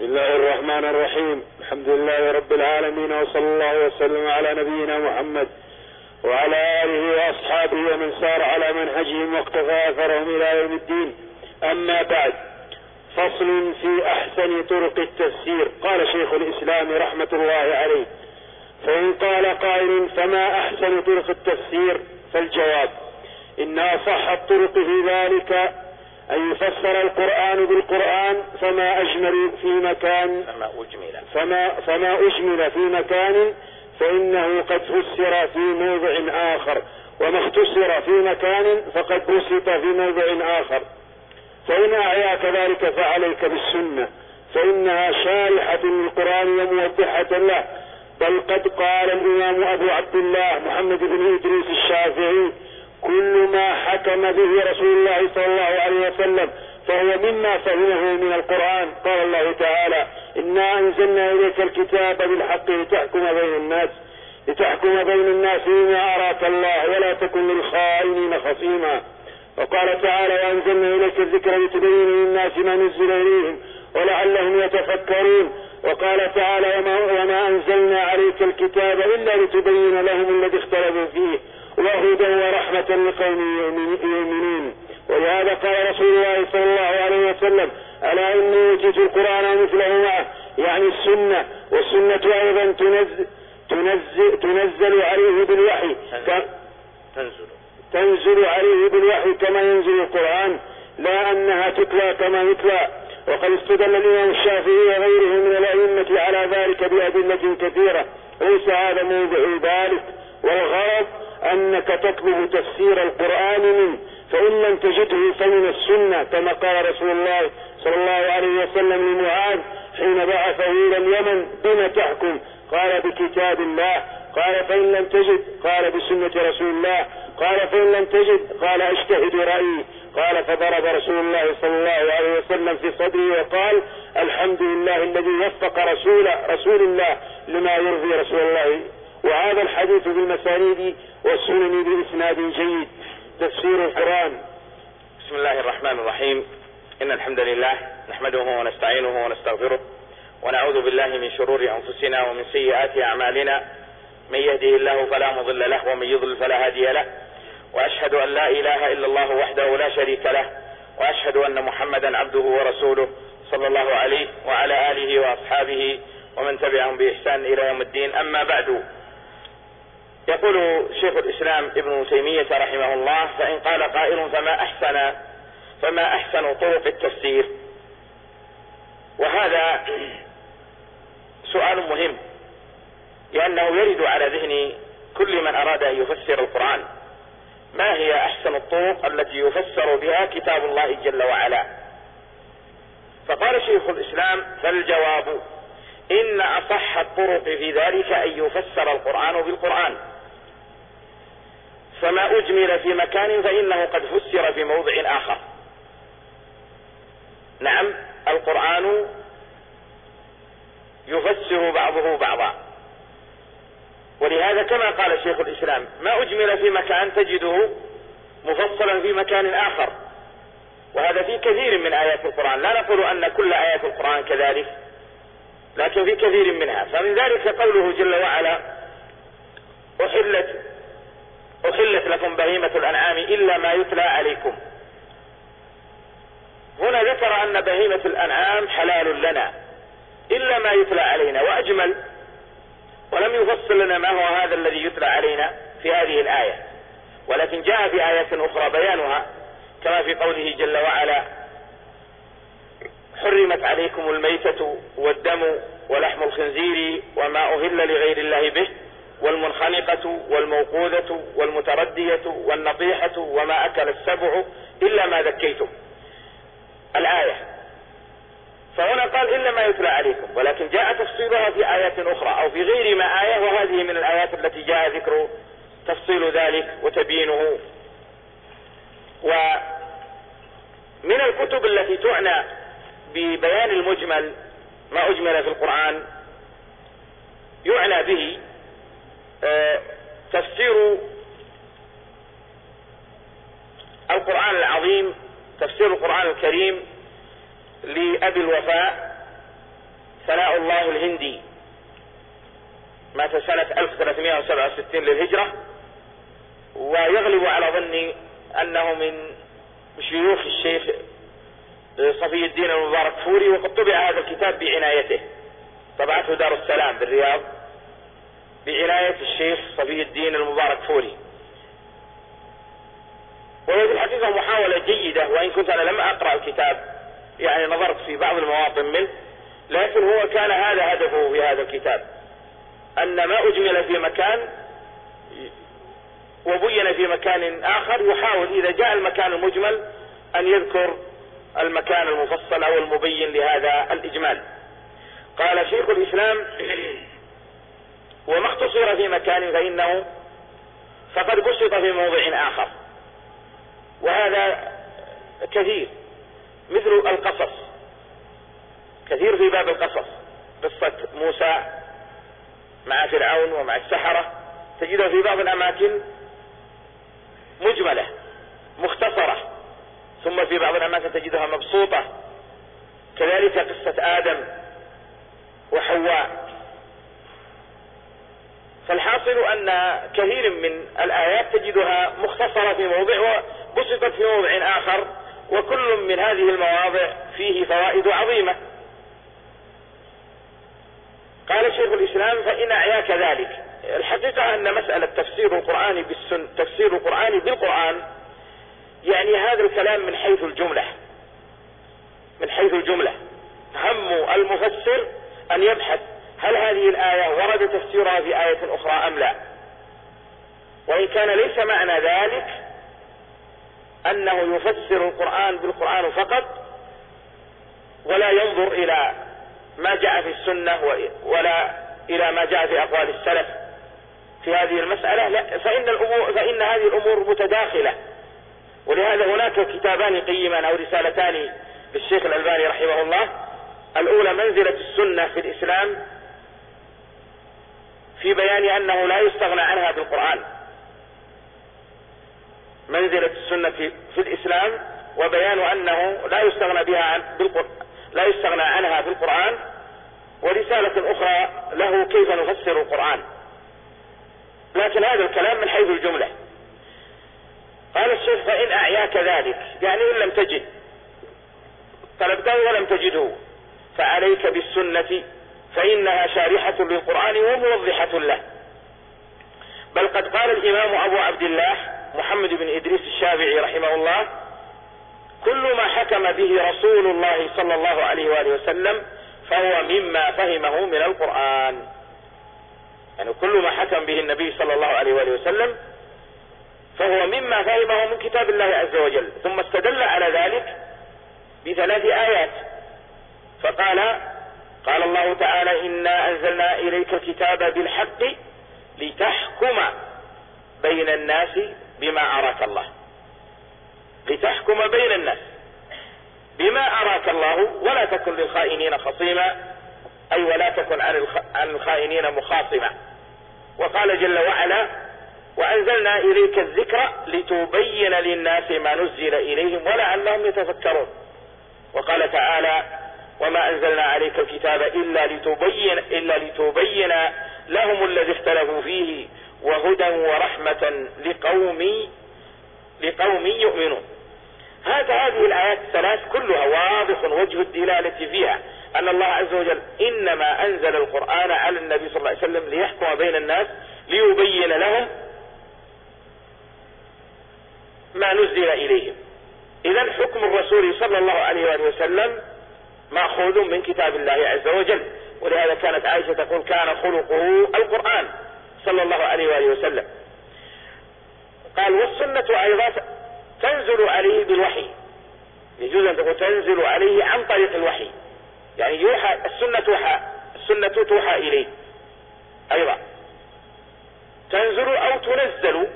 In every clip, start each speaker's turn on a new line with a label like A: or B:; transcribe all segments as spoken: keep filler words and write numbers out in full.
A: الله الرحمن الرحيم. الحمد لله رب العالمين، وصلى الله وسلم على نبينا محمد وعلى آله وأصحابه ومن سار على منهجهم واقتفى أثرهم إلى يوم الدين. أما بعد، فصل في أحسن طرق التفسير. قال شيخ الإسلام رحمة الله عليه: فإن قال قائل فما أحسن طرق التفسير؟ فالجواب: إن أصح الطرق في ذلك أن يفسر القرآن بالقرآن، فما أجمل في مكان
B: فما أجمل
A: فما, فما أجمل في مكان فإنه قد فسر في موضع آخر، وما اختصر في مكان فقد بسط في موضع آخر. فإن أعياك ذلك فعليك بالسنة، فإنها شارحة للقرآن وموضحة له. بل قد قال الإمام أبو عبد الله محمد بن إدريس الشافعي: كل ما حكم به رسول الله صلى الله عليه وسلم فهو مما فهمه من القرآن. قال الله تعالى: إنا أنزلنا إليك الكتاب بالحق لتحكم بين الناس لتحكم بين الناس بما أراك الله ولا تكن للخائنين خصيما. وقال تعالى: وأنزلنا إليك الذكر لتبين للناس ما نزل إليهم ولعلهم يتفكرون. وقال تعالى: وما أنزلنا عليك الكتاب إلا لتبين لهم الذي اختلفوا فيه وهدى ورحمة لقوم يؤمنون. ولهذا قال رسول الله صلى الله عليه وسلم: ألا إني أوتيت القرآن مثله معه، يعني السنة. والسنة أيضا تنزل, تنزل, تنزل عليه بالوحي
B: تنزل
A: تنزل عليه بالوحي كما ينزل القرآن، لا أنها تتلى كما يتلى. وقد استدل الإمام الشافعي وغيره من الأئمة على ذلك بأدلة كثيرة، ليس هذا موضع ذلك. والغرض أنك تطلب تفسير القرآن منه، فإن لم تجده فمن السنة، كما قال رسول الله صلى الله عليه وسلم لمعاذ حين بعثه إلى اليمن: بما تحكم؟ قال: بكتاب الله. قال: فإن لم تجد؟ قال: بسنة رسول الله. قال: فإن لم تجد؟ قال: اجتهد رأيي. قال: فضرب رسول الله صلى الله عليه وسلم في صدره وقال: الحمد لله الذي وفق رسول رسول الله لما يرضي رسول الله. وهذا الحديث في المسانيد والسنن بإسناد جيد. تفسير القرآن.
B: بسم الله الرحمن الرحيم. إن الحمد لله نحمده ونستعينه ونستغفره، ونعوذ بالله من شرور أنفسنا ومن سيئات أعمالنا. من يهده الله فلا مضل له، ومن يضلل فلا هادي له. وأشهد أن لا إله إلا الله وحده لا شريك له، وأشهد أن محمدا عبده ورسوله صلى الله عليه وعلى آله وأصحابه ومن تبعهم بإحسان إلى يوم الدين. أما بعد، يقول شيخ الإسلام ابن تيمية رحمه الله: فإن قال قائل فما أحسن فما أحسن طرق التفسير؟ وهذا سؤال مهم، لأنه يرد على ذهن كل من أراد أن يفسر القرآن: ما هي أحسن الطرق التي يفسر بها كتاب الله جل وعلا؟ فقال شيخ الإسلام: فالجواب: إن أصح الطرق في ذلك أن يفسر القرآن بالقرآن، فما أجمل في مكان فإنه قد فسر في موضع آخر. نعم، القرآن يفسر بعضه بعضا، ولهذا كما قال شيخ الإسلام: ما أجمل في مكان تجده مفصلا في مكان آخر. وهذا في كثير من آيات القرآن، لا نقول أن كل آيات القرآن كذلك، لكن في كثير منها. فمن ذلك قوله جل وعلا: أحلت أحلت لكم بهيمة الأنعام إلا ما يتلى عليكم. هنا ذكر أن بهيمة الأنعام حلال لنا إلا ما يتلى علينا، وأجمل، ولم يفصل لنا ما هو هذا الذي يتلى علينا في هذه الآية. ولكن جاء في آية أخرى بيانها، كما في قوله جل وعلا: حرمت عليكم الميتة والدم ولحم الخنزير وما أهل لغير الله به والمنخنقة والموقوذة والمتردية والنطيحة وما أكل السبع إلا ما ذكيتم. الآية. فهنا قال: إلا ما يتلى عليكم، ولكن جاء تفصيلها في آيات أخرى أو في غير ما آية، وهذه من الآيات التي جاء ذكر تفصيل ذلك وتبيينه. ومن الكتب التي تعنى ببيان المجمل، ما أجمل في القرآن، يعنى به تفسير القرآن العظيم، تفسير القرآن الكريم لأبي الوفاء الله الهندي، مات سنة ألف وثلاثمائة وسبعة وستين للهجرة، ويغلب على ظني أنه من شيوخ الشيخ صفي الدين المبارك فوري، وقد طبع هذا الكتاب بعنايته، طبعته دار السلام بالرياض بعناية الشيخ صفي الدين المبارك فوري. وهي في الحقيقة محاولة جيدة، وإن كنت أنا لم أقرأ الكتاب، يعني نظرت في بعض المواطن منه، لكن هو كان هذا هدفه في هذا الكتاب، أن ما أجمل في مكان وبين في مكان آخر، يحاول إذا جاء المكان المجمل أن يذكر المكان المفصل أو المبين لهذا الإجمال. قال شيخ الإسلام: وما اختصر في مكان فإنه فقد بسط في موضع آخر. وهذا كثير، مثل القصص، كثير في باب القصص، قصة موسى مع فرعون ومع السحرة تجدها في بعض الأماكن مجملة مختصرة، ثم في بعض الأماكن تجدها مبسوطة. كذلك قصة آدم وحواء. فالحاصل أن كثير من الآيات تجدها مختصرة في موضع وبسطت في موضع آخر، وكل من هذه المواضع فيه فوائد عظيمة. قال شيخ الإسلام: فإن أعياك ذلك. الحقيقة أن مسألة تفسير القرآن بالسن تفسير القرآن بالقرآن يعني هذا الكلام من حيث الجملة، من حيث الجملة هم المفسر أن يبحث هل هذه الآية ورد تفسيرها في آية أخرى أم لا. وإن كان ليس معنى ذلك أنه يفسر القرآن بالقرآن فقط ولا ينظر إلى ما جاء في السنة ولا إلى ما جاء في أقوال السلف في هذه المسألة، لا، فإن الأمور فإن هذه الأمور متداخلة. ولهذا هناك كتابان قيمان أو رسالتان للشيخ الألباني رحمه الله: الأولى منزلة السنة في الإسلام في بيان أنه لا يستغنى عنها بالقرآن، منزلة السنة في الإسلام وبيان أنه لا يستغنى بها عن بالقرآن لا يستغنى عنها بالقرآن. ورسالة أخرى له: كيف نفسر القرآن. لكن هذا الكلام من حيث الجملة. قال الشيخ: فإن أعياك ذلك، يعني إن لم تجد، طلبته ولم تجده، فعليك بالسنة فإنها شارحة للقرآن وموضحة له. بل قد قال الإمام أبو عبد الله محمد بن إدريس الشافعي رحمه الله: كل ما حكم به رسول الله صلى الله عليه وآله وسلم فهو مما فهمه من القرآن. يعني كل ما حكم به النبي صلى الله عليه وآله وسلم فهو مما فهمه من كتاب الله عز وجل. ثم استدل على ذلك بثلاث آيات، فقال: قال الله تعالى: إنا أنزلنا إليك الكتاب بالحق لتحكم بين الناس بما أراك الله. لتحكم بين الناس بما أراك الله ولا تكن للخائنين خصيما، أي ولا تكن عن الخائنين مخاصما. وقال جل وعلا: وأنزلنا إليك الذكر لتبين للناس ما نزل إليهم ولعلهم يتفكرون. وقال تعالى: وما أنزلنا عليك الكتاب إلا لتبين إلا لتبين لهم الذي اختلفوا فيه وهدى ورحمة لقوم لقوم يؤمنون. هذا هذه الآيات الثلاث كلها واضح وجه الدلالة فيها أن الله عز وجل إنما أنزل القرآن على النبي صلى الله عليه وسلم ليحكم بين الناس ليبين لهم ما نزل إليهم. إذن حكم الرسول صلى الله عليه وآله وسلم مأخوذ من كتاب الله عز وجل. ولهذا كانت عائشة تقول: كان خلقه القرآن صلى الله عليه وآله وسلم. قال: والسنة أيضا تنزل عليه بالوحي. يجوز أن تقول تنزل عليه عن طريق الوحي، يعني يوحى السنة توحى السنة توحى إليه أيضا، تنزل أو تنزل.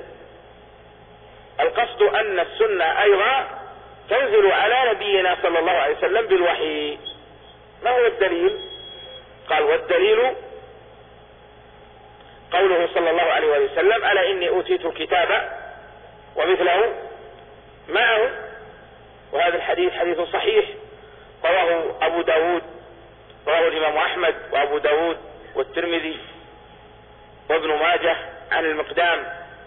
B: القصد أن السنة أيضا تنزل على نبينا صلى الله عليه وسلم بالوحي. ما هو الدليل؟ قال: والدليل قوله صلى الله عليه وسلم: ألا إني أوتيت الكتاب ومثله معه. وهذا الحديث حديث صحيح رواه أبو داود رواه الإمام أحمد وأبو داود والترمذي وابن ماجه عن المقدام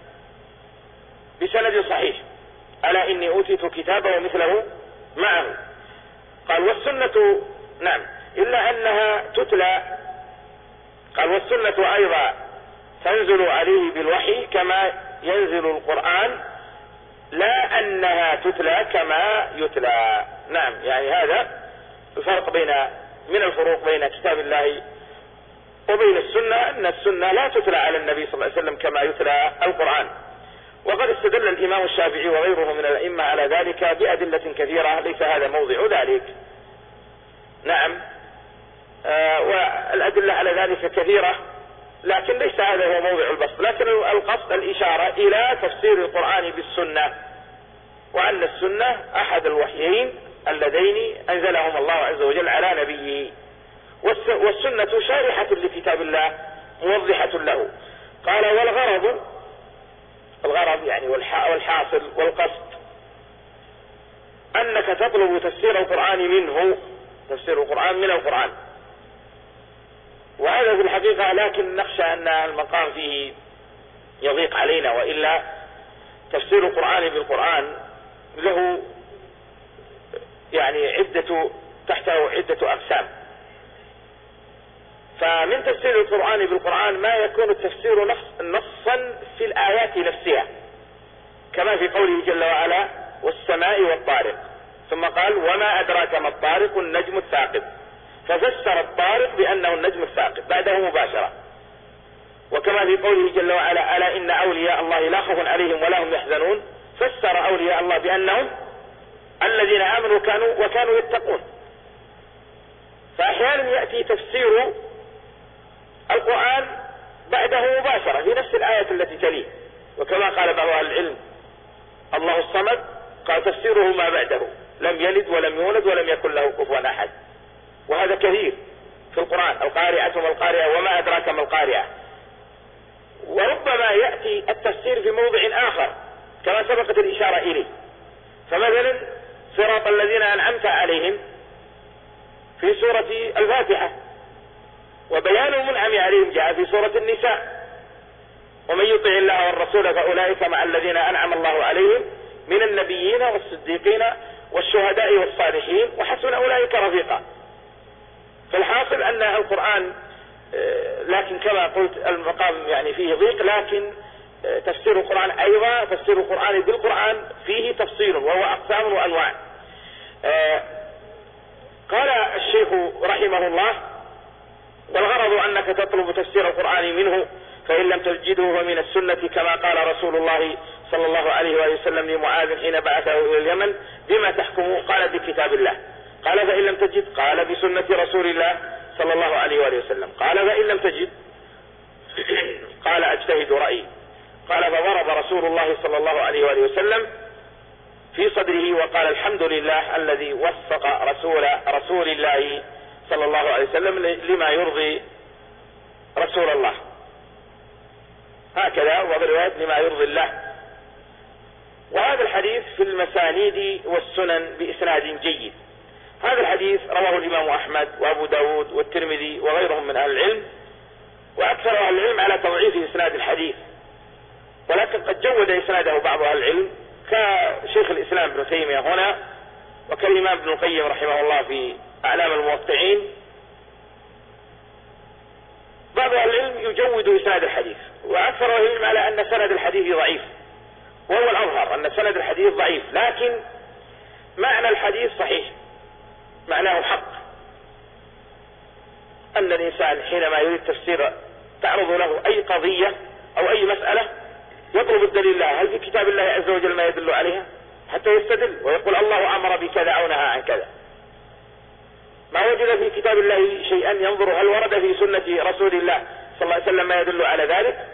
B: بسند صحيح: ألا إني أوتيت كتابا ومثله معه. قال: والسنة نعم إلا أنها تتلى. قال: والسنة أيضا تنزل عليه بالوحي كما ينزل القرآن، لا أنها تتلى كما يتلى. نعم، يعني هذا الفرق بين من الفروق بين كتاب الله وبين السنة، أن السنة لا تتلى على النبي صلى الله عليه وسلم كما يتلى القرآن. وقد استدل الإمام الشافعي وغيره من الأئمة على ذلك بأدلة كثيرة، ليس هذا موضع ذلك. نعم، آه والأدلة على ذلك كثيرة، لكن ليس هذا هو موضع البسط، لكن القصد الإشارة إلى تفسير القرآن بالسنة، وأن السنة أحد الوحيين اللذين أنزلهم الله عز وجل على نبيه، والسنة شارحة لكتاب الله موضحة له. قال: والغرض، الغرض يعني والحاصل والقصد أنك تطلب تفسير القرآن منه، تفسير القرآن من القرآن. وهذا في الحقيقة، لكن نخشى أن المقام فيه يضيق علينا، وإلا تفسير القرآن بالقرآن له يعني عدة تحته عدة أقسام. فمن تفسير القرآن بالقرآن ما يكون التفسير نصا في الآيات نفسها، كما في قوله جل وعلا: والسماء والطارق، ثم قال: وما أدراك ما الطارق النجم الثاقب، ففسر الطارق بأنه النجم الثاقب بعده مباشرة. وكما في قوله جل وعلا: ألا إن أولياء الله لا خوف عليهم ولا هم يحزنون، فسر أولياء الله بأنهم الذين آمنوا كانوا وكانوا يتقون. فأحيانا يأتي تفسير القرآن بعده مباشرة في نفس الآية التي تليه، وكما قال بعض أهل العلم: الله الصمد، قال تفسيره ما بعده: لم يلد ولم يولد ولم يكن له كفوا أحد. وهذا كثير في القرآن: القارعة ما القارعة وما أدراك ما القارعة. وربما يأتي التفسير في موضع آخر كما سبقت الإشارة إليه. فمثلا: صراط الذين أنعمت عليهم في سورة الفاتحة، وبيان المنعم عليهم جاء في سورة النساء: ومن يطع الله والرسول فأولئك مع الذين أنعم الله عليهم من النبيين والصديقين والشهداء والصالحين وحسن أولئك رفيقا. فالحاصل أن القرآن، لكن كما قلت المقام يعني فيه ضيق، لكن تفسير القرآن أيضا تفسير القرآن بالقرآن فيه تفصيل، وهو أقسام وأنواع. قال الشيخ رحمه الله: والغرض أنك تطلب تفسير القرآن منه، فإن لم تجده فمن السنة، كما قال رسول الله صلى الله عليه وآله وسلم لمعاذ حين بعثه إلى اليمن: بما تحكم؟ قال: بكتاب الله. قال: فإن لم تجد؟ قال: بسنة رسول الله صلى الله عليه وآله وسلم. قال: فإن لم تجد؟ قال: أجتهد رأيي. قال: فضرب رسول الله صلى الله عليه وآله وسلم في صدره وقال: الحمد لله الذي وفق رسول رسول الله صلى الله عليه وسلم لما يرضي رسول الله. هكذا، وبرواية لما يرضي الله. وهذا الحديث في المسانيد والسنن بإسناد جيد. هذا الحديث رواه الإمام أحمد وأبو داود والترمذي وغيرهم من أهل العلم، وأكثر أهل العلم على تضعيف إسناد الحديث، ولكن قد جود إسناده بعض أهل العلم كشيخ الإسلام ابن تيمية هنا، وكالإمام ابن القيم رحمه الله في أعلام الموقعين. بعض أهل العلم يجود إسناد الحديث، وأكثر أهل العلم على أن سند الحديث ضعيف، وهو الأظهر أن سند الحديث ضعيف، لكن معنى الحديث صحيح، معناه حق. أن الإنسان حينما يريد تفسير تعرض له أي قضية أو أي مسألة يطلب الدليل الله: هل في كتاب الله عز وجل ما يدل عليها؟ حتى يستدل ويقول: الله أمر بكذا أو نهى عن كذا. ما وجد في كتاب الله شيئا ينظر هل ورد في سنة رسول الله صلى الله عليه وسلم ما يدل على ذلك.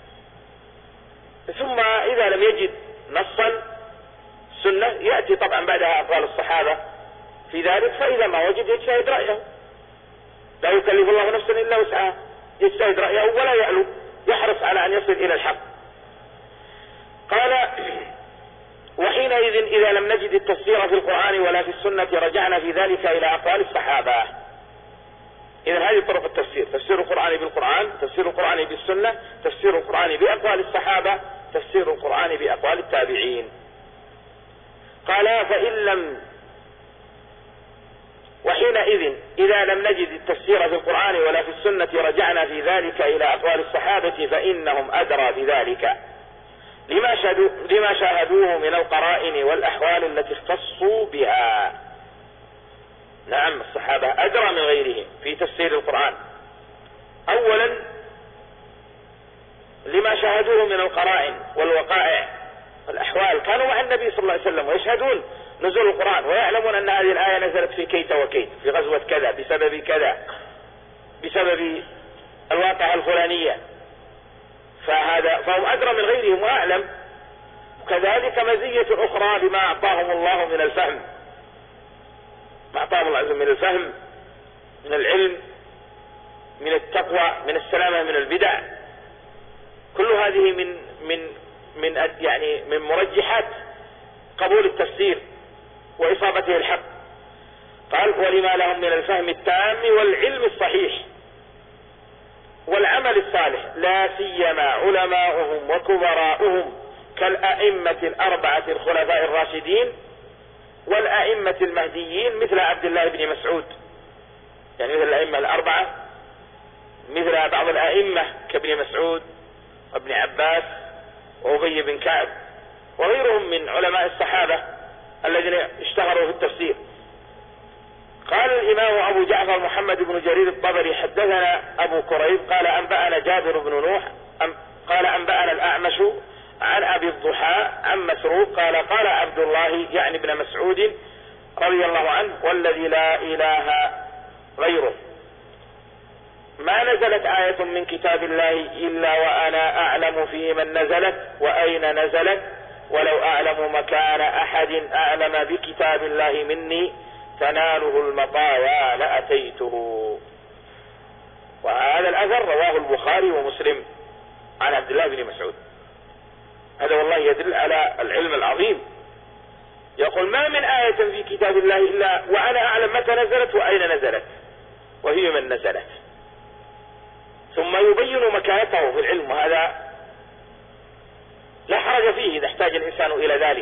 B: ثم إذا لم يجد نصا سنة يأتي طبعا بعدها أقوال الصحابة في ذلك، فإذا ما وجد يجتهد رأيه، لا يكلف الله نفسا إلا وسعها، يجتهد رأيه ولا يألو، يحرص على أن يصل إلى الحق. قال: وحينئذ إذا لم نجد التفسير في القرآن ولا في السنة رجعنا في ذلك إلى أقوال الصحابة. إذا هذه طرق التفسير: تفسير القرآن بالقرآن، تفسير القرآن بالسنة، تفسير القرآن بأقوال الصحابة، تفسير القرآن بأقوال التابعين. قال: فإن لم وحينئذ إذا لم نجد التفسير في القرآن ولا في السنة رجعنا في ذلك إلى أقوال الصحابة فإنهم أدرى بذلك لما شاهدوه, لما شاهدوه من القرائن والأحوال التي اختصوا بها. نعم، الصحابة أدرى من غيرهم في تفسير القرآن. أولا لما شاهدوه من القرائن والوقائع والأحوال، كانوا مع النبي صلى الله عليه وسلم ويشهدون نزول القرآن ويعلمون أن هذه الآية نزلت في كيت وكيت، في غزوة كذا، بسبب كذا، بسبب الواقعة الفلانية، فهذا فهم أدرى من غيرهم وأعلم. كذلك مزية أخرى لما أعطاهم الله من الفهم، ما أعطاهم الله من الفهم، من العلم، من التقوى، من السلامة من البدع. كل هذه من من من يعني من مرجحات قبول التفسير وإصابته الحق. قال: ولما لهم من الفهم التام والعلم الصحيح والعمل الصالح، لا سيما علماؤهم وكبراؤهم كالأئمة الأربعة الخلفاء الراشدين والأئمة المهديين مثل عبد الله بن مسعود، يعني مثل الأئمة الأربعة، مثل بعض الأئمة كابن مسعود وابن عباس وأبي بن كعب وغيرهم من علماء الصحابة الذين اشتهروا في التفسير. قال الإمام أبو جعفر محمد بن جرير الطبري: حدثنا أبو كريب قال أنبأنا جابر بن نوح قال أنبأنا الأعمش عن أبي الضحى عن مسروق قال: قال عبد الله يعني ابن مسعود رضي الله عنه: والذي لا إله غيره ما نزلت آية من كتاب الله إلا وأنا أعلم في من نزلت وأين نزلت، ولو أعلم مكان أحد أعلم بكتاب الله مني تناله المطايا لأتيته. وهذا الأثر رواه البخاري ومسلم عن عبد الله بن مسعود. هذا والله يدل على العلم العظيم. يقول: ما من آية في كتاب الله إلا وأنا أعلم متى نزلت وأين نزلت وهي من نزلت، ثم يبين مكانته في العلم، وهذا لا حرج فيه إذا احتاج الإنسان إلى ذلك.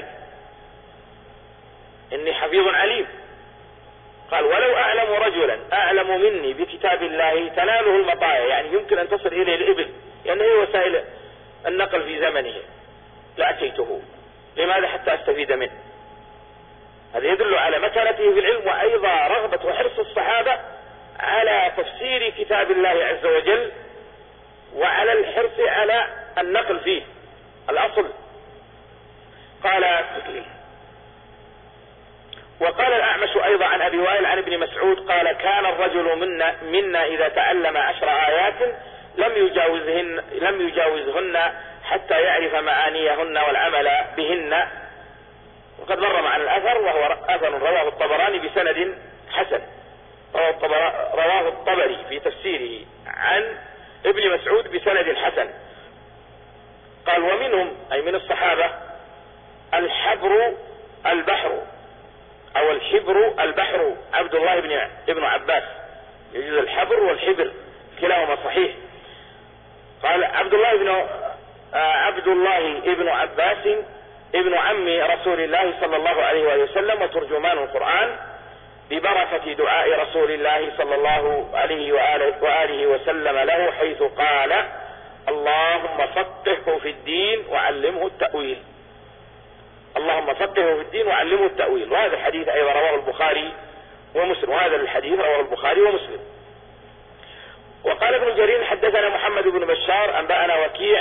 B: إني حفيظ عليم. قال: ولو أعلم رجلا أعلم مني بكتاب الله تناله المطايا، يعني يمكن أن تصل إليه الإبل، لأنه هي وسائل النقل في زمنه، لأتيته. لماذا؟ حتى أستفيد منه. هذا يدل على مكانته في العلم، وأيضا رغبة وحرص الصحابة على تفسير كتاب الله عز وجل وعلى الحرص على النقل فيه الأصل. قال: وقال الأعمش أيضا عن أبي وائل عن ابن مسعود قال: كان الرجل منا, منا إذا تعلم عشر آيات لم يجاوزهن, لم يجاوزهن حتى يعرف معانيهن والعمل بهن. وقد مر معنا الأثر، وهو أثر رواه الطبراني بسند حسن، رواه الطبري في تفسيره عن ابن مسعود بسند حسن. قال: ومنهم أي من الصحابة الحبر البحر أو الحبر البحر عبد الله بن ابن عباس، يجوز الحبر والحبر كلاهما صحيح. قال: عبد الله بن عبد الله ابن عباس ابن عم رسول الله صلى الله عليه وآله وسلم وترجمان القرآن، ببركة دعاء رسول الله صلى الله عليه وآله, وآله وسلم له، حيث قال: اللهم فقهه في الدين وعلمه التأويل. اللهم فقهه في الدين وعلمه التأويل. وهذا الحديث أيضا رواه البخاري ومسلم، وهذا الحديث رواه البخاري ومسلم. وقال ابن جرير: حدثنا محمد بن بشار أنبأنا وكيع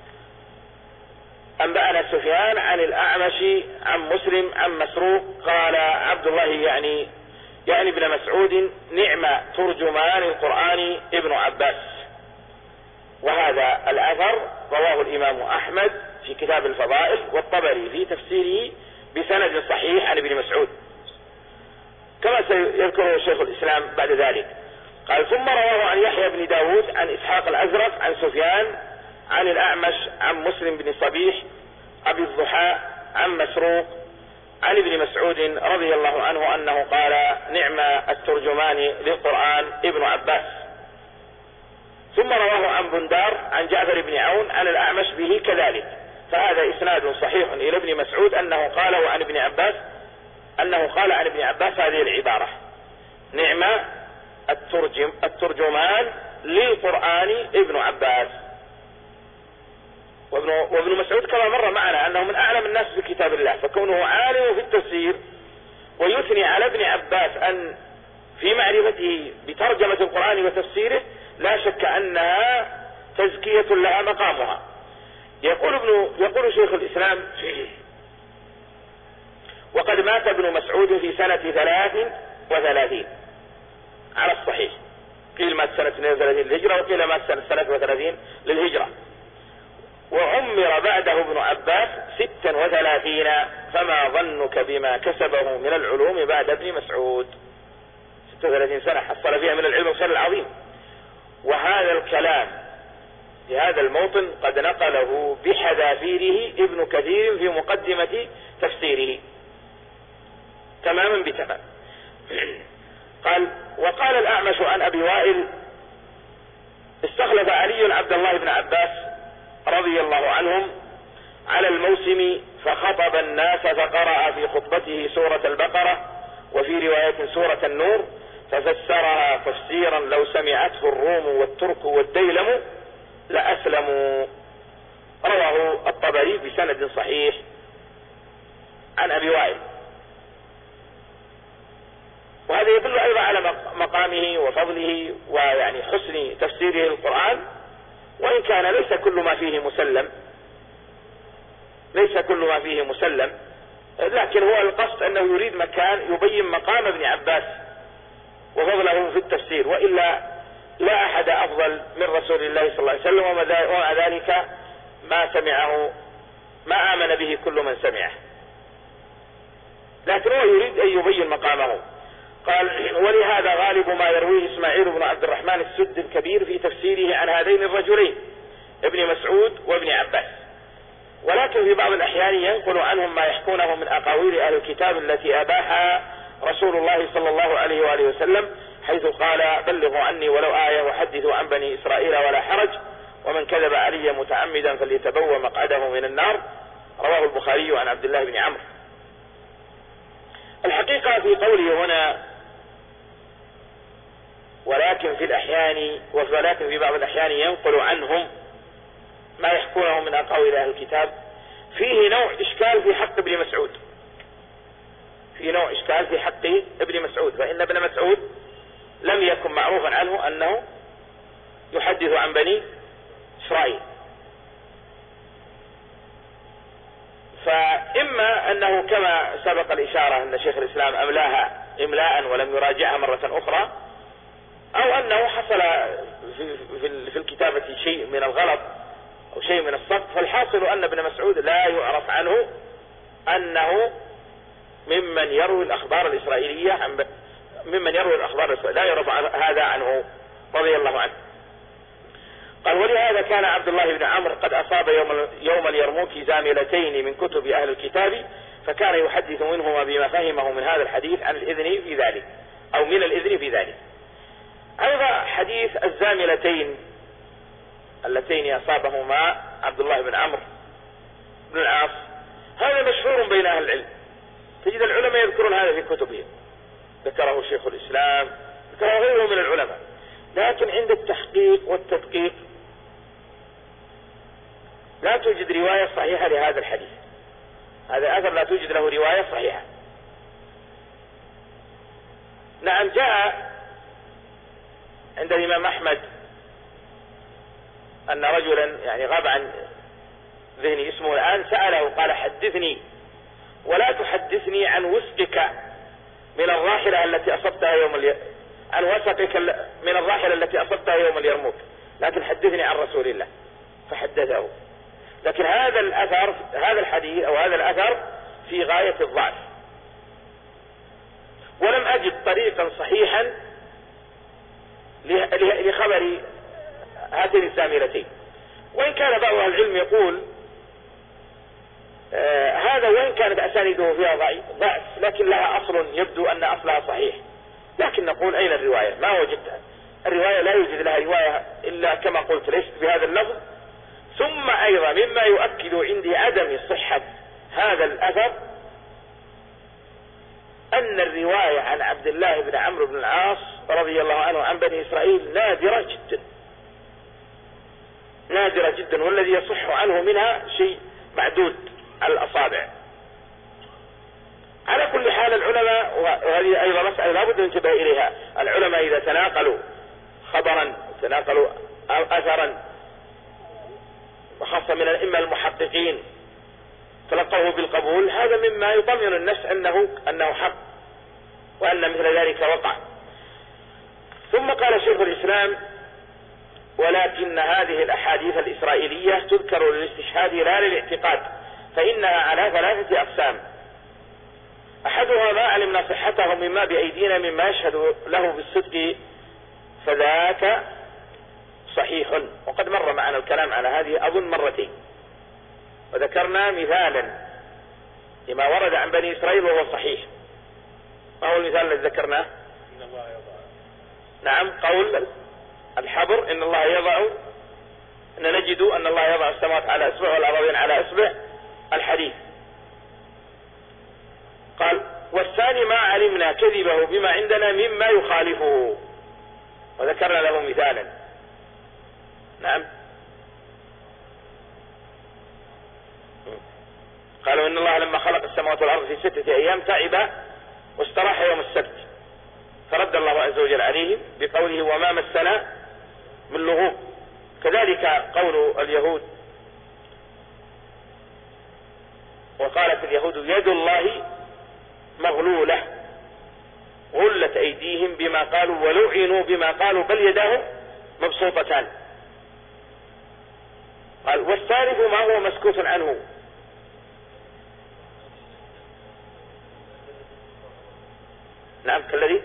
B: أنبأنا سفيان عن الأعمش عن مسلم عن مسروق قال عبد الله يعني يعني ابن مسعود: نعم ترجمان القرآن ابن عباس. وهذا الأثر رواه الإمام أحمد في كتاب الفضائل، والطبري في تفسيره بسند صحيح عن ابن مسعود، كما سيذكره شيخ الإسلام بعد ذلك. قال: ثم رواه عن يحيى بن داود عن إسحاق الأزرق عن سفيان عن الأعمش عن مسلم بن صبيح أبي الضحى عن مسروق عن ابن مسعود رضي الله عنه أنه قال: نعم الترجمان للقرآن ابن عباس. ثم رواه عن بندار عن جعفر بن عون عن الأعمش به كذلك، فهذا إسناد صحيح إلى ابن مسعود أنه قال وعن ابن عباس أنه قال عن ابن عباس هذه العبارة: نعم الترجم الترجمان للقرآن ابن عباس. وابن, وابن مسعود كما مر معنا أنه من أعلم الناس بكتاب الله، فكونه عالم في التفسير ويثني على ابن عباس أن في معرفته بترجمة القرآن وتفسيره لا شك أنها تزكية لها مقامها. يقول ابن يقول شيخ الإسلام: وقد مات ابن مسعود في سنة ثلاث وثلاثين على الصحيح، قيل مات سنة اثنين وثلاثين للهجرة وقيل مات سنة ثلاث وثلاثين للهجرة، وعمر بعده ابن عباس ستا وثلاثين، فما ظنك بما كسبه من العلوم بعد ابن مسعود. ستة وثلاثين سنة حصل فيها من العلم والخير العظيم. وهذا الكلام في هذا الموطن قد نقله بحذافيره ابن كثير في مقدمة تفسيره تماما بتمام. قال: وقال الأعمش عن أبي وائل: استخلف علي عبد الله بن عباس رضي الله عنهم على الموسم فخطب الناس فقرأ في خطبته سورة البقرة وفي رواية سورة النور، ففسرها تفسيرا لو سمعته الروم والترك والديلم لأسلموا. رواه الطبري بسند صحيح عن أبي وائل. وهذا يدل أيضا على مقامه وفضله ويعني حسن تفسيره القرآن، وإن كان ليس كل ما فيه مسلم ليس كل ما فيه مسلم لكن هو القصد أنه يريد مكان يبين مقام ابن عباس وفضله في التفسير، وإلا لا أحد أفضل من رسول الله صلى الله عليه وسلم، ومع ذلك ما سمعه ما آمن به كل من سمعه، لكن هو يريد أن يبين مقامه. قال: ولهذا غالب ما يرويه إسماعيل بن عبد الرحمن السد الكبير في تفسيره عن هذين الرجلين ابن مسعود وابن عباس، ولكن في بعض الأحيان ينقل عنهم ما يحكونه من أقاويل أهل الكتاب التي أباحها رسول الله صلى الله عليه وآله وسلم، حيث قال: بلغوا عني ولو آية وحدثوا عن بني إسرائيل ولا حرج، ومن كذب علي متعمدا فليتبوأ مقعده من النار. رواه البخاري عن عبد الله بن عمرو. الحقيقة في قوله هنا ولكن في الأحيان ولكن في بعض الأحيان ينقل عنهم ما يحكونه من أقاويل أهل الكتاب، فيه نوع إشكال في حق ابن مسعود في نوع إشكال في حق ابن مسعود فإن ابن مسعود لم يكن معروفا عنه أنه يحدث عن بني إسرائيل، فإما أنه كما سبق الإشارة أن شيخ الإسلام أملاها إملاء ولم يراجعها مرة أخرى، أو أنه حصل في الكتابة شيء من الغلط أو شيء من السقط. فالحاصل أن ابن مسعود لا يعرف عنه أنه ممن يروي الأخبار الإسرائيلية عن ممن يروي الأخبار الإسرائيلية لا يعرف هذا عنه رضي الله عنه. قال: ولهذا كان عبد الله بن عمرو قد أصاب يوم, يوم اليرموك زاملتين من كتب أهل الكتاب، فكان يحدث منهما بما فهمه من هذا الحديث عن الإذن في ذلك أو من الإذن في ذلك. أيضا حديث الزاملتين اللتين أصابهما عبد الله بن عمرو بن العاص هذا مشهور بين أهل العلم، تجد العلماء يذكرون هذا في كتبهم، ذكره شيخ الإسلام ذكره غيره من العلماء، لكن عند التحقيق والتدقيق لا توجد رواية صحيحة لهذا الحديث. هذا أثر لا توجد له رواية صحيحة. نعم، جاء عند الإمام أحمد أن رجلا يعني غاب عن ذهني اسمه الآن سأله قال: حدثني ولا تحدثني عن وسقك من الراحلة التي أصبتها يوم الي... عن وسقك من الراحلة التي أصبتها يوم اليرموك، لكن حدثني عن رسول الله. فحدثه، لكن هذا الأثر هذا الحديث أو هذا الأثر في غاية الضعف، ولم أجد طريقا صحيحا لخبر هاتين الزاملتين، وإن كان بعض العلم يقول آه هذا وإن كانت أسانيده فيها ضعف لكن لها أصل يبدو أن أصلها صحيح، لكن نقول أين الرواية؟ ما وجدتها الرواية، لا يوجد لها رواية إلا كما قلت ليست بهذا اللفظ. ثم أيضا مما يؤكد عندي عدم صحة هذا الأثر أن الرواية عن عبد الله بن عمرو بن العاص رضي الله عنه عن بني إسرائيل نادرة جدا نادرة جدا، والذي يصح عنه منها شيء معدود على الأصابع. على كل حال العلماء، وهذه أيضا مسألة لا بد من انتباه إليها، العلماء إذا تناقلوا خبرا تناقلوا أثرا وخاصة من الأئمة المحققين تلقوه بالقبول، هذا مما يطمئن النفس أنه أنه حق وأن مثل ذلك وقع. ثم قال شيخ الإسلام: ولكن هذه الأحاديث الإسرائيلية تذكر للاستشهاد لا للاعتقاد، فإنها على ثلاثة أقسام: أحدها ما علمنا صحته مما بأيدينا مما يشهد له بالصدق فذاك صحيح، وقد مر معنا الكلام على هذه أظن مرتين، وذكرنا مثالا لما ورد عن بني إسرائيل وهو صحيح. ما هو المثال الذي ذكرناه؟ إن الله يضع. نعم، قول الحبر إن الله يضع، إن نجد أن الله يضع السماوات على أصبع والأراضين على أصبع، الحديث. قال: والثاني ما علمنا كذبه بما عندنا مما يخالفه، وذكرنا له مثالا. نعم، قالوا إن الله لما خلق السماوات والأرض في ستة أيام تعب واستراح يوم السبت، فرد الله عز وجل عليهم بقوله: وما مسنا من لغوب. كذلك قول اليهود، وقالت اليهود يد الله مغلولة غلت أيديهم بما قالوا ولعنوا بما قالوا بل يداه مبسوطتان. قال: والثالث ما هو مسكوت عنه. نعم، كالذي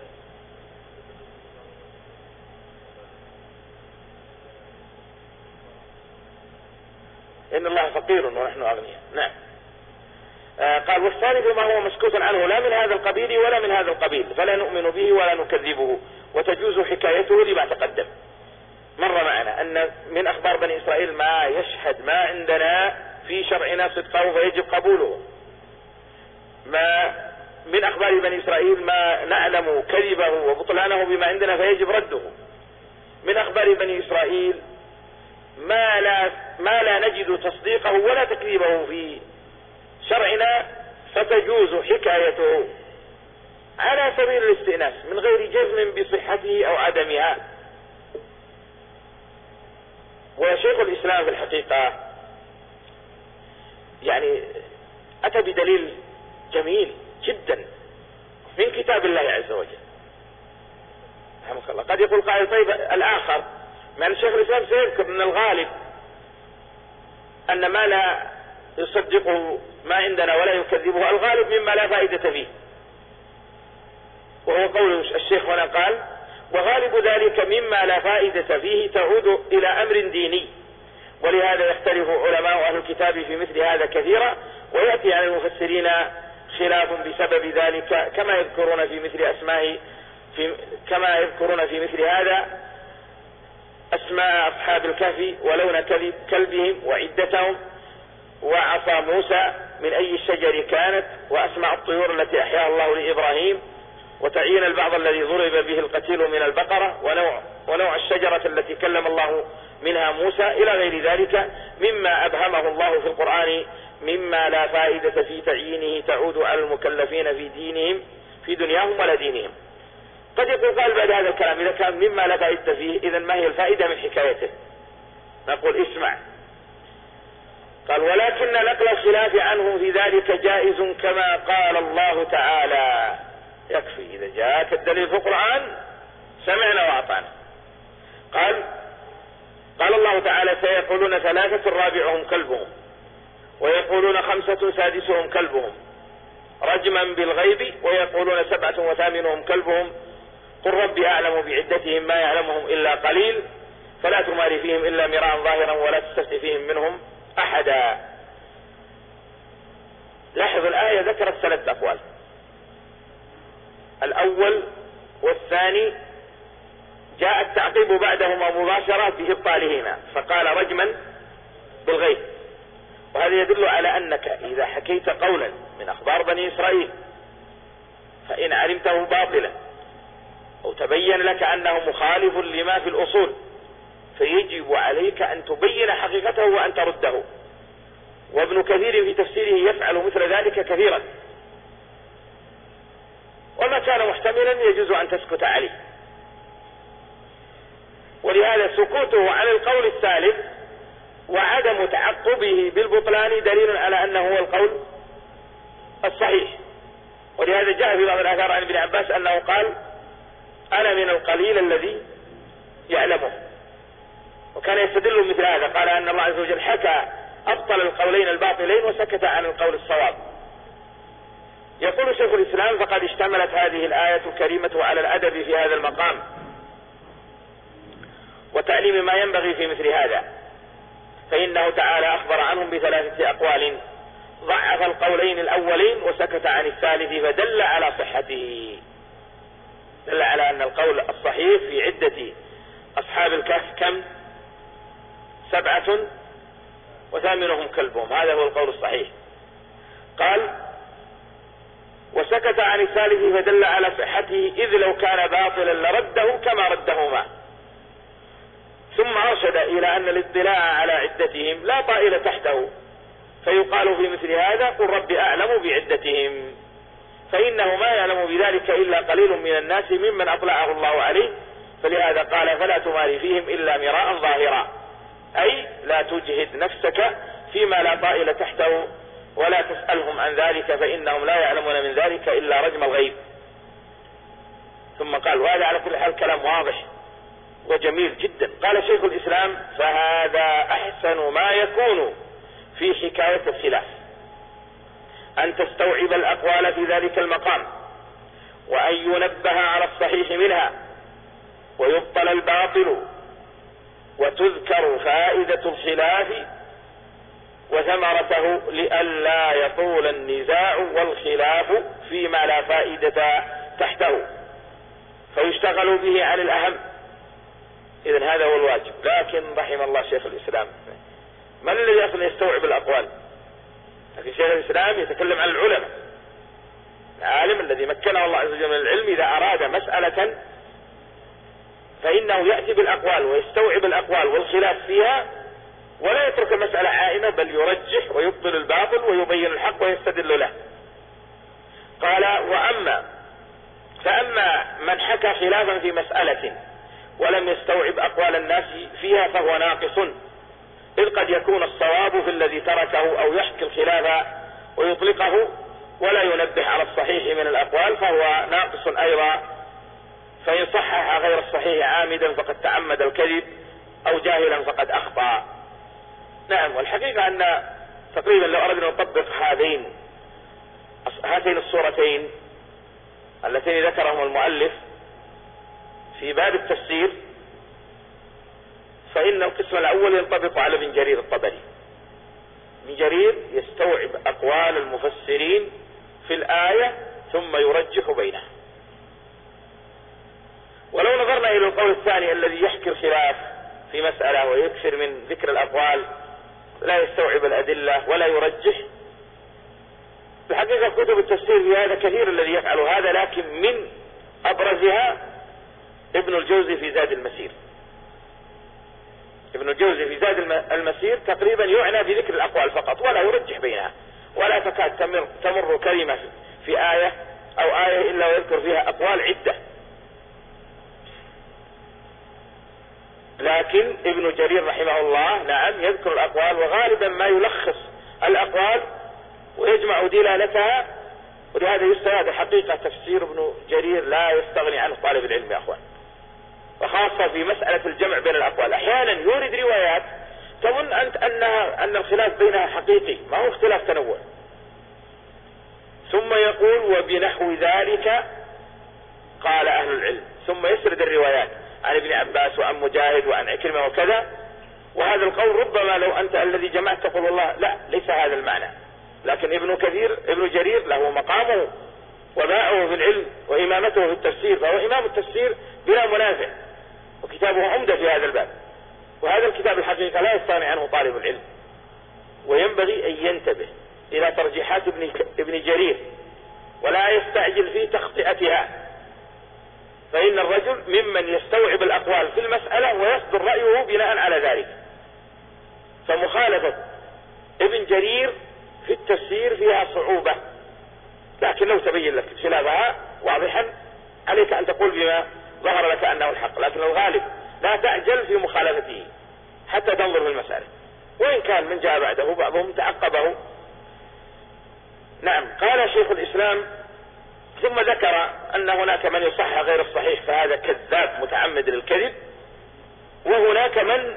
B: إن الله فقير ونحن أغنياء. نعم. آه قال: والثالث ما هو مسكوت عنه لا من هذا القبيل ولا من هذا القبيل، فلا نؤمن به ولا نكذبه، وتجوز حكايته لما تقدم. مر معنا أن من أخبار بني إسرائيل ما يشهد ما عندنا في شرعنا صدقه فيجب قبوله، ما من أخبار بني إسرائيل ما نعلم كذبه وبطلانه بما عندنا فيجب رده، من أخبار بني إسرائيل ما لا, ما لا نجد تصديقه ولا تكذيبه في شرعنا فتجوز حكايته على سبيل الاستئناس من غير جزم بصحته أو عدمها. وشيخ الإسلام في الحقيقة يعني أتى بدليل جميل جدا من كتاب الله عز وجل. رحمك الله. قد يقول قائل: طيب الآخر، مع أن شيخ الإسلام سيذكر من الغالب أن ما لا يصدقه ما عندنا ولا يكذبه الغالب مما لا فائدة فيه، وهو قول الشيخ هنا قال: وغالب ذلك مما لا فائدة فيه تعود إلى أمر ديني، ولهذا يختلف علماء أهل الكتاب في مثل هذا كثيرا، ويأتي عن المفسرين خلاف بسبب ذلك، كما يذكرون في مثل أسماء في كما يذكرون في مثل هذا أسماء أصحاب الكهف ولون كلبهم وعدتهم وعصا موسى من أي الشجر كانت، وأسماء الطيور التي أحياها الله لإبراهيم، وتعيين البعض الذي ضرب به القتيل من البقرة، ونوع, ونوع الشجرة التي كلم الله منها موسى، إلى غير ذلك مما أبهمه الله في القرآن مما لا فائدة في تعيينه تعود على المكلفين في دينهم في دنياهم ولا دينهم. قد يقول قال بعد هذا الكلام: إذا كان مما لا فائدة فيه إذن ما هي الفائدة من حكايته؟ نقول: اسمع. قال: ولكن نقل الخلاف عنه في ذلك جائز كما قال الله تعالى. يكفي إذا جاءك الدليل في القرآن سمعنا وأطعنا. قال قال الله تعالى: سيقولون ثلاثة رابعهم كلبهم، ويقولون خمسة سادسهم كلبهم رجما بالغيب، ويقولون سبعة وثامنهم كلبهم، قل ربي أعلم بعدتهم ما يعلمهم إلا قليل، فلا تماري فيهم إلا مراء ظاهرا ولا تستفت فيهم منهم أحدا. لاحظ الآية ذكرت ثلاث أقوال، الأول والثاني جاء التعقيب بعدهما مباشرة بإبطالهما، فقال رجما بالغيب. وهذا يدل على أنك إذا حكيت قولا من أخبار بني إسرائيل فإن علمته باطلا أو تبين لك أنه مخالف لما في الأصول فيجب عليك أن تبين حقيقته وأن ترده. وابن كثير في تفسيره يفعل مثل ذلك كثيرا، وما كان محتملا يجوز أن تسكت عليه. ولهذا سكوته عن القول الثالث وعدم تعقبه بالبطلان دليل على أنه هو القول الصحيح. ولهذا جاء في بعض الآثار عن ابن عباس أنه قال أنا من القليل الذي يعلمه، وكان يستدل مثل هذا، قال أن الله عز وجل حكى أبطل القولين الباطلين وسكت عن القول الصواب. يقول شيخ الإسلام فقد اشتملت هذه الآية الكريمة على الأدب في هذا المقام وتعليم ما ينبغي في مثل هذا، فإنه تعالى أخبر عنهم بثلاثة أقوال، ضعف القولين الأولين وسكت عن الثالث فدل على صحته، دل على أن القول الصحيح في عدة أصحاب الكهف كم؟ سبعة وثامنهم كلبهم، هذا هو القول الصحيح. قال وسكت عن الثالث فدل على صحته، إذ لو كان باطلا لرده كما ردهما. ثم أرشد إلى أن الاطلاع على عدتهم لا طائل تحته، فيقال في مثل هذا قل رب أعلم بعدتهم، فإنه ما يعلم بذلك إلا قليل من الناس ممن أطلعه الله عليه، فلهذا قال فلا تماري فيهم إلا مراء ظاهرا، أي لا تجهد نفسك فيما لا طائل تحته ولا تسألهم عن ذلك، فإنهم لا يعلمون من ذلك إلا رجم الغيب. ثم قال وهذا على كل حال كلام واضح وجميل جدا. قال شيخ الإسلام فهذا أحسن ما يكون في حكاية الخلاف، أن تستوعب الأقوال في ذلك المقام، وأن ينبه على الصحيح منها ويبطل الباطل، وتذكر فائدة الخلاف وثمرته لئلا يطول النزاع والخلاف فيما لا فائدة تحته فيشتغل به عن الأهم. إذن هذا هو الواجب. لكن رحم الله شيخ الإسلام، من الذي أصلا يستوعب الأقوال؟ لكن شيخ الإسلام يتكلم عن العلماء، العالم الذي مكنه الله عز وجل من العلم إذا أراد مسألة فإنه يأتي بالأقوال ويستوعب الأقوال والخلاف فيها، ولا يترك المسألة عائمة، بل يرجح ويبطل الباطل ويبين الحق ويستدل له. قال وأما فأما من حكى خلافا في مسألة ولم يستوعب أقوال الناس فيها فهو ناقص، إذ قد يكون الصواب في الذي تركه أو يحكي الخلاف ويطلقه ولا ينبه على الصحيح من الأقوال فهو ناقص أيضا، فإن صحح غير الصحيح عامدا فقد تعمد الكذب، أو جاهلا فقد أخطأ. نعم، والحقيقة أن تقريبا لو أردنا نطبق هذين هاتين الصورتين اللتين ذكرهم المؤلف في باب التفسير، فإن القسم الأول ينطبق على ابن جرير الطبري. ابن جرير يستوعب أقوال المفسرين في الآية ثم يرجح بينها. ولو نظرنا إلى القول الثاني الذي يحكي الخلاف في مسألة ويكثر من ذكر الأقوال لا يستوعب الأدلة ولا يرجح، الحقيقة كتب التفسير في هذا كثير الذي يفعل هذا، لكن من أبرزها ابن الجوزي في زاد المسير. ابن الجوزي في زاد المسير تقريبا يعنى بذكر الأقوال فقط ولا يرجح بينها، ولا تكاد تمر, تمر كلمة في آية أو آية إلا ويذكر فيها أقوال عدة. لكن ابن جرير رحمه الله نعم يذكر الأقوال، وغالبا ما يلخص الأقوال ويجمع دلالتها، ولهذا يستفاد حقيقة تفسير ابن جرير لا يستغني عنه طالب العلم يا أخوان، وخاصة في مسألة الجمع بين الأقوال. أحيانا يورد روايات تظن أنت أنها أن الخلاف بينها حقيقي، ما هو اختلاف تنوع، ثم يقول وبنحو ذلك قال أهل العلم، ثم يسرد الروايات عن ابن عباس وعن مجاهد وعن عكرمة وكذا، وهذا القول ربما لو أنت الذي جمعت تقول والله لا ليس هذا المعنى، لكن ابن كثير ابن جرير له مقامه وباءه في العلم وإمامته في التفسير، فهو إمام التفسير بلا منازع، وكتابه عمدة في هذا الباب. وهذا الكتاب الحقيقة لا يستغني عنه طالب العلم، وينبغي أن ينتبه إلى ترجيحات ابن ابن جرير ولا يستعجل في تخطئتها، فإن الرجل ممن يستوعب الأقوال في المسألة ويصدر رأيه بناء على ذلك. فمخالفة ابن جرير في التفسير فيها صعوبة، لكن لو تبين لك خلافها واضحا عليك أن تقول بما ظهر لك أنه الحق، لكن الغالب لا تعجل في مخالفته حتى تنظر في المسألة، وإن كان من جاء بعده بعضهم تعقبه. نعم. قال شيخ الإسلام ثم ذكر أن هناك من يصحح غير الصحيح فهذا كذاب متعمد للكذب، وهناك من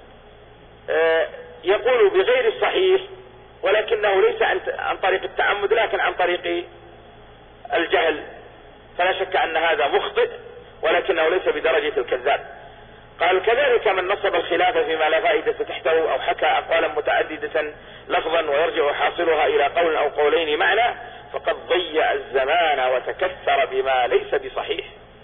B: يقول بغير الصحيح ولكنه ليس عن طريق التعمد لكن عن طريق الجهل، فلا شك أن هذا مخطئ ولكنه ليس بدرجة الكذاب. قال كذلك من نصب الخلاف فيما لا فائدة تحته أو حكى أقوالا متعددة لفظا ويرجع حاصلها إلى قول أو قولين معنى فقد ضيع الزمان وتكثر بما ليس بصحيح.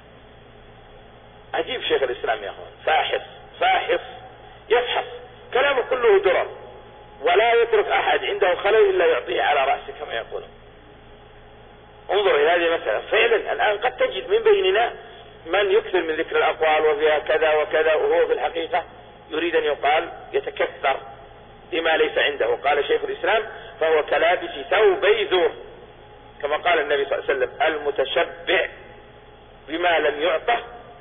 B: عجيب شيخ الإسلام يا أخوان، فاحص فاحص يفحص كلامه كله درر، ولا يترك أحد عنده خلل إلا يعطيه على رأسه كما يقولون. انظر إلى هذه المسألة، فعلا الآن قد تجد من بيننا من يكثر من ذكر الأقوال وفيها كذا وكذا، وهو في الحقيقة يريد أن يقال يتكثر بما ليس عنده. قال شيخ الإسلام فهو كلابس ثوبي ذور، كما قال النبي صلى الله عليه وسلم المتشبع بما لم يعطه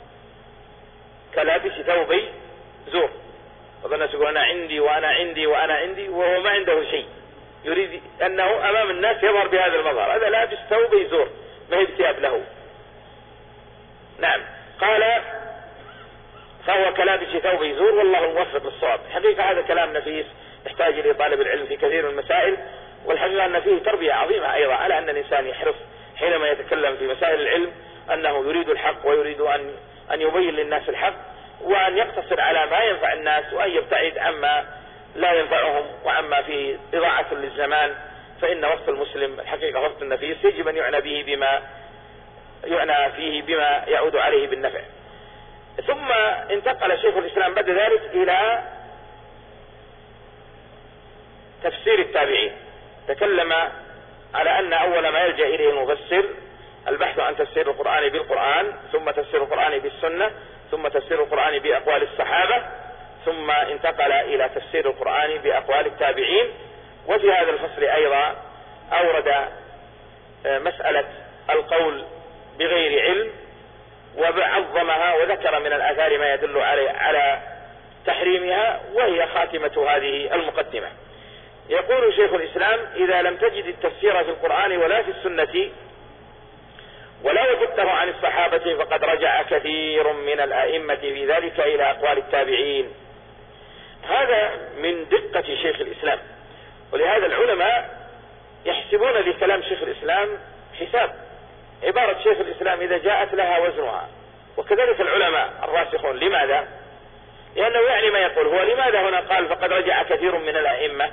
B: كلابس ثوبي ذور. وظن يقول أنا عندي وأنا عندي وأنا عندي وهو ما عنده شيء، يريد أنه أمام الناس يظهر بهذا المظهر، هذا لابس ثوبي ذور ما هي ثياب له. نعم. قال فهو كلابس ثوبي ذور والله موفق للصواب. حقيقة هذا كلام نفيس يحتاج إلى طالب العلم في كثير من المسائل، والحقيقة أن فيه تربية عظيمة أيضا على أن الإنسان يحرص حينما يتكلم في مسائل العلم أنه يريد الحق ويريد أن أن يبين للناس الحق، وأن يقتصر على ما ينفع الناس وأن يبتعد عما لا ينفعهم وعما فيه إضاعة للزمان. فإن وقت المسلم الحقيقة وقت النفيس يجب أن يعنى به بما يعنى فيه بما يعود عليه بالنفع. ثم انتقل شيخ الإسلام بعد ذلك إلى تفسير التابعين. تكلم على أن أول ما يلجأ إليه المفسر البحث عن تفسير القرآن بالقرآن، ثم تفسير القرآن بالسنة، ثم تفسير القرآن بأقوال الصحابة، ثم انتقل إلى تفسير القرآن بأقوال التابعين. وفي هذا الفصل أيضا أورد مسألة القول بغير علم وعظمها وذكر من الآثار ما يدل على تحريمها، وهي خاتمة هذه المقدمة. يقول شيخ الإسلام إذا لم تجد التفسير في القرآن ولا في السنة ولا وجدته عن الصحابة فقد رجع كثير من الأئمة في ذلك إلى أقوال التابعين. هذا من دقة شيخ الإسلام، ولهذا العلماء يحسبون لكلام شيخ الإسلام حساب. عبارة شيخ الإسلام إذا جاءت لها وزنها، وكذلك العلماء الراسخون. لماذا؟ لأنه يعني ما يقول. هو لماذا هنا قال فقد رجع كثير من الأئمة؟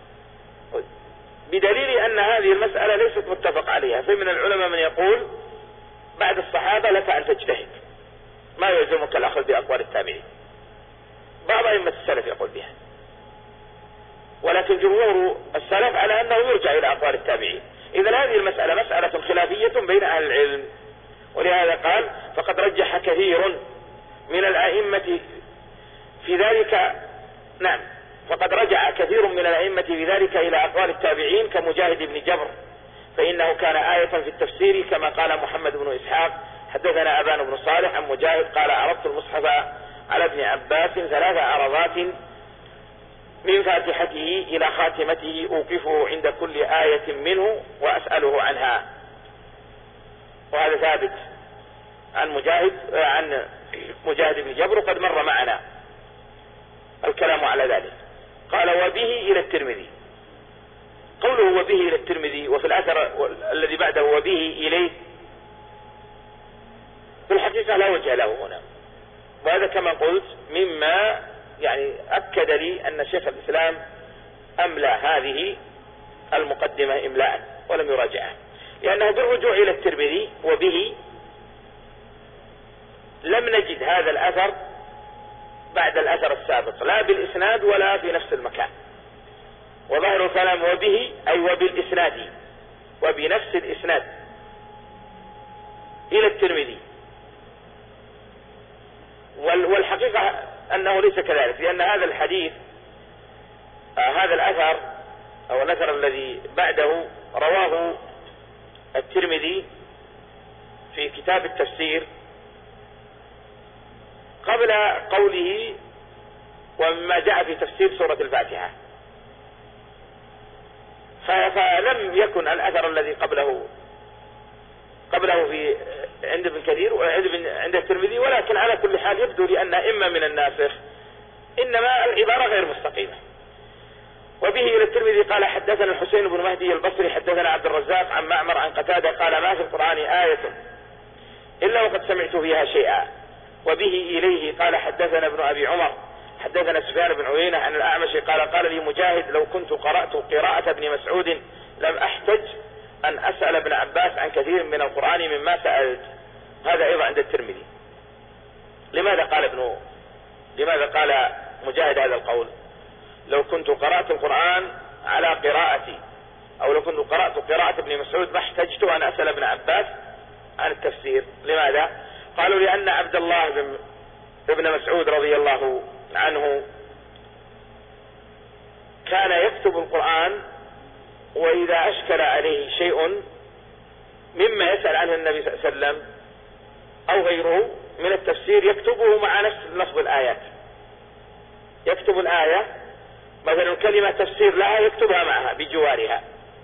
B: بدليل أن هذه المسألة ليست متفق عليها. فمن العلماء من يقول بعد الصحابة لك أن تجتهد، ما يلزمك الأخذ بأقوال التابعين. بعض أئمة السلف يقول بها، ولكن جمهور السلف على أنه يرجع إلى أقوال التابعين. إذا هذه المسألة مسألة خلافية بين أهل العلم، ولهذا قال فقد رجح كثير من الأئمة في ذلك. نعم. فقد رجع كثير من الأئمة في ذلك إلى أقوال التابعين كمجاهد بن جبر، فإنه كان آية في التفسير كما قال محمد بن إسحاق حدثنا أبان بن صالح عن مجاهد قال عرضت المصحف على ابن عباس ثلاث عرضات من فاتحته إلى خاتمته أوقفه عند كل آية منه وأسأله عنها. وهذا ثابت عن مجاهد عن مجاهد بن جبر قد مر معنا الكلام على ذلك. قال وبه إلى الترمذي. قوله وبه إلى الترمذي وفي الأثر الذي بعده وبه إليه في الحقيقة لا وجه له هنا، وهذا كما قلت مما يعني أكد لي أن شيخ الإسلام أملى هذه المقدمة إملاء ولم يراجعها، لأنه بالرجوع إلى الترمذي وبه لم نجد هذا الأثر بعد الأثر السابق لا بالإسناد ولا في نفس المكان. وظاهر الكلام وبه أي وبالإسناد وبنفس الإسناد إلى الترمذي، والحقيقة أنه ليس كذلك، لأن هذا الحديث آه هذا الأثر أو الأثر الذي بعده رواه الترمذي في كتاب التفسير قبل قوله ومما جاء في تفسير سورة الفاتحة، فلم يكن الأثر الذي قبله قبله في عند ابن كثير وعند الترمذي، ولكن على كل حال يبدو لي أن إما من الناسخ إنما العبارة غير مستقيمة. وبه إلى الترمذي قال حدثنا الحسين بن مهدي البصري حدثنا عبد الرزاق عن معمر عن قتادة قال ما في القرآن آية إلا وقد سمعت فيها شيئا. وبه إليه قال حدثنا ابن أبي عمر حدثنا سفيان بن عيينة عن الأعمش قال قال لي مجاهد لو كنت قرأت قراءة ابن مسعود لم أحتج أن أسأل ابن عباس عن كثير من القرآن مما سألت. هذا أيضا عند الترمذي. لماذا قال ابن لماذا قال مجاهد هذا القول؟ لو كنت قرأت القرآن على قراءتي أو لو كنت قرأت قراءة ابن مسعود ما احتجت أن أسأل ابن عباس عن التفسير. لماذا؟ قالوا لأن عبد الله بن ابن مسعود رضي الله عنه كان يكتب القرآن، وإذا أشكل عليه شيء مما يسأل عنه النبي صلى الله عليه وسلم أو غيره من التفسير يكتبه مع نفس لفظ الآيات. يكتب الآية مثلا كلمة تفسير لها يكتبها معها بجوارها.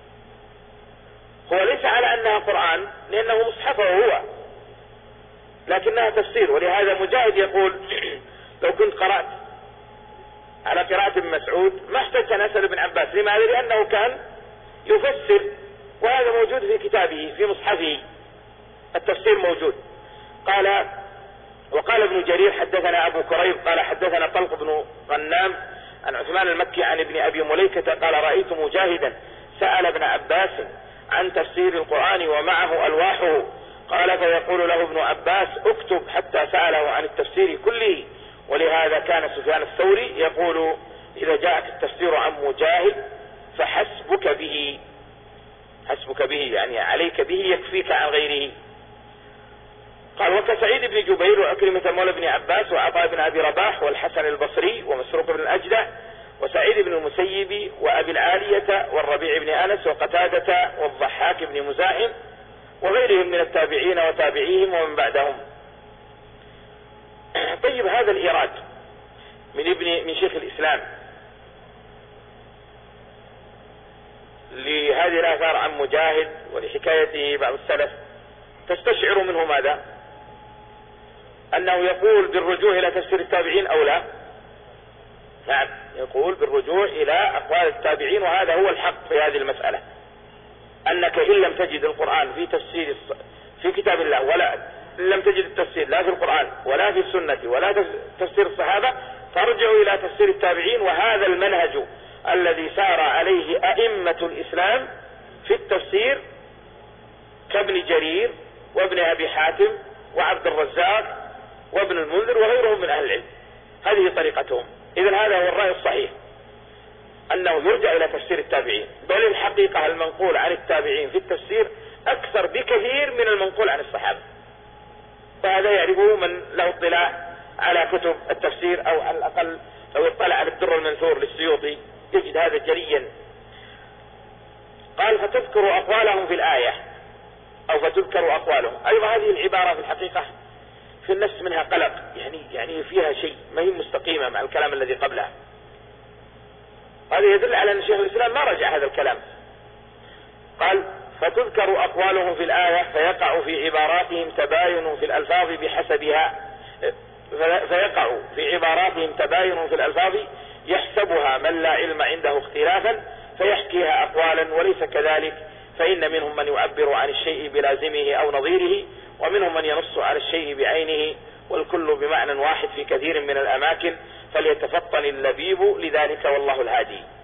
B: هو ليس على أنها قرآن لأنه مصحفه هو، لكنها تفسير. ولهذا مجاهد يقول لو كنت قرأت على قراءة ابن مسعود ما احتجت أن أسأل ابن عباس. لماذا؟ لأنه كان يفسر، وهذا موجود في كتابه في مصحفه التفسير موجود. قال وقال ابن جرير حدثنا أبو كريب قال حدثنا طلق بن غنام عن عثمان المكي عن ابن أبي مليكة قال رأيت مجاهدا سأل ابن عباس عن تفسير القرآن ومعه ألواحه قال فيقول له ابن عباس اكتب حتى سأله عن التفسير كله. ولهذا كان سفيان الثوري يقول إذا جاءك التفسير عن مجاهد فحسبك به، حسبك به يعني عليك به يكفيك عن غيره. قال وكسعيد بن جبير وعكرمة مولى بن عباس وعطاء بن أبي رباح والحسن البصري ومسروق بن الأجدع وسعيد بن المسيب وأبي العالية والربيع بن أنس وقتادة والضحاك بن مزاحم وغيرهم من التابعين وتابعيهم ومن بعدهم. طيب هذا الإيراد من ابن من شيخ الإسلام لهذه الآثار عن مجاهد ولحكايته بعض السلف تستشعر منه ماذا؟ أنه يقول بالرجوع إلى تفسير التابعين أو لا؟ نعم، يقول بالرجوع إلى أقوال التابعين، وهذا هو الحق في هذه المسألة، أنك إن لم تجد القرآن في تفسير في كتاب الله ولا لم تجد التفسير لا في القرآن ولا في السنة ولا تفسير الصحابة فارجع إلى تفسير التابعين. وهذا المنهج الذي سار عليه أئمة الإسلام في التفسير كابن جرير وابن أبي حاتم وعبد الرزاق وابن المنذر وغيرهم من أهل العلم، هذه طريقتهم. إذن هذا هو الرأي الصحيح أنه يرجع إلى تفسير التابعين، بل الحقيقة المنقول عن التابعين في التفسير أكثر بكثير من المنقول عن الصحابة. فهذا يعرفه من له اطلاع على كتب التفسير، أو على الأقل لو اطلع على الدر المنثور للسيوطي يجد هذا جليا. قال فتذكر أقوالهم في الآية أو فتذكر أقوالهم. أيضا هذه العبارة في الحقيقة في النفس منها قلق، يعني يعني فيها شيء ما هي مستقيمة مع الكلام الذي قبلها. هذا يدل على أن شيخ الإسلام ما رجع هذا الكلام. قال فتذكر أقوالهم في الآية فيقع في عباراتهم تباين في الألفاظ بحسبها فيقع في عباراتهم تباين في الألفاظ يحسبها من لا علم عنده اختلافا فيحكيها أقوالا، وليس كذلك، فإن منهم من يعبر عن الشيء بلازمه أو نظيره، ومنهم من ينص على الشيء بعينه، والكل بمعنى واحد في كثير من الأماكن، فليتفطن اللبيب لذلك والله الهادي.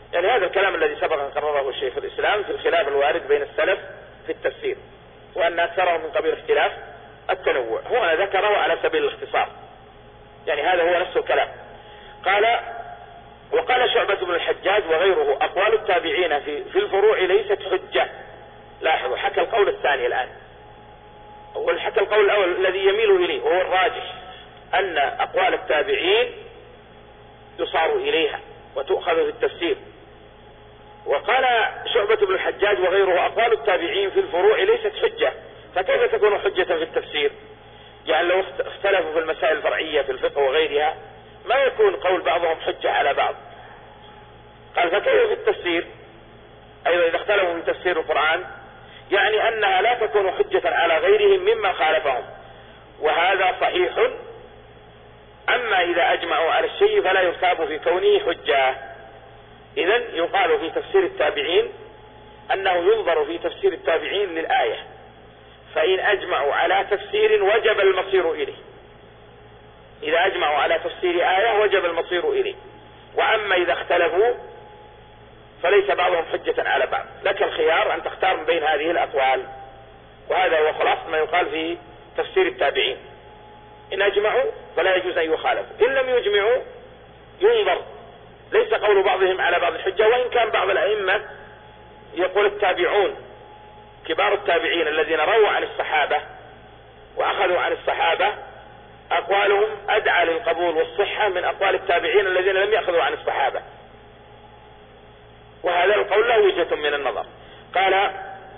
B: يعني هذا الكلام الذي سبق أن قرره الشيخ الإسلام في الخلاف الوارد بين السلف في التفسير، وأن أكثرهم من قبيل اختلاف التنوع. هو ذكره على سبيل الاختصار، يعني هذا هو نفس الكلام. قال: وقال شعبة بن الحجاج وغيره: أقوال التابعين في, في الفروع ليست حجة. لاحظوا، حكى القول الثاني الآن، وحكى القول الأول الذي يميل إليه وهو الراجح، أن أقوال التابعين يصار إليها وتؤخذ في التفسير. وقال شعبة بن الحجاج وغيره: أقوال التابعين في الفروع ليست حجة، فكيف تكون حجة في التفسير؟ يعني لو اختلفوا في المسائل الفرعية في الفقه وغيرها ما يكون قول بعضهم حجة على بعض. قال: فكيف في التفسير؟ أيضا إذا اختلفوا في تفسير القرآن، يعني أنها لا تكون حجة على غيرهم ممن خالفهم، وهذا صحيح. أما إذا أجمعوا على الشيء فلا يرتاب في كونه حجة. إذن يقال في تفسير التابعين أنه ينظر في تفسير التابعين للآية، فإن أجمعوا على تفسير وجب المصير إليه. إذا أجمعوا على تفسير آية وجب المصير إليه. وأما إذا اختلفوا فليس بعضهم حجة على بعض، لك الخيار أن تختار من بين هذه الأقوال. وهذا هو خلاصة ما يقال في تفسير التابعين: إن أجمعوا فلا يجوز أن يخالفوا، إن لم يجمعوا ينظر. ليس قول بعضهم على بعض الحجة، وإن كان بعض الأئمة يقول التابعون كبار التابعين الذين رووا عن الصحابة وأخذوا عن الصحابة أقوالهم أدعى للقبول والصحة من أقوال التابعين الذين لم يأخذوا عن الصحابة، وهذا القول له وجهة من النظر. قال: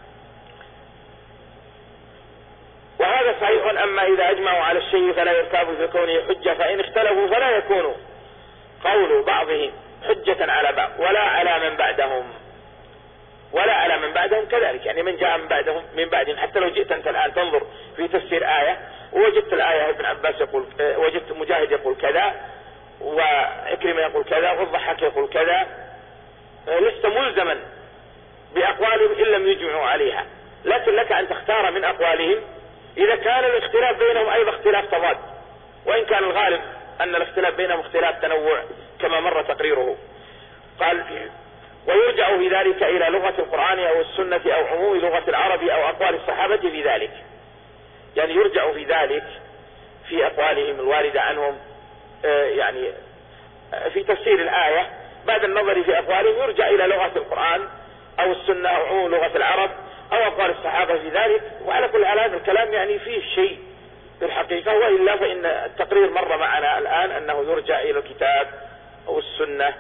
B: وهذا صحيح. أما إذا أجمعوا على الشيء فلا يرتاب في كونه حجة، فإن اختلفوا فلا يكون قول بعضهم حجة على بعض ولا على من بعدهم ولا على من بعدهم كذلك. يعني من جاء من بعدهم من بعدهم، حتى لو جئت أنت الآن تنظر في تفسير آية ووجدت الآية ابن عباس يقول، وجدت مجاهد يقول كذا، وعكرمة يقول كذا، والضحاك يقول كذا، لست ملزما بأقوالهم إن لم يجمعوا عليها، لكن لك أن تختار من أقوالهم إذا كان الاختلاف بينهم أيضا اختلاف تضاد، وإن كان الغالب أن الاختلاف بينهم اختلاف تنوع كما مر تقريره. قال: ويرجع في ذلك إلى لغة القرآن أو السنة أو عموم لغة العرب أو أقوال الصحابة في ذلك. يعني يرجع في ذلك في أقوالهم الواردة عنهم، يعني في تفسير الآية بعد النظر في أقوالهم يرجع إلى لغة القرآن أو السنة أو عموم لغة العرب أو أقوال الصحابة في ذلك. وعلى كل حال هذا الكلام يعني فيه شيء في الحقيقة، وإلا فإن التقرير مر معنا الآن أنه يرجع إلى الكتاب أو السنة،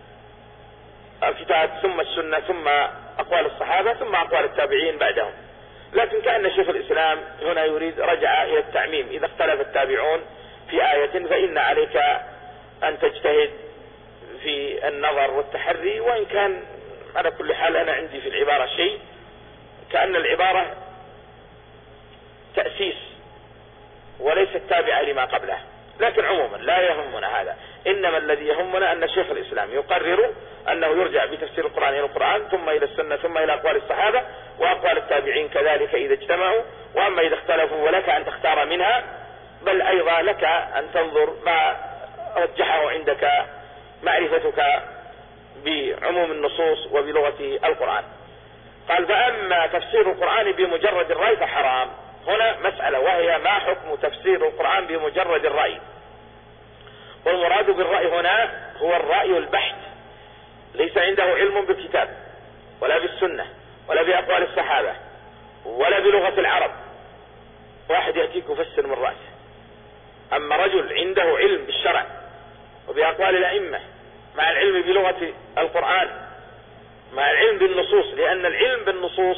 B: الكتاب ثم السنة ثم أقوال الصحابة ثم أقوال التابعين بعدهم. لكن كأن شيخ الإسلام هنا يريد رجع إلى التعميم: إذا اختلف التابعون في آية فإن عليك أن تجتهد في النظر والتحري. وإن كان على كل حال أنا عندي في العبارة شيء كأن العبارة تأسيس وليست تابعة لما قبله، لكن عموما لا يهمنا هذا. إنما الذي يهمنا أن شيخ الإسلام يقرر أنه يرجع بتفسير القرآن إلى القرآن ثم إلى السنة ثم إلى أقوال الصحابة وأقوال التابعين كذلك إذا اجتمعوا. وأما إذا اختلفوا ولك أن تختار منها، بل أيضا لك أن تنظر ما رجحه عندك معرفتك بعموم النصوص وبلغة القرآن. قال: فأما تفسير القرآن بمجرد الرأي فحرام. هنا مسألة، وهي ما حكم تفسير القرآن بمجرد الرأي؟ والمراد بالرأي هنا هو الرأي البحث، ليس عنده علم بالكتاب ولا بالسنة ولا بأقوال الصحابة ولا بلغة العرب، واحد يأتيك يفسر من رأسه. أما رجل عنده علم بالشرع وبأقوال الأئمة مع العلم بلغة القرآن مع العلم بالنصوص، لأن العلم بالنصوص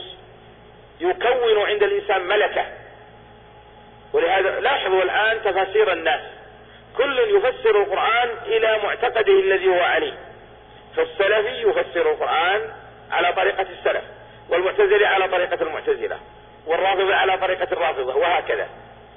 B: يكون عند الإنسان ملكة. ولهذا لاحظوا الآن تفاسير الناس، كل يفسر القرآن إلى معتقده الذي هو عليه. فالسلفي يفسر القرآن على طريقة السلف، والمعتزلة على طريقة المعتزلة، والرافضة على طريقة الرافضة، وهكذا.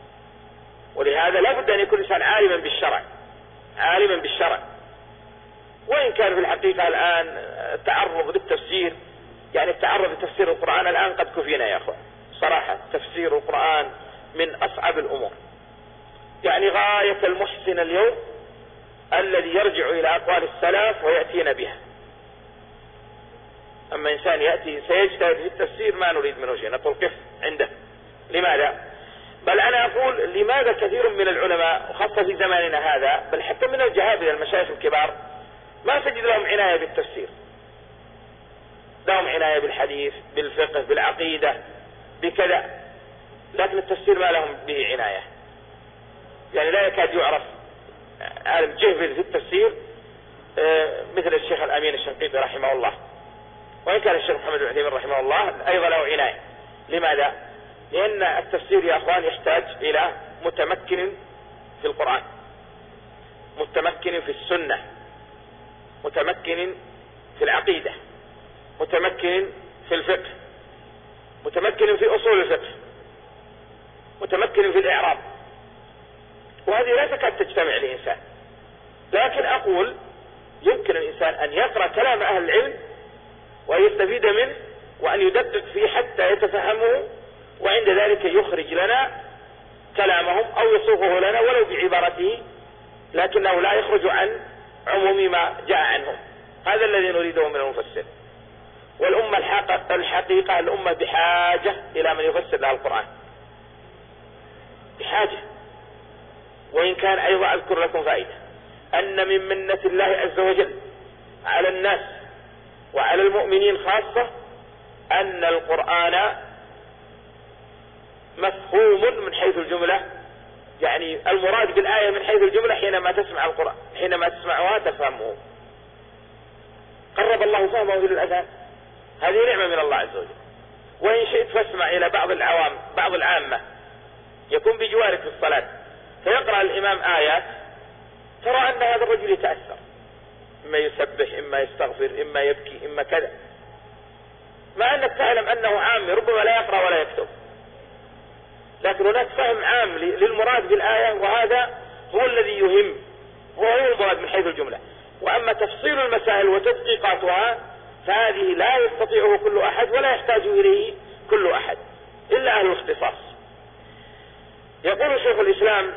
B: ولهذا لا بد أن يكون الإنسان عالما بالشرع عالما بالشرع وإن كان في الحقيقة الآن التعرض للتفسير، يعني التعرض لتفسير القرآن الآن قد كفينا يا أخوان صراحة. تفسير القرآن من أصعب الأمور، يعني غاية المحسن اليوم الذي يرجع إلى أقوال السلف ويأتينا بها، أما إنسان يأتي سيجتهد في التفسير ما نريد منه شيء، نقول قف عنده. لماذا؟ بل أنا أقول لماذا كثير من العلماء وخاصة في زماننا هذا، بل حتى من الجهابذة المشايخ الكبار ما تجد لهم عناية بالتفسير، لهم عناية بالحديث، بالفقه، بالعقيدة، بكذا، لكن التفسير ما لهم به عناية. يعني لا يكاد يعرف عالم جهبذ في التفسير مثل الشيخ الأمين الشنقيطي رحمه الله، وإن كان الشيخ محمد بن عثيمين رحمه الله أيضا له عناية. لماذا؟ لأن التفسير يا أخوان يحتاج إلى متمكن في القرآن، متمكن في السنة، متمكن في العقيدة، متمكن في الفقه، متمكن في أصول الفقه، متمكن في الإعراب، وهذه لا تكاد تجتمع لإنسان. لكن أقول يمكن الإنسان أن يقرأ كلام أهل العلم ويستفيد منه وأن يدقق فيه حتى يتفهمه، وعند ذلك يخرج لنا كلامهم أو يصوغه لنا ولو بعبارته، لكنه لا يخرج عن عموم ما جاء عنهم. هذا الذي نريده من المفسر. والأمة الحقيقة الأمة بحاجة إلى من يفسر لها القرآن، بحاجة. وإن كان أيضا أذكر لكم فائدة، أن من منة الله عز وجل على الناس وعلى المؤمنين خاصة أن القرآن مفهوم من حيث الجملة، يعني المراد بالآية من حيث الجملة حينما تسمع القرآن، حينما تسمعها تفهمه. قرب الله فهمه للأذان، هذه نعمة من الله عز وجل. وإن شئت فاسمع إلى بعض العوام، بعض العامة يكون بجوارك في الصلاة فيقرأ الإمام آيات ترى أن هذا الرجل يتأثر، إما يسبح، إما يستغفر، إما يبكي، إما كذا، مع أنك تعلم أنه عام ربما لا يقرأ ولا يكتب، لكن هناك فهم عام للمراد بالآية، وهذا هو الذي يهم، هو هو المراد من حيث الجملة. وأما تفصيل المسائل وتدقيقاتها فهذه لا يستطيعه كل أحد ولا يحتاج إليه كل أحد إلا أهل الاختصاص. يقول شيخ الإسلام: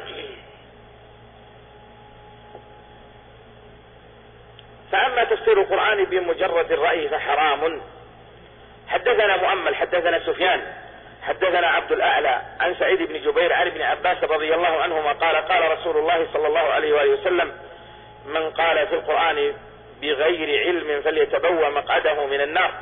B: فأما تفسير القرآن بمجرد الرأي فحرام. حدثنا مؤمل حدثنا سفيان حدثنا عبد الأعلى عن سعيد بن جبير عن ابن عباس رضي الله عنهما قال: قال رسول الله صلى الله عليه وآله وسلم: من قال في القرآن بغير علم فليتبوأ مقعده من النار.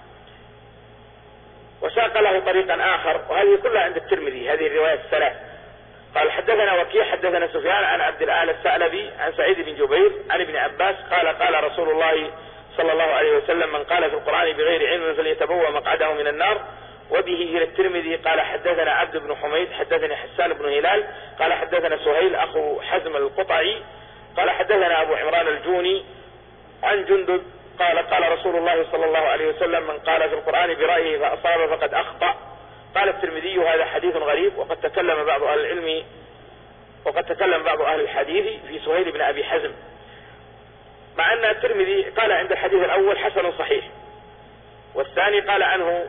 B: وساق له طريقا آخر، وهذه كلها عند الترمذي، هذه الرواية الثلاث. قال: حدثنا وكيع حدثنا سفيان عن عبد الأعلى الثعلبي عن سعيد بن جبير عن ابن عباس قال: قال رسول الله صلى الله عليه وسلم: من قال في القرآن بغير علم فليتبوأ مقعده من النار. وبه إلى الترمذي قال: حدثنا عبد بن حميد حدثني حسان بن هلال قال: حدثنا سهيل أخو حزم القطعي قال: حدثنا أبو عمران الجوني عن جندب قال: قال رسول الله صلى الله عليه وسلم: من قال في القرآن برأيه فأصاب فقد أخطأ. قال الترمذي: هذا حديث غريب. وقد تكلم بعض أهل العلم وقد تكلم بعض أهل الحديث في سهيل بن أبي حزم، مع أن الترمذي قال عند الحديث الأول حسن صحيح، والثاني قال عنه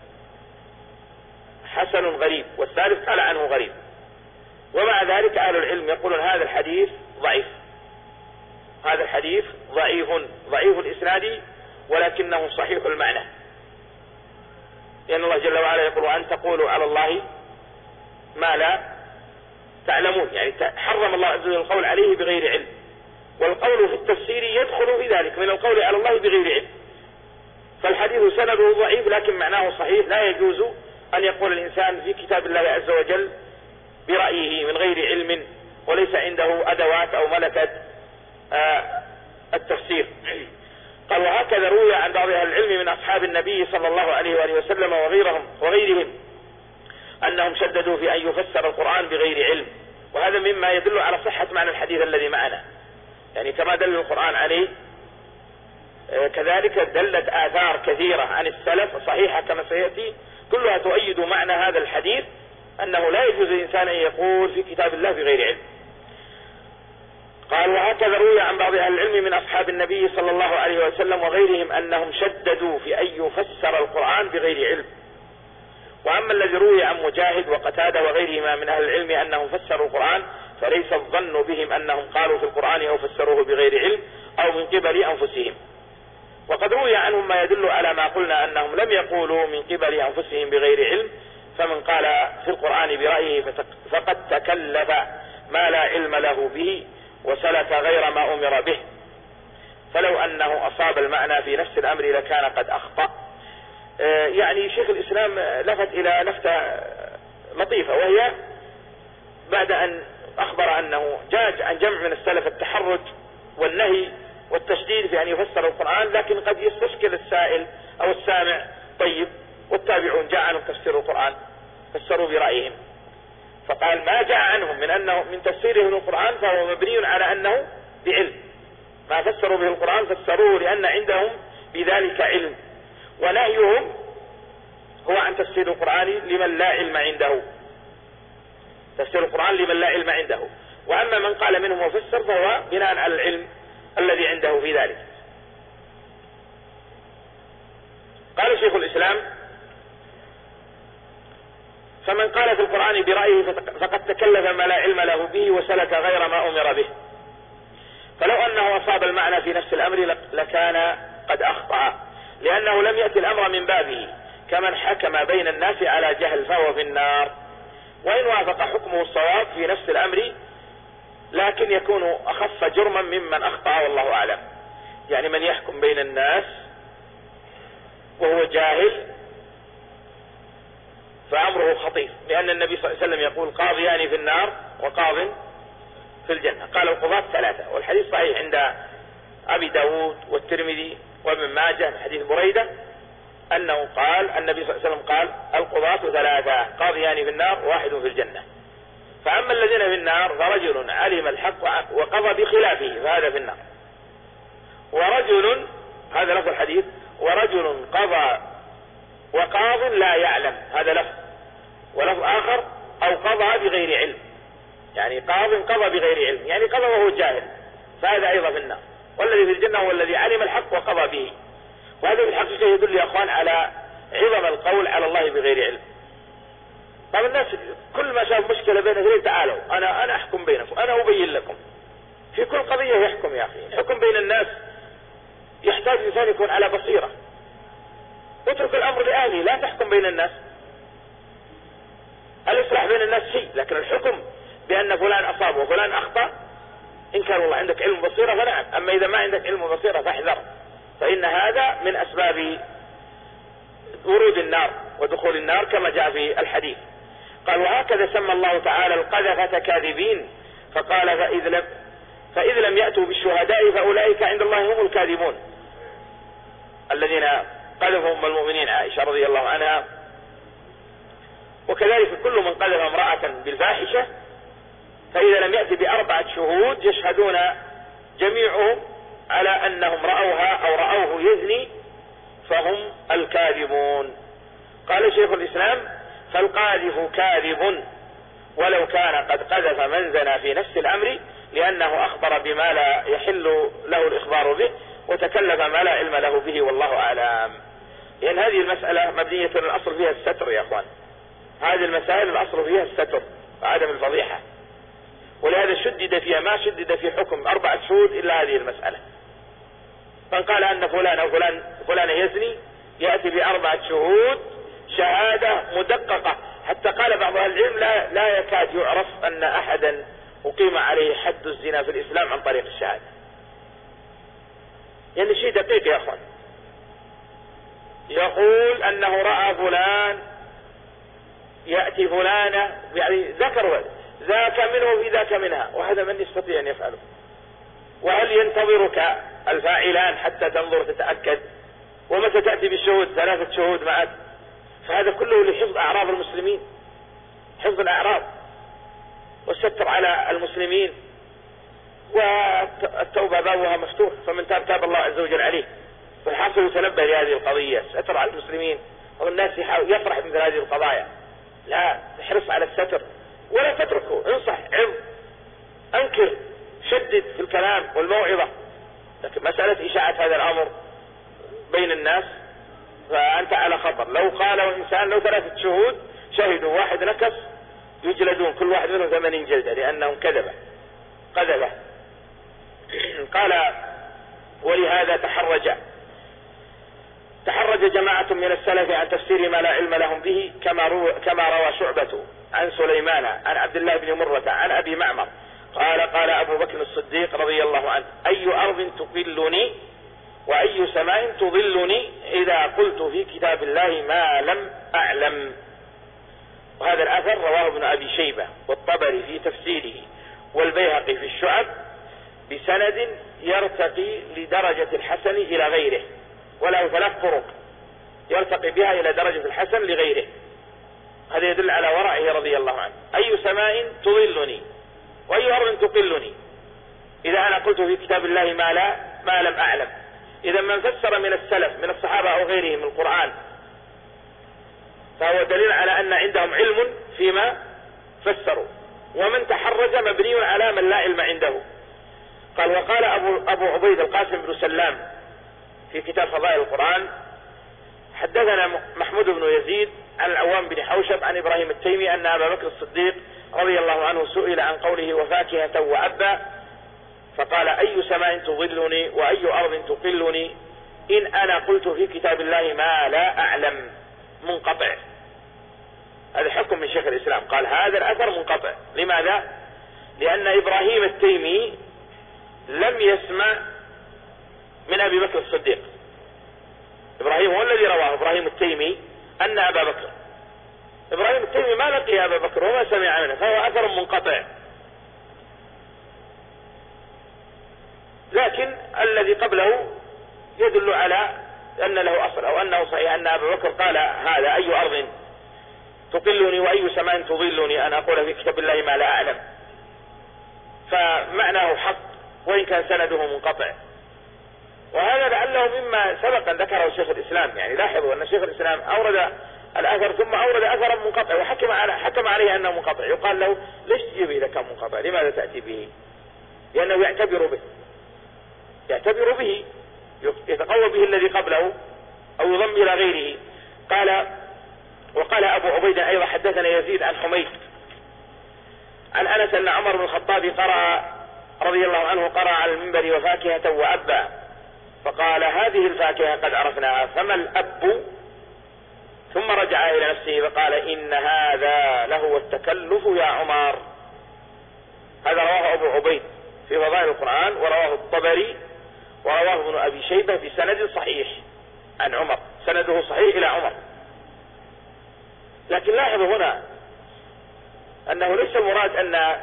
B: حسن غريب، والثالث قال عنه غريب. ومع ذلك أهل العلم يقولون هذا الحديث ضعيف، هذا الحديث ضعيف ضعيف الإسناد ولكنه صحيح المعنى، لأن الله جل وعلا يقول: أن تقولوا على الله ما لا تعلمون، يعني حرم الله عز وجل القول عليه بغير علم، والقول في التفسير يدخل في ذلك من القول على الله بغير علم. فالحديث سنده ضعيف لكن معناه صحيح. لا يجوز أن يقول الإنسان في كتاب الله عز وجل برأيه من غير علم وليس عنده أدوات أو ملكة آه التفسير. قال: وهكذا روي عن بعض أهل العلم من أصحاب النبي صلى الله عليه وآله وسلم وغيرهم وغيرهم أنهم شددوا في أن يفسر القرآن بغير علم، وهذا مما يدل على صحة معنى الحديث الذي معنا، يعني كما دل القرآن عليه كذلك دلت آثار كثيرة عن السلف صحيحة كما سيأتي كلها تؤيد معنى هذا الحديث، أنه لا يجوز للإنسان أن يقول في كتاب الله بغير علم. قال: وهكذا روي عن بعض أهل العلم من أصحاب النبي صلى الله عليه وسلم وغيرهم أنهم شددوا في أن يفسر القرآن بغير علم. وأما الذي روي عن مجاهد وقتادة وغيرهما من أهل العلم أنهم فسروا القرآن فليس الظن بهم أنهم قالوا في القرآن أو فسروه بغير علم أو من قبل أنفسهم. وقد روي عنهم ما يدل على ما قلنا أنهم لم يقولوا من قبل أنفسهم بغير علم، فمن قال في القرآن برأيه فقد تكلف ما لا علم له به وسلك غير ما أمر به، فلو أنه أصاب المعنى في نفس الأمر لكان قد أخطأ. يعني شيخ الإسلام لفت إلى نفتة لطيفة، وهي بعد أن أخبر أنه جاء عن جمع من السلف التحرج والنهي والتشديد في أن يفسر القرآن، لكن قد يستشكل السائل أو السامع، طيب والتابعون جاء عنهم تفسير القرآن فسروا برأيهم، فقال ما جاء عنهم من أنه من تفسيرهم للقرآن فهو مبني على أنه بعلم، ما فسروا به القرآن فسروه لأن عندهم بذلك علم، ونهيهم هو عن تفسير القرآن لمن لا علم عنده، تفسير القرآن لمن لا علم عنده، وأما من قال منهم وفسر فهو بناء على العلم الذي عنده في ذلك. قال شيخ الإسلام فمن قال في القرآن برأيه فقد تكلف ما لا علم له به وسلك غير ما أمر به، فلو أنه أصاب المعنى في نفس الأمر لكان قد أخطأ، لأنه لم يأتي الأمر من بابه، كمن حكم بين الناس على جهل فهو في النار، وإن وافق حكمه الصواب في نفس الأمر لكن يكون أخف جرما ممن أخطأ والله أعلم. يعني من يحكم بين الناس وهو جاهل فأمره خطير، لأن النبي صلى الله عليه وسلم يقول قاضيان في النار وقاض في الجنة، قال القضاة ثلاثة، والحديث صحيح عند أبي داود والترمذي وابن ماجه من حديث بريدة أنه قال النبي صلى الله عليه وسلم قال القضاة ثلاثة قاضيان في النار واحد في الجنة، فأما الذين في النار فرجل علم الحق وقضى بخلافه فهذا في النار، ورجل هذا لفظ الحديث ورجل قضى وقاض لا يعلم هذا لفظ، ولفظ آخر أو قضى بغير علم، يعني قاض قضى بغير علم يعني قضى وهو جاهل فهذا أيضا في النار، والذي في الجنة هو الذي علم الحق وقضى به. وهذا في الحقيقة يدل يا أخوان على عظم القول على الله بغير علم. طب الناس كل ما شاف مشكلة بين اثنين تعالوا أنا أنا أحكم بينكم، أنا أبين لكم، في كل قضية يحكم يا أخي. الحكم بين الناس يحتاج إنسان يكون على بصيرة، اترك الأمر لأهله، لا تحكم بين الناس. الإصلاح بين الناس شيء، لكن الحكم بأن فلان أصاب وفلان أخطأ إن كان والله عندك علم بصيرة فنعم، أما إذا ما عندك علم بصيرة فاحذر، فإن هذا من أسباب ورود النار ودخول النار كما جاء في الحديث. قال وهكذا سمى الله تعالى القذفة كاذبين، فقال فإذ لم, فإذ لم يأتوا بالشهداء فأولئك عند الله هم الكاذبون، الذين قذفهم المؤمنين عائشة رضي الله عنها. وكذلك كل من قذف امرأة بالفاحشة فإذا لم يأتي بأربعة شهود يشهدون جميعهم على أنهم رأوها أو رأوه يزني فهم الكاذبون. قال شيخ الإسلام فالقاذف كاذب ولو كان قد قذف من زنى في نفس الأمر، لأنه أخبر بما لا يحل له الإخبار به وتكلف ما لا علم له به والله أعلم. لأن هذه المسألة مبنية الأصل فيها الستر يا أخوان، هذه المسائل الأصل فيها الستر وعدم الفضيحة، ولهذا شدد فيها ما شدد في حكم أربعة شهود إلا هذه المسألة. من قال أن فلان أو فلان فلان يزني يأتي بأربعة شهود شهادة مدققة، حتى قال بعض أهل العلم لا, لا يكاد يعرف أن أحدا أقيم عليه حد الزنا في الإسلام عن طريق الشهادة، يعني شيء دقيق يا أخوان. يقول أنه رأى فلان يأتي فلانة، يعني ذكر ذاك منه في ذاك منها، وهذا من يستطيع أن يفعله؟ وهل ينتظرك الفاعلان حتى تنظر تتأكد؟ ومتى تأتي بالشهود؟ ثلاثة شهود معك. فهذا كله لحفظ أعراض المسلمين، حفظ الأعراض والستر على المسلمين، والتوبة بابها مفتوح، فمن تاب تاب الله عز وجل عليه. والحاصل يتنبه لهذه القضية، ستر على المسلمين، والناس يفرح مثل هذه القضايا، لا احرص على الستر ولا تتركه، انصح عظ انكر شدد في الكلام والموعظة، لكن مسألة إشاعة هذا الأمر بين الناس فأنت على خطر. لو قال إنسان لو ثلاثة شهود شهدوا واحد نكس يجلدون كل واحد منهم ثمانين جلدة لأنهم كذبة قذبة. قال ولهذا تحرج تحرج جماعة من السلف عن تفسير ما لا علم لهم به كما روى, كما روى شعبة عن سليمان عن عبد الله بن مرة عن أبي معمر قال قال أبو بكر الصديق رضي الله عنه أي أرض تقلني وأي سماء تظلني إذا قلت في كتاب الله ما لم أعلم. وهذا الأثر رواه ابن أبي شيبة والطبري في تفسيره والبيهقي في الشعب بسند يرتقي لدرجة الحسن إلى غيره، وله ثلاث طرق يرتقي بها إلى درجة الحسن لغيره. هذا يدل على ورعه رضي الله عنه. أي سماء تظلني وأي أرض تقلني إذا أنا قلت في كتاب الله ما لا ما لم أعلم. إذا من فسر من السلف من الصحابة أو غيرهم من القرآن فهو دليل على أن عندهم علم فيما فسروا، ومن تحرج مبني على من لا علم عنده. قال وقال أبو, أبو عبيد القاسم بن سلام في كتاب فضائل القرآن حدثنا محمود بن يزيد عن العوام بن حوشب عن إبراهيم التيمي أن أبا بكر الصديق رضي الله عنه سئل عن قوله وفاكهة وأبا فقال أي سماء تظلني وأي أرض تقلني إن أنا قلت في كتاب الله ما لا أعلم منقطع. هذا حكم من شيخ الإسلام. قال هذا الأثر منقطع. لماذا؟ لأن إبراهيم التيمي لم يسمع من أبي بكر الصديق. إبراهيم هو الذي رواه إبراهيم التيمي أن أبا بكر إبراهيم التيمي ما لقي أبا بكر وما سمع منه، فهو أثر منقطع. لكن الذي قبله يدل على أن له أصل أو أنه صحيح أن أبا بكر قال هذا أي أرض تقلني وأي سماء تظلني أن أقول في كتاب الله ما لا أعلم، فمعناه حق وإن كان سنده منقطع. وهذا لعله مما سبق أن ذكره شيخ الإسلام. يعني لاحظوا أن شيخ الإسلام أورد الأثر ثم أورد أثرا منقطع وحكم على حكم عليه أنه منقطع. يقال له ليش تجيب إذا كان منقطع؟ لماذا تأتي به؟ لأنه يعتبر به يعتبر به يتقوى به الذي قبله أو يضم إلى غيره. قال وقال أبو عبيدة أيضا حدثنا يزيد عن حميد عن أنس أن عمر بن الخطاب قرأ رضي الله عنه قرأ على المنبر وفاكهة وأبا فقال هذه الفاكهة قد عرفناها فما الأب؟ ثم رجع إلى نفسه فقال إن هذا لهو التكلف يا عمر. هذا رواه أبو عبيد في فضائل القرآن ورواه الطبري ورواه ابن أبي شيبة في سند صحيح عن عمر، سنده صحيح إلى عمر. لكن لاحظوا هنا أنه ليس المراد أن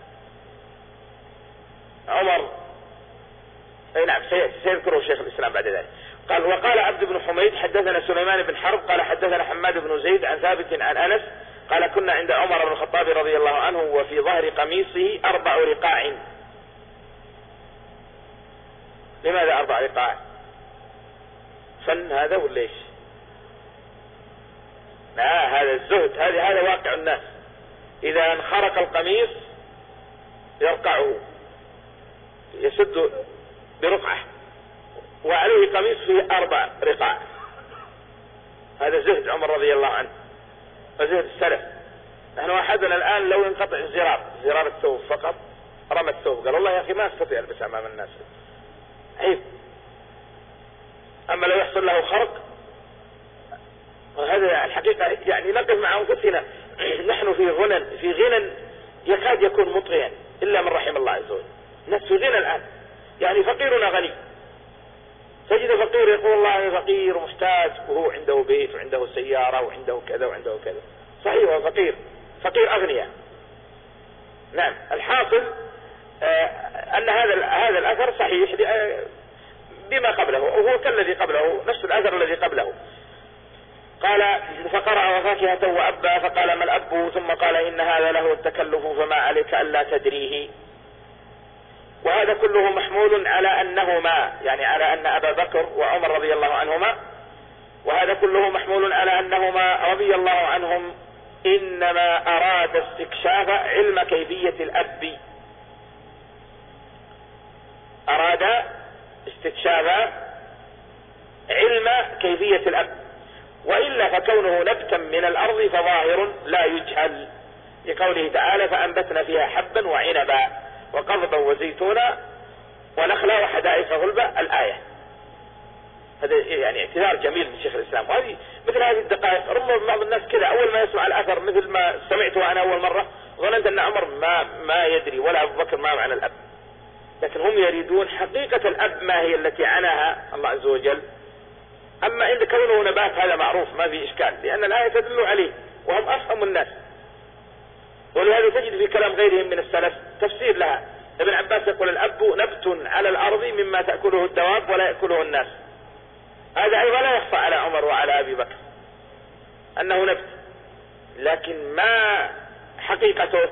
B: عمر أي نعم سيذكره شيخ الإسلام بعد ذلك. قال وقال عبد بن حميد حدثنا سليمان بن حرب قال حدثنا حماد بن زيد عن ثابت عن أنس قال كنا عند عمر بن الخطاب رضي الله عنه وفي ظهر قميصه أربع رقاع. لماذا أربع رقاع؟ فن هذا ولا ايش؟ لا هذا الزهد، هذا هذا واقع الناس. إذا انخرق القميص يرقعه يسد برقعة وعليه قميص فيه أربع رقاع. هذا زهد عمر رضي الله عنه وزهد السلف. نحن أحدنا الآن لو ينقطع الزرار زرار الثوب فقط رمى الثوب قال والله يا أخي ما استطيع ألبس أمام الناس عيب. أما لو يحصل له خرق وهذا الحقيقة يعني نقف مع أنفسنا نحن في غنى في غنى يكاد يكون مطغيا إلا من رحم الله عز وجل. الناس في غنى الآن، يعني فقيرنا غني. تجد فقير يقول الله فقير محتاج وهو عنده بيت وعنده سيارة وعنده كذا وعنده كذا. صحيح هو فقير فقير أغنياء. نعم الحاصل آه أن هذا هذا الأثر صحيح بما قبله وهو كالذي قبله نفس الأثر الذي قبله. قال فقرأ وفاكهة وأبا فقال ما الأب؟ ثم قال إن هذا له التكلف فما عليك ألا تدريه. وهذا كله محمول على أنهما يعني على أن أبا بكر وعمر رضي الله عنهما وهذا كله محمول على أنهما رضي الله عنهم إنما أراد استكشاف علم كيفية الأب أراد استكشاف علم كيفية الأب، وإلا فكونه نبتا من الأرض فظاهر لا يجهل لقوله تعالى فأنبتنا فيها حبا وعنبا وقضبا وزيتونا ونخلا وحدائق غلبا الآية. هذا يعني اعتذار جميل من شيخ الإسلام. وهذه مثل هذه الدقائق ربما بعض الناس كذا أول ما يسمع الأثر مثل ما سمعته أنا أول مرة ظننت أن عمر ما ما يدري ولا أبو بكر ما معنى الأب، لكن هم يريدون حقيقة الأب ما هي التي عناها الله عز وجل. أما عند كونه نبات هذا معروف ما في إشكال، لأن الآية تدل عليه وهم أفهم الناس. ولهذا تجد في كلام غيرهم من السلف تفسير لها. ابن عباس يقول الأب نبت على الأرض مما تأكله الدواب ولا يأكله الناس. هذا أيضا لا يخفى على عمر وعلى أبي بكر أنه نبت، لكن ما حقيقته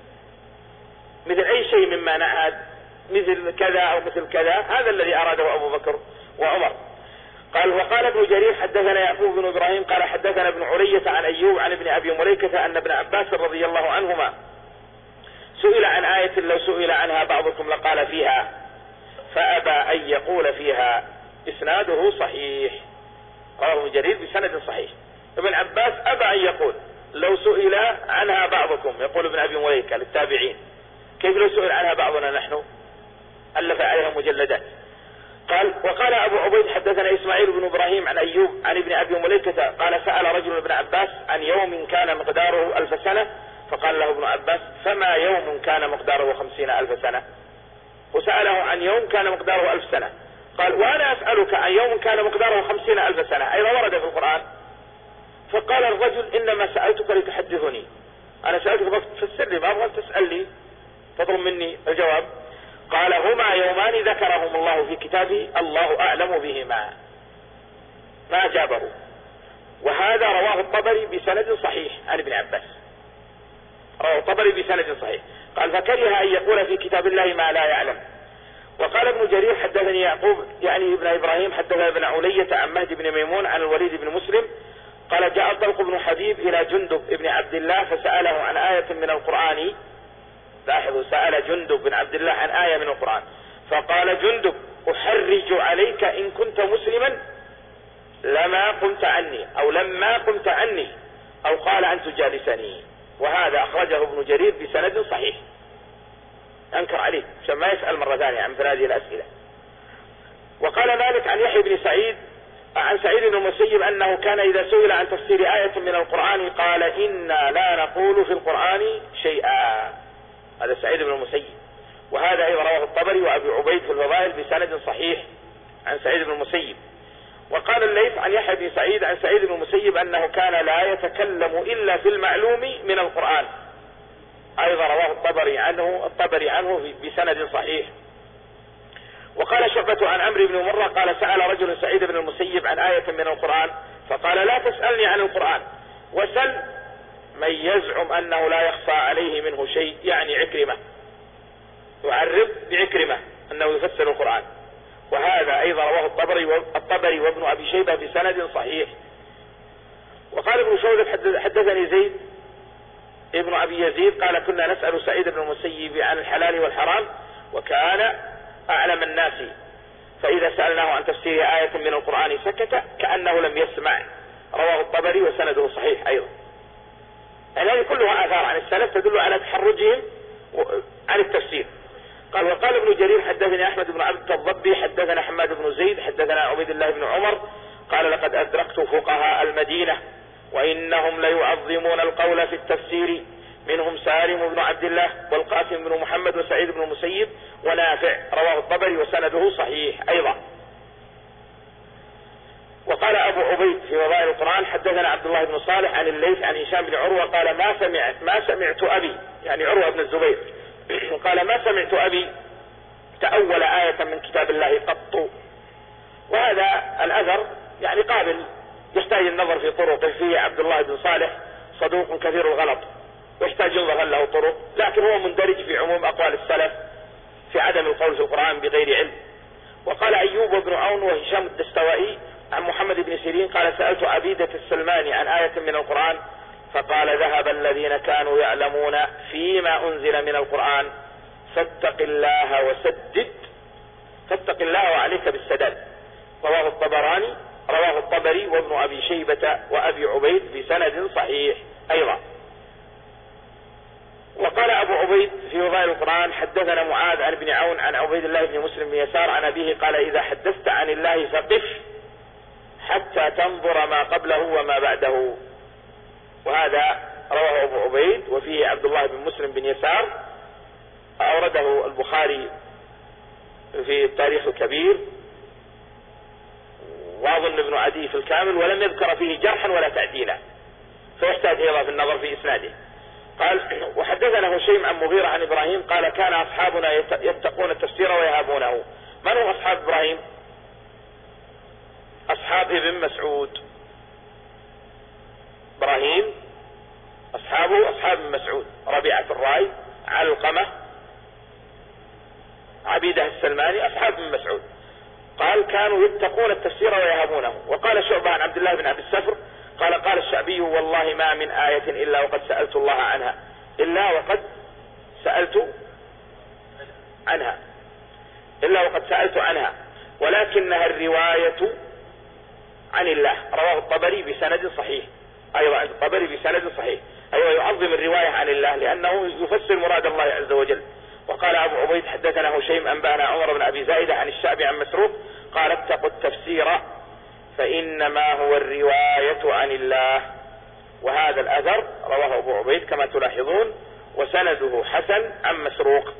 B: مثل أي شيء مما نعهد مثل كذا أو مثل كذا، هذا الذي أراده أبو بكر وعمر. قال وقال ابن جرير حدثنا يعقوب بن إبراهيم قال حدثنا ابن علية عن أيوب عن ابن أبي مليكة أن ابن عباس رضي الله عنهما سئل عن آية لو سئل عنها بعضكم لقال فيها فأبى أن يقول فيها. إسناده صحيح، قال ابن جرير بسند صحيح. ابن عباس أبى أن يقول لو سئل عنها بعضكم، يقول ابن أبي مليكة للتابعين، كيف لو سئل عنها بعضنا نحن؟ ألف عليها مجلدات. قال وقال أبو عبيد حدثنا إسماعيل بن إبراهيم عن أيوب عن ابن أبي مليكة قال سأل رجل ابن عباس عن يوم كان مقداره ألف سنة، فقال له ابن عباس فما يوم كان مقداره خمسين ألف سنة؟ وسأله عن يوم كان مقداره ألف سنة، قال وأنا أسألك عن يوم كان مقداره خمسين ألف سنة أيضا ورد في القرآن؟ فقال الرجل إنما سألتك لتحدثني، أنا سألتك بس تفسر لي، ما أبغى تسأل لي تطلب مني الجواب. قال هما يومان ذكرهم الله في كتابه الله أعلم بهما، ما جابه. وهذا رواه الطبري بسند صحيح عن ابن عباس، رواه الطبري بسند صحيح. قال فكره أن يقول في كتاب الله ما لا يعلم. وقال ابن جرير حدثني يعقوب يعني ابن إبراهيم حدثنا ابن علية عن مهدي بن ميمون عن الوليد بن مسلم قال جاء طلق بن حبيب إلى جندب ابن عبد الله فسأله عن آية من القرآن. لاحظوا سأل جندب بن عبد الله عن آية من القرآن، فقال جندب أحرج عليك إن كنت مسلما لما قمت عني أو لما قمت عني، أو قال أن تجالسني. وهذا أخرجه ابن جرير بسند صحيح، أنكر عليه عشان ما يسأل مرة ثانية عن مثل هذه الأسئلة. وقال مالك عن يحيى بن سعيد عن سعيد بن المسيب أنه كان إذا سئل عن تفسير آية من القرآن قال إنا لا نقول في القرآن شيئا. هذا سعيد بن المسيب. وهذا أيضا رواه الطبري وأبي عبيد في الفضائل بسند صحيح عن سعيد بن المسيب. وقال الليث عن يحيى بن سعيد عن سعيد بن المسيب أنه كان لا يتكلم إلا في المعلوم من القرآن، أيضا رواه الطبري عنه الطبري عنه بسند صحيح. وقال شعبة عن عمرو بن مرة قال سأل رجل سعيد بن المسيب عن آية من القرآن فقال لا تسألني عن القرآن وسل من يزعم أنه لا يخفى عليه منه شيء، يعني عكرمة، يعرض بعكرمة أنه يفسر القرآن. وهذا أيضا رواه الطبري والطبري وابن أبي شيبة بسند صحيح. وقال ابن شهود حدثني زيد ابن أبي يزيد قال كنا نسأل سعيد بن المسيب عن الحلال والحرام وكان أعلم الناس، فإذا سألناه عن تفسير آية من القرآن سكت كأنه لم يسمع. رواه الطبري وسنده صحيح أيضا. يعني هذه كلها آثار عن السلف تدل على تحرجهم عن التفسير. قال وقال ابن جرير حدثنا أحمد بن عبد الضبي حدثنا حماد بن زيد حدثنا عبيد الله بن عمر قال لقد أدركت فقهاء المدينة وإنهم ليعظمون القول في التفسير، منهم سالم بن عبد الله والقاسم بن محمد وسعيد بن المسيب ونافع. رواه الطبري وسنده صحيح أيضا. وقال أبو عبيد في فضائل القرآن حدثنا عبد الله بن صالح عن الليث عن هشام بن عروة قال ما سمعت ما سمعت أبي يعني عروة بن الزبير قال ما سمعت أبي تأول آية من كتاب الله قط. وهذا الأثر يعني قابل يحتاج النظر في طرقه. فيه عبد الله بن صالح صدوق كثير الغلط ويحتاج ينظر له طرق، لكن هو مندرج في عموم أقوال السلف في عدم القول في القرآن بغير علم. وقال أيوب بن عون وهشام الدستوائي عن محمد بن سيرين قال سألت عبيدة السلماني عن آية من القرآن فقال ذهب الذين كانوا يعلمون فيما أنزل من القرآن فاتق الله وسدد، فاتق الله وعليك بالسداد. رواه الطبراني رواه الطبري وابن أبي شيبة وأبي عبيد بسند صحيح أيضا. وقال أبو عبيد في فضائل القرآن حدثنا معاذ عن ابن عون عن عبيد الله بن مسلم بن يسار عن أبيه قال إذا حدثت عن الله فقف حتى تنظر ما قبله وما بعده. وهذا رواه أبو عبيد، وفيه عبد الله بن مسلم بن يسار، أورده البخاري في التاريخ الكبير، وأظن ابن عدي في الكامل، ولم يذكر فيه جرحا ولا تعديلا، فيحتاج أيضا في النظر في إسناده. قال: وحدثنا هشيم عن مغيرة عن إبراهيم قال: كان أصحابنا يتقون التفسير ويهابونه. من هم أصحاب إبراهيم؟ أصحاب ابن مسعود. إبراهيم أصحابه أصحاب ابن مسعود: ربيعة الرأي، علقمة، عبيدة السلماني، أصحاب ابن مسعود. قال: كانوا يتقون التفسير ويهابونه. وقال شعبة عن عبد الله بن أبي السفر قال: قال الشعبي: والله ما من آية إلا وقد سألت الله عنها إلا وقد سألت عنها إلا وقد سألت عنها ولكنها الرواية عن الله. رواه الطبري بسند صحيح، أيضا الطبري بسند صحيح، أيضا يعظم الرواية عن الله لأنه يفسر مراد الله عز وجل. وقال أبو عبيد: حدثنا هشيم أنبانا عمر بن أبي زائدة عن الشعبي عن مسروق قال: اتقوا التفسير فإنما هو الرواية عن الله. وهذا الأثر رواه أبو عبيد كما تلاحظون، وسنده حسن عن مسروق.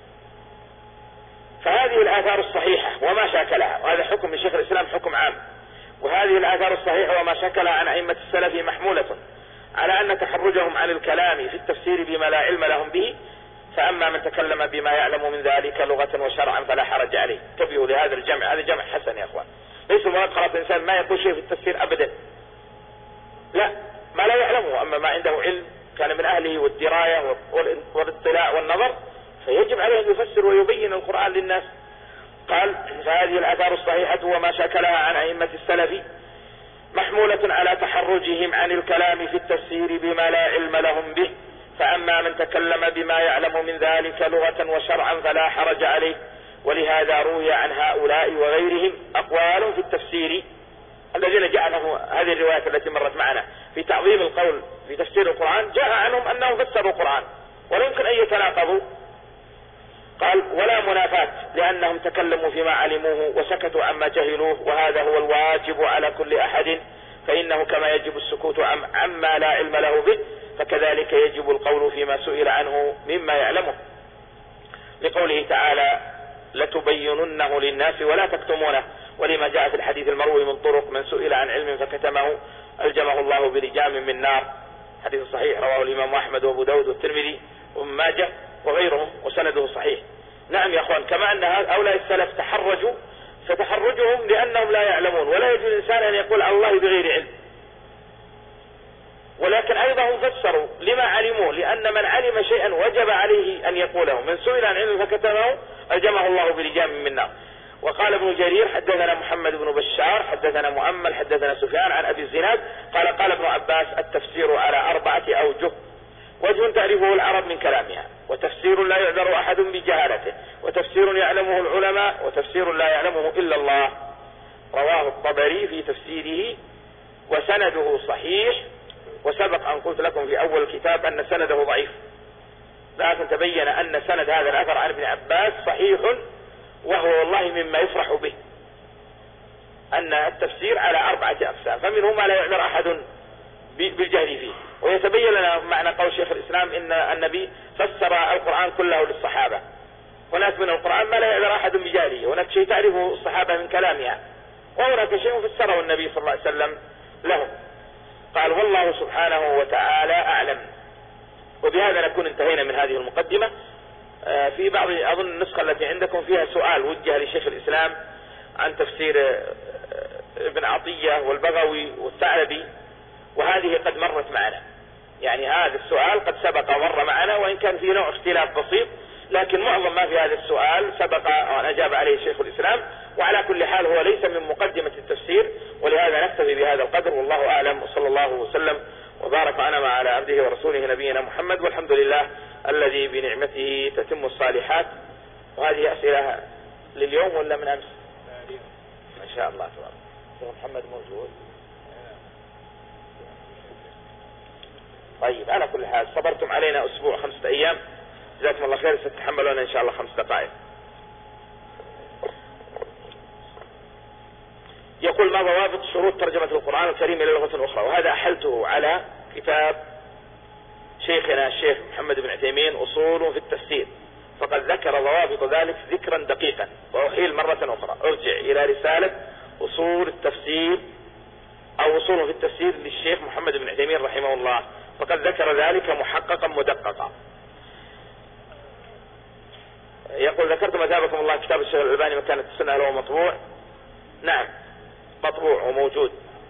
B: فهذه الآثار الصحيحة وما شاكلها، وهذا حكم من شيخ الإسلام حكم عام، وهذه الآثار الصحيحة وما شاكلها عن أئمة السلف محمولة على أن تخرجهم عن الكلام في التفسير بما لا علم لهم به، فأما من تكلم بما يعلم من ذلك لغة وشرعا فلا حرج عليه. انتبهوا لهذا الجمع، هذا جمع حسن يا أخوان. ليس مراد خلاص الإنسان ما يقول شيء في التفسير أبدا، لا، ما لا يعلمه. أما ما عنده علم كان من أهله والدراية والاطلاع والنظر فيجب عليه أن يفسر ويبين القرآن للناس. قال: فهذه الآثار الصحيحة وما شكلها عن أئمة السلف محمولة على تحرجهم عن الكلام في التفسير بما لا علم لهم به، فأما من تكلم بما يعلم من ذلك لغة وشرعا فلا حرج عليه. ولهذا روي عن هؤلاء وغيرهم أقوال في التفسير الذين جاء لهم هذه الروايات التي مرت معنا في تعظيم القول في تفسير القرآن، جاء عنهم أنهم فسروا القرآن ولا يمكن أن يتناقضوا. قال: ولا منافاة، لأنهم تكلموا فيما علموه وسكتوا عما جهلوه، وهذا هو الواجب على كل أحد، فإنه كما يجب السكوت عما لا علم له به فكذلك يجب القول فيما سئل عنه مما يعلمه، لقوله تعالى: لتبيننه للناس ولا تكتمونه، ولما جاء في الحديث المروي من طرق: من سئل عن علم فكتمه ألجمه الله بلجام من نار. حديث صحيح رواه الإمام أحمد وأبو داود والترمذي وابن ماجه وغيرهم، وسنده صحيح. نعم يا أخوان، كما أن هؤلاء السلف تحرجوا فتحرجهم لأنهم لا يعلمون، ولا يجوز الإنسان أن يقول على الله بغير علم، ولكن أيضا هم فسروا لما علموه، لأن من علم شيئا وجب عليه أن يقوله. من سئل عن علم فكتمه ألجمه الله بلجام من نار. وقال ابن جرير: حدثنا محمد بن بشار حدثنا مؤمل حدثنا سفيان عن أبي الزناد قال: قال ابن عباس: التفسير على أربعة أوجه: وجه تعرفه العرب من كلامها، وتفسير لا يعذر أحد بجهالته، وتفسير يعلمه العلماء، وتفسير لا يعلمه إلا الله. رواه الطبري في تفسيره وسنده صحيح. وسبق أن قلت لكم في أول الكتاب أن سنده ضعيف، لكن تبين أن سند هذا الأثر عن ابن عباس صحيح، وهو والله مما يفرح به، أن التفسير على أربعة أقسام، فمنه ما لا يعذر أحد بالجهل فيه. ويتبين لنا معنى قول شيخ الإسلام إن النبي فسر القرآن كله للصحابة. هناك من القرآن ما لا يعذر أحد بجهله، هناك شيء تعرفه الصحابة من كلامها، وهناك شيء فسره النبي صلى الله عليه وسلم لهم. قال: والله سبحانه وتعالى أعلم. وبهذا نكون انتهينا من هذه المقدمة. في بعض أظن النسخة التي عندكم فيها سؤال وجه لشيخ الإسلام عن تفسير ابن عطية والبغوي والثعلبي، وهذه قد مرت معنا، يعني هذا السؤال قد سبق ومر معنا، وإن كان في نوع اختلاف بسيط، لكن معظم ما في هذا السؤال سبق وأن أجاب عليه شيخ الإسلام. وعلى كل حال هو ليس من مقدمة التفسير، ولهذا نكتفي بهذا القدر، والله أعلم، وصلى الله وسلم وبارك عنما على عبده ورسوله نبينا محمد، والحمد لله الذي بنعمته تتم الصالحات. وهذه أسئلة لليوم ولا من أمس؟ ما شاء الله تبارك. شيخ محمد موجود. طيب، على كل حال صبرتم علينا أسبوع خمسة أيام، جزاكم الله خير، ستتحملون إن شاء الله خمس دقائق. يقول ما ضوابط شروط ترجمة القرآن الكريم إلى لغة أخرى؟ وهذا أحلته على كتاب شيخنا الشيخ محمد بن عثيمين أصول في التفسير، فقد ذكر ضوابط ذلك ذكرا دقيقا، وأحيل مرة أخرى ارجع إلى رسالة أصول التفسير أو أصول في التفسير للشيخ محمد بن عثيمين رحمه الله، فقد ذكر ذلك محققا مدققا. يقول ذكرت مثابكم الله كتاب الشيخ الألباني مكانة السنة له مطبوع. نعم مطبوع وموجود.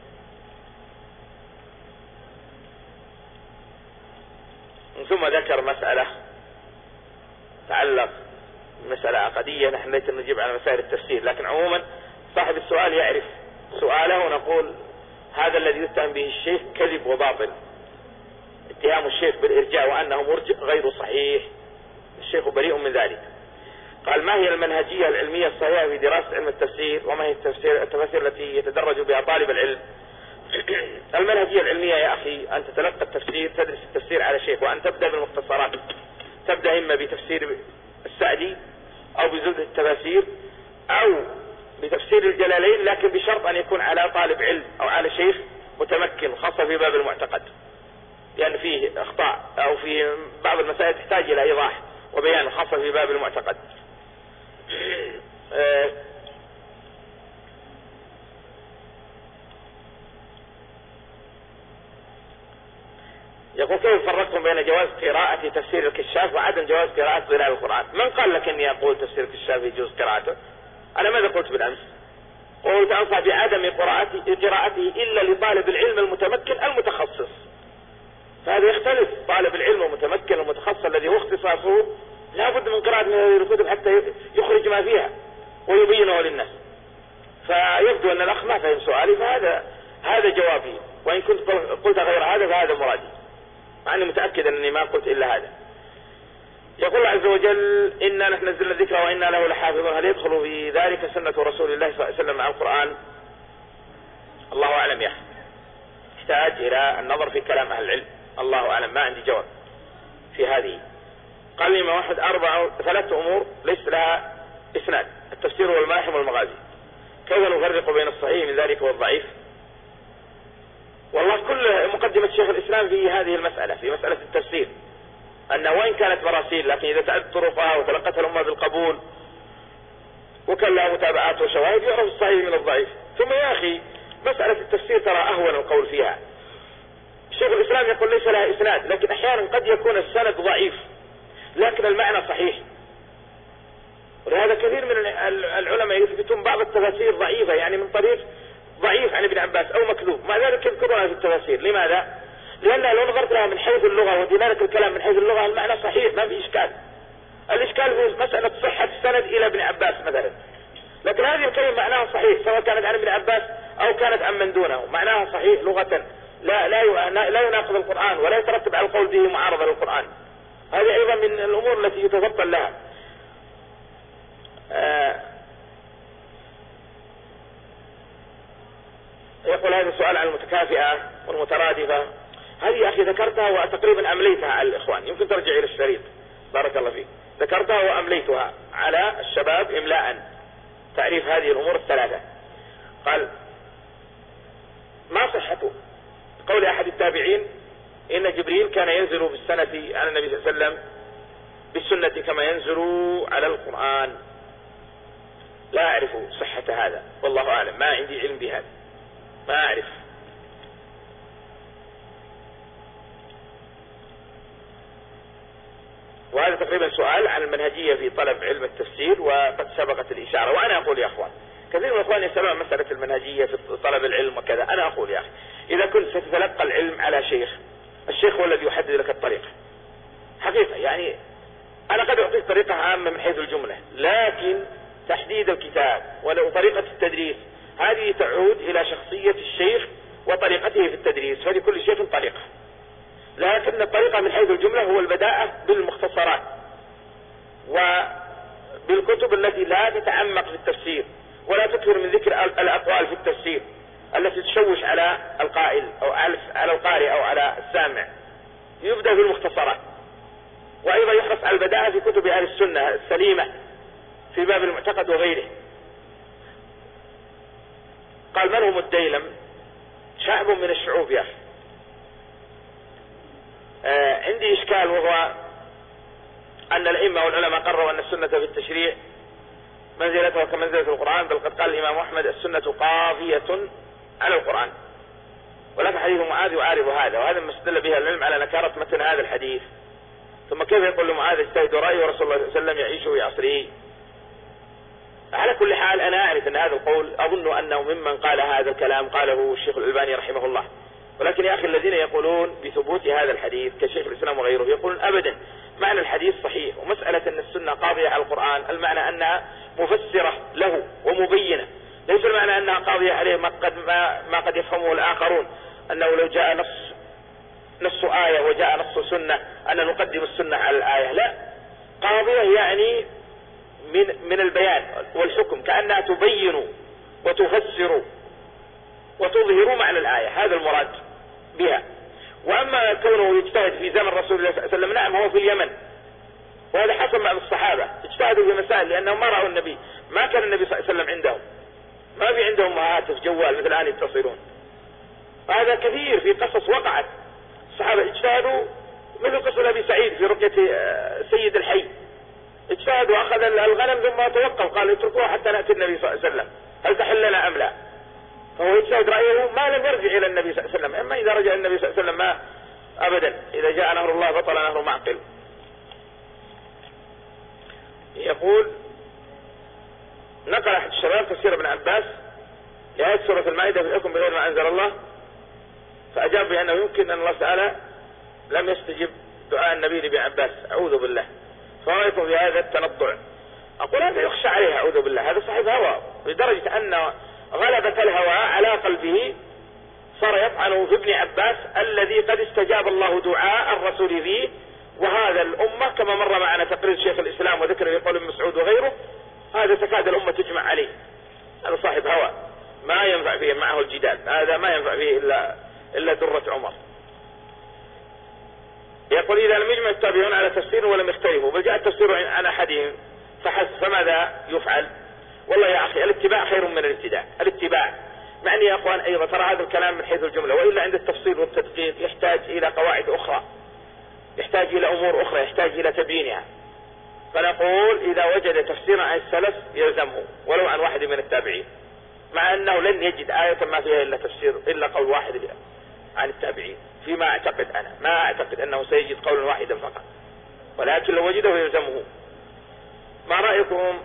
B: ثم ذكر مسألة تعلق مسألة عقدية، نحن ليس نجيب على مسائل التفسير، لكن عموما صاحب السؤال يعرف سؤاله، ونقول هذا الذي يتهم به الشيخ كذب وباطل. اتهام الشيخ بالإرجاء وأنه مرجئ غير صحيح، الشيخ بريء من ذلك. قال ما هي المنهجية العلمية الصحيحة في دراسة علم التفسير، وما هي التفسير التفاسير التي يتدرج بها طالب العلم؟ المنهجية العلمية يا أخي أن تتلقى التفسير، تدرس التفسير على شيخ، وأن تبدأ بالمختصرات، تبدأ إما بتفسير السعدي أو بزبدة التفاسير أو بتفسير الجلالين، لكن بشرط أن يكون على طالب علم أو على شيخ متمكن، خاصة في باب المعتقد، لأن يعني فيه أخطاء أو في بعض المسائل تحتاج إلى إيضاح وبيان، خاصة في باب المعتقد. يقول كيف فرقتم بين جواز قراءة تفسير الكشاف وعدم جواز قراءة ظلال القرآن؟ من قال لك اني اقول تفسير الكشاف يجوز قراءته؟ انا ماذا قلت بالامس؟ قلت انصح بعدم قراءته قراءته الا لطالب العلم المتمكن المتخصص، فهذا يختلف. طالب العلم المتمكن المتخصص الذي هو اختصاصه لا بد من قراءة هذه الكتب حتى يخرج ما فيها ويبينه للناس. فيبدو ان الاخ ما فهم سؤالي، فهذا هذا جوابي، وان كنت قلت غير هذا فهذا مرادي، مع اني متأكد اني ما قلت الا هذا. يقول الله عز وجل انا نحن نزلنا الذكر وانا له لحافظون، هل يدخل في ذلك سنة رسول الله صلى الله عليه وسلم مع القرآن؟ الله اعلم يا اخي، يحتاج الى النظر في كلام اهل العلم، الله اعلم، ما عندي جواب في هذه. قال لي ما واحد اربع ثلاث امور ليس لها اسناد، التفسير والملاحم والمغازي، كيف نفرق بين الصحيح من ذلك والضعيف؟ والله كل مقدمة شيخ الإسلام في هذه المسألة، في مسألة التفسير، أنه وإن كانت مراسيل لكن إذا تعدت طرقها وتلقتها الأمة بالقبول وكان لها متابعات وشواهد يعرف الصحيح من الضعيف. ثم يا أخي مسألة التفسير ترى أهون القول فيها. شيخ الإسلام يقول ليس لها إسناد، لكن أحيانا قد يكون السند ضعيف لكن المعنى صحيح، ولهذا كثير من العلماء يثبتون بعض التفاسير ضعيفة، يعني من طريق ضعيف عن ابن عباس أو مكذوب، مع ذلك يذكرونها في التفاسير. لماذا؟ لأنها لو نظرت لها من حيث اللغة ودلالة الكلام من حيث اللغة المعنى صحيح، ما في إشكال. الإشكال في مسألة صحة السند إلى ابن عباس مثلا، لكن هذه الكلمة معناها صحيح سواء كانت عن ابن عباس أو كانت عن من دونه، معناها صحيح لغة، لا لا لا يناقض القرآن ولا يترتب على القول به معارضة للقرآن. هذه أيضا من الأمور التي يتفضل لها. آه يقول هذا السؤال عن المتكافئة والمترادفة، هذه يا أخي ذكرتها وتقريبا أمليتها على الإخوان، يمكن ترجع إلى الشريط بارك الله فيك، ذكرتها وأمليتها على الشباب إملاء، تعريف هذه الأمور الثلاثة. قال ما صحة قول أحد التابعين إن جبريل كان ينزل بالسنة على النبي صلى الله عليه وسلم بالسنة كما ينزل على القرآن؟ لا أعرف صحة هذا والله أعلم، ما عندي علم بهذا، ما أعرف. وهذا تقريبا سؤال عن المنهجية في طلب علم التفسير، وقد سبقت الإشارة. وأنا أقول يا أخوان كثير من الأخوان يسألون مسألة المنهجية في طلب العلم وكذا، أنا أقول يا أخي إذا كنت ستتلقى العلم على شيخ، الشيخ هو الذي يحدد لك الطريقة حقيقة. يعني أنا قد أعطيك طريقة عامة من حيث الجملة، لكن تحديد الكتاب وطريقة التدريس هذه تعود إلى شخصية الشيخ وطريقته في التدريس، فلكل شيخ طريقة، لكن الطريقة من حيث الجملة هو البداءة بالمختصرات وبالكتب التي لا تتعمق في التفسير ولا تكثر من ذكر الأقوال في التفسير التي تشوش على القائل أو على القارئ أو على السامع. يبدأ بالمختصرات، وأيضا يحرص على البداءة في كتب أهل السنة السليمة في باب المعتقد وغيره. قال أكثرهم الديلم شعب من الشعوب يا أخي. آه عندي إشكال، وهو أن الأئمة والعلماء قرروا أن السنة في التشريع منزلتها كمنزلة القرآن، بل قد قال الإمام أحمد السنة قاضية على القرآن، ولكن حديث معاذ يعارض هذا، وهذا ما استدل به العلم على نكارة متن هذا الحديث. ثم كيف يقول لمعاذ اجتهد رأيه ورسول الله صلى الله عليه وسلم يعيش في عصره؟ على كل حال أنا أعرف أن هذا القول، أظن أنه ممن قال هذا الكلام قاله الشيخ الألباني رحمه الله. ولكن يا أخي الذين يقولون بثبوت هذا الحديث كشيخ الإسلام وغيره يقولون أبدا معنى الحديث صحيح، ومسألة أن السنة قاضية على القرآن المعنى أنها مفسرة له ومبينة، ليس المعنى أنها قاضية عليه ما قد, ما ما قد يفهمه الآخرون، أنه لو جاء نص نص آية وجاء نص سنة أن نقدم السنة على الآية. لا، قاضية يعني من من البيان والحكم، كأنها تبين وتفسر وتظهر معنى الآية، هذا المراد بها. وأما كونه يجتهد في زمن رسول الله صلى الله عليه وسلم، نعم هو في اليمن، وهذا حصل مع الصحابة اجتهدوا في مسائل لأنهم ما رأوا النبي، ما كان النبي صلى الله عليه وسلم عندهم، ما في عندهم هاتف جوال مثل الآن يتصلون. وهذا كثير في قصص وقعت، الصحابة اجتهدوا مثل قصة أبي سعيد في رقية سيد الحي، اجتهد وأخذ الغنم ثم توقف قال اتركوها حتى نأتي النبي صلى الله عليه وسلم هل تحل لنا أم لا. فهو يجتهد رأيه ما لم يرجع إلى النبي صلى الله عليه وسلم، أما إذا رجع النبي صلى الله عليه وسلم ما أبدا، إذا جاء نهر الله بطل نهر معقل. يقول نقل أحد الشباب تفسير ابن عباس لآية سورة المائدة في الحكم بغير ما أنزل الله، فأجاب بأنه يمكن أن الله تعالى لم يستجب دعاء النبي لابن عباس، أعوذ بالله. فرأيكم في هذا التنطع؟ أقول هذا يخشى عليها، أعوذ بالله، هذا صاحب هوى لدرجة أن غلبة الهوى على قلبه صار يطعن في ابن عباس الذي قد استجاب الله دعاء الرسول فيه. وهذا الأمة كما مر معنا تقرير شيخ الإسلام وذكر يقول ابن مسعود وغيره، هذا تكاد الأمة تجمع عليه، هذا صاحب هوى ما ينفع فيه معه الجدال، هذا ما ينفع فيه إلا, إلا درة عمر. يقول إذا لم يجمع التابعون على تفسير ولم يختلفوا بل جاء التفسير عن أحدهم فحسب، فماذا يفعل؟ والله يا أخي الاتباع خير من الابتداع. الاتباع معني يا أخوان أيضا ترى هذا الكلام من حيث الجملة، وإلا عند التفصيل والتدقيق يحتاج إلى قواعد أخرى، يحتاج إلى أمور أخرى، يحتاج إلى تبيينها. فنقول إذا وجد تفسيرا عن السلف يلزمه ولو عن واحد من التابعين، مع أنه لن يجد آية ما فيها إلا تفسير إلا قول واحد عن التابعين، فيما أعتقد أنا، ما أعتقد أنه سيجد قولا واحدا فقط، ولكن لو وجده يلزمه. ما رأيكم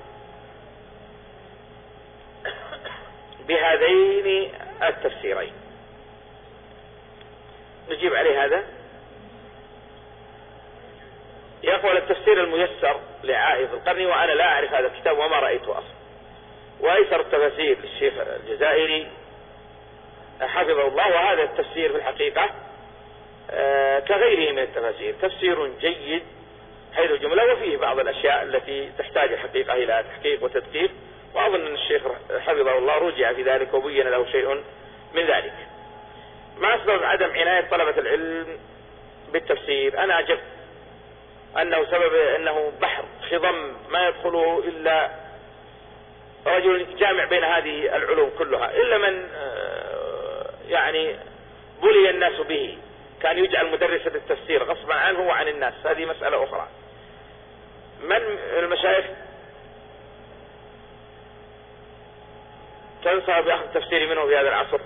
B: بهذين التفسيرين؟ نجيب عليه هذا. يقول التفسير الميسر لعائذ القرني، وأنا لا أعرف هذا الكتاب وما رأيته أصلا. وأيسر التفاسير للشيخ الجزائري حفظه الله، وهذا التفسير في الحقيقة آه كغيره من التفاسير تفسير جيد حيث الجملة، وفيه بعض الأشياء التي تحتاج الحقيقة إلى تحقيق وتدقيق، وأظن أن الشيخ حفظه الله رجع في ذلك وبين له شيء من ذلك. ما أسبب عدم عناية طلبة العلم بالتفسير؟ أنا أعجب أنه سبب أنه بحر خضم ما يدخله إلا رجل جامع بين هذه العلوم كلها، إلا من يعني بلي الناس به، كان يجعل مدرسة التفسير غصبا عنه وعن الناس، هذه مسألة أخرى. من المشايخ تنصح بأخذ التفسير منه في هذا العصر؟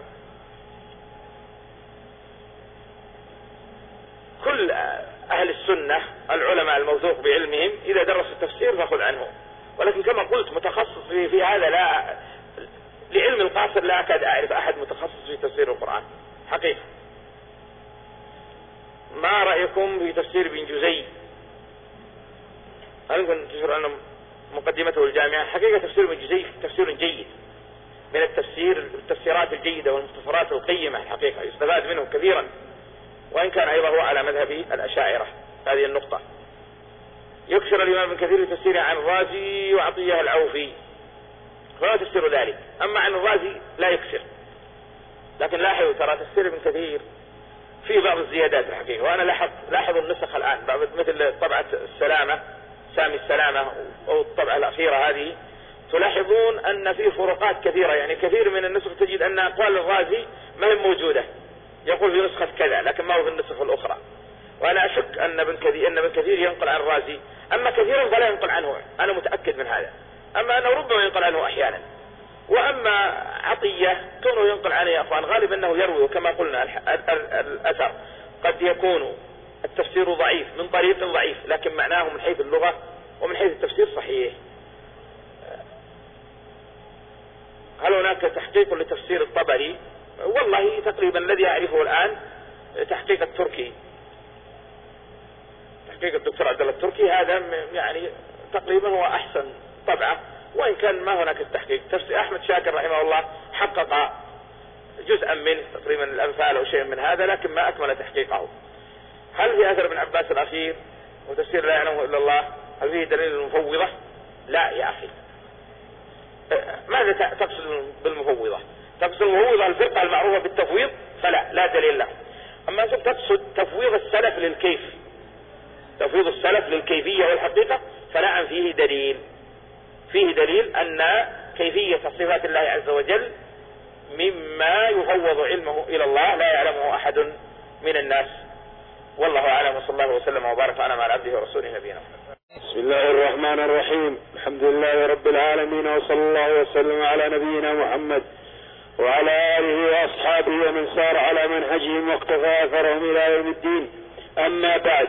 B: كل أهل السنة العلماء الموثوق بعلمهم إذا درسوا التفسير فأخذ عنه، ولكن كما قلت متخصص في, في هذا لا، لعلم القاصر لا أكاد أعرف أحد متخصص في تفسير القرآن حقيقة. ما رأيكم في تفسير ابن جزي؟ هل يمكن تشير أن مقدمته الجامعة؟ حقيقة تفسير ابن جزي تفسير جيد من التفسير التفسيرات الجيدة والمختصرات القيمة، الحقيقة يستفاد منه كثيرا، وإن كان أيضا هو على مذهب الأشاعرة هذه النقطة. يكثر الإمام ابن كثير تفسيره عن الرازي وعطية العوفي، فلا تفسير ذلك. أما عن الرازي لا يكثر، لكن لاحظوا ترى تفسير ابن كثير فيه بعض الزيادات الحقيقة، وأنا لاحظ لاحظ النسخ الآن مثل طبعة السلامة سامي السلامة أو الطبعة الأخيرة هذه تلاحظون أن في فروقات كثيرة، يعني كثير من النسخ تجد أن أقوال الرازي ما هي موجودة، يقول في نسخة كذا لكن ما هو في النسخ الأخرى. وأنا أشك أن ابن كثير أن ابن كثير ينقل عن الرازي، أما كثيرا فلا ينقل عنه، أنا متأكد من هذا، أما أنه ربما ينقل عنه أحيانا. وأما عطية كونه ينقل عنه يا أخوان غالبا أنه يروي، وكما قلنا الأثر قد يكون التفسير ضعيف من طريق ضعيف، لكن معناه من حيث اللغة ومن حيث التفسير صحيح. هل هناك تحقيق لتفسير الطبري؟ والله تقريبا الذي أعرفه الآن تحقيق التركي، تحقيق الدكتور عبد الله التركي، هذا يعني تقريبا هو أحسن طبعة، وإن كان ما هناك التحقيق. تفسير أحمد شاكر رحمه الله حقق جزءا منه تقريبا الأنفال أو شيء من هذا، لكن ما أكمل تحقيقه. هل في أثر ابن عباس الأخير وتفسير لا يعلمه إلا الله هل فيه دليل المفوضة؟ لا يا أخي. ماذا تقصد بالمفوضة؟ تقصد المفوضة الفرقة المعروفة بالتفويض؟ فلا، لا دليل له. أما أنت تقصد تفويض السلف للكيف، تفويض السلف للكيفية والحقيقة، فنعم فيه دليل، فيه دليل أن كيفية صفات الله عز وجل مما يفوض علمه إلى الله لا يعلمه أحد من الناس. والله أعلم، وصلى الله وسلم وبارك على مع عبده ورسوله نبينا محمد.
A: بسم الله الرحمن الرحيم، الحمد لله رب العالمين، وصلى الله وسلم على نبينا محمد وعلى آله وأصحابه ومن سار على منهجهم واقتفى أثرهم إلى يوم الدين. أما بعد،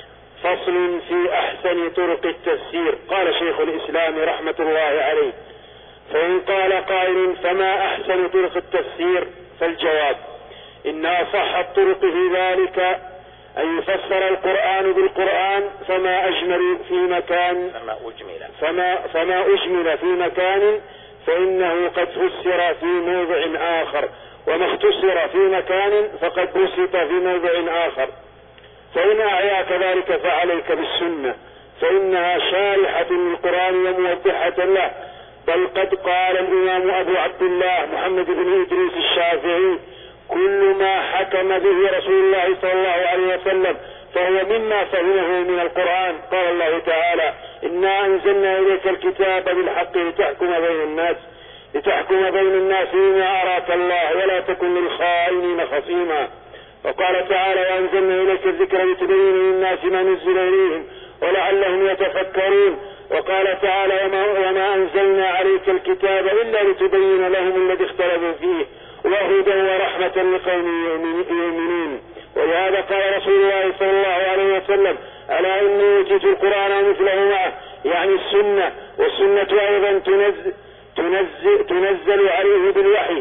A: فصل في أحسن طرق التفسير. قال شيخ الإسلام رحمة الله عليه: فإن قال قائل فما أحسن طرق التفسير؟ فالجواب: إن أصح الطرق في ذلك أن يفسر القرآن بالقرآن، فما أجمل في مكان
B: فما أجمل
A: فما, فما أجمل في مكان فإنه قد فسر في موضع آخر، وما اختصر في مكان فقد بسط في موضع آخر. فإن أعياك ذلك فعليك بالسنة، فإنها شارحة للقرآن وموضحة له. بل قد قال الإمام أبو عبد الله محمد بن إدريس الشافعي: كل ما حكم به رسول الله صلى الله عليه وسلم فهو مما فهمه من القرآن. قال الله تعالى: إنا أنزلنا إليك الكتاب بالحق لتحكم بين الناس لتحكم بين الناس بما أراك الله ولا تكن للخائنين خصيما. وقال تعالى: وأنزلنا إليك الذكر لتبين للناس ما نزل إليهم ولعلهم يتفكرون. وقال تعالى: وما أنزلنا عليك الكتاب إلا لتبين لهم الذي اختلفوا فيه وهدى ورحمة لقوم يؤمنون. ولهذا قال رسول الله صلى الله عليه وسلم: ألا إني أوتيت القرآن مثله معه، يعني السنة، والسنة أيضا تنزل, تنزل, تنزل عليه بالوحي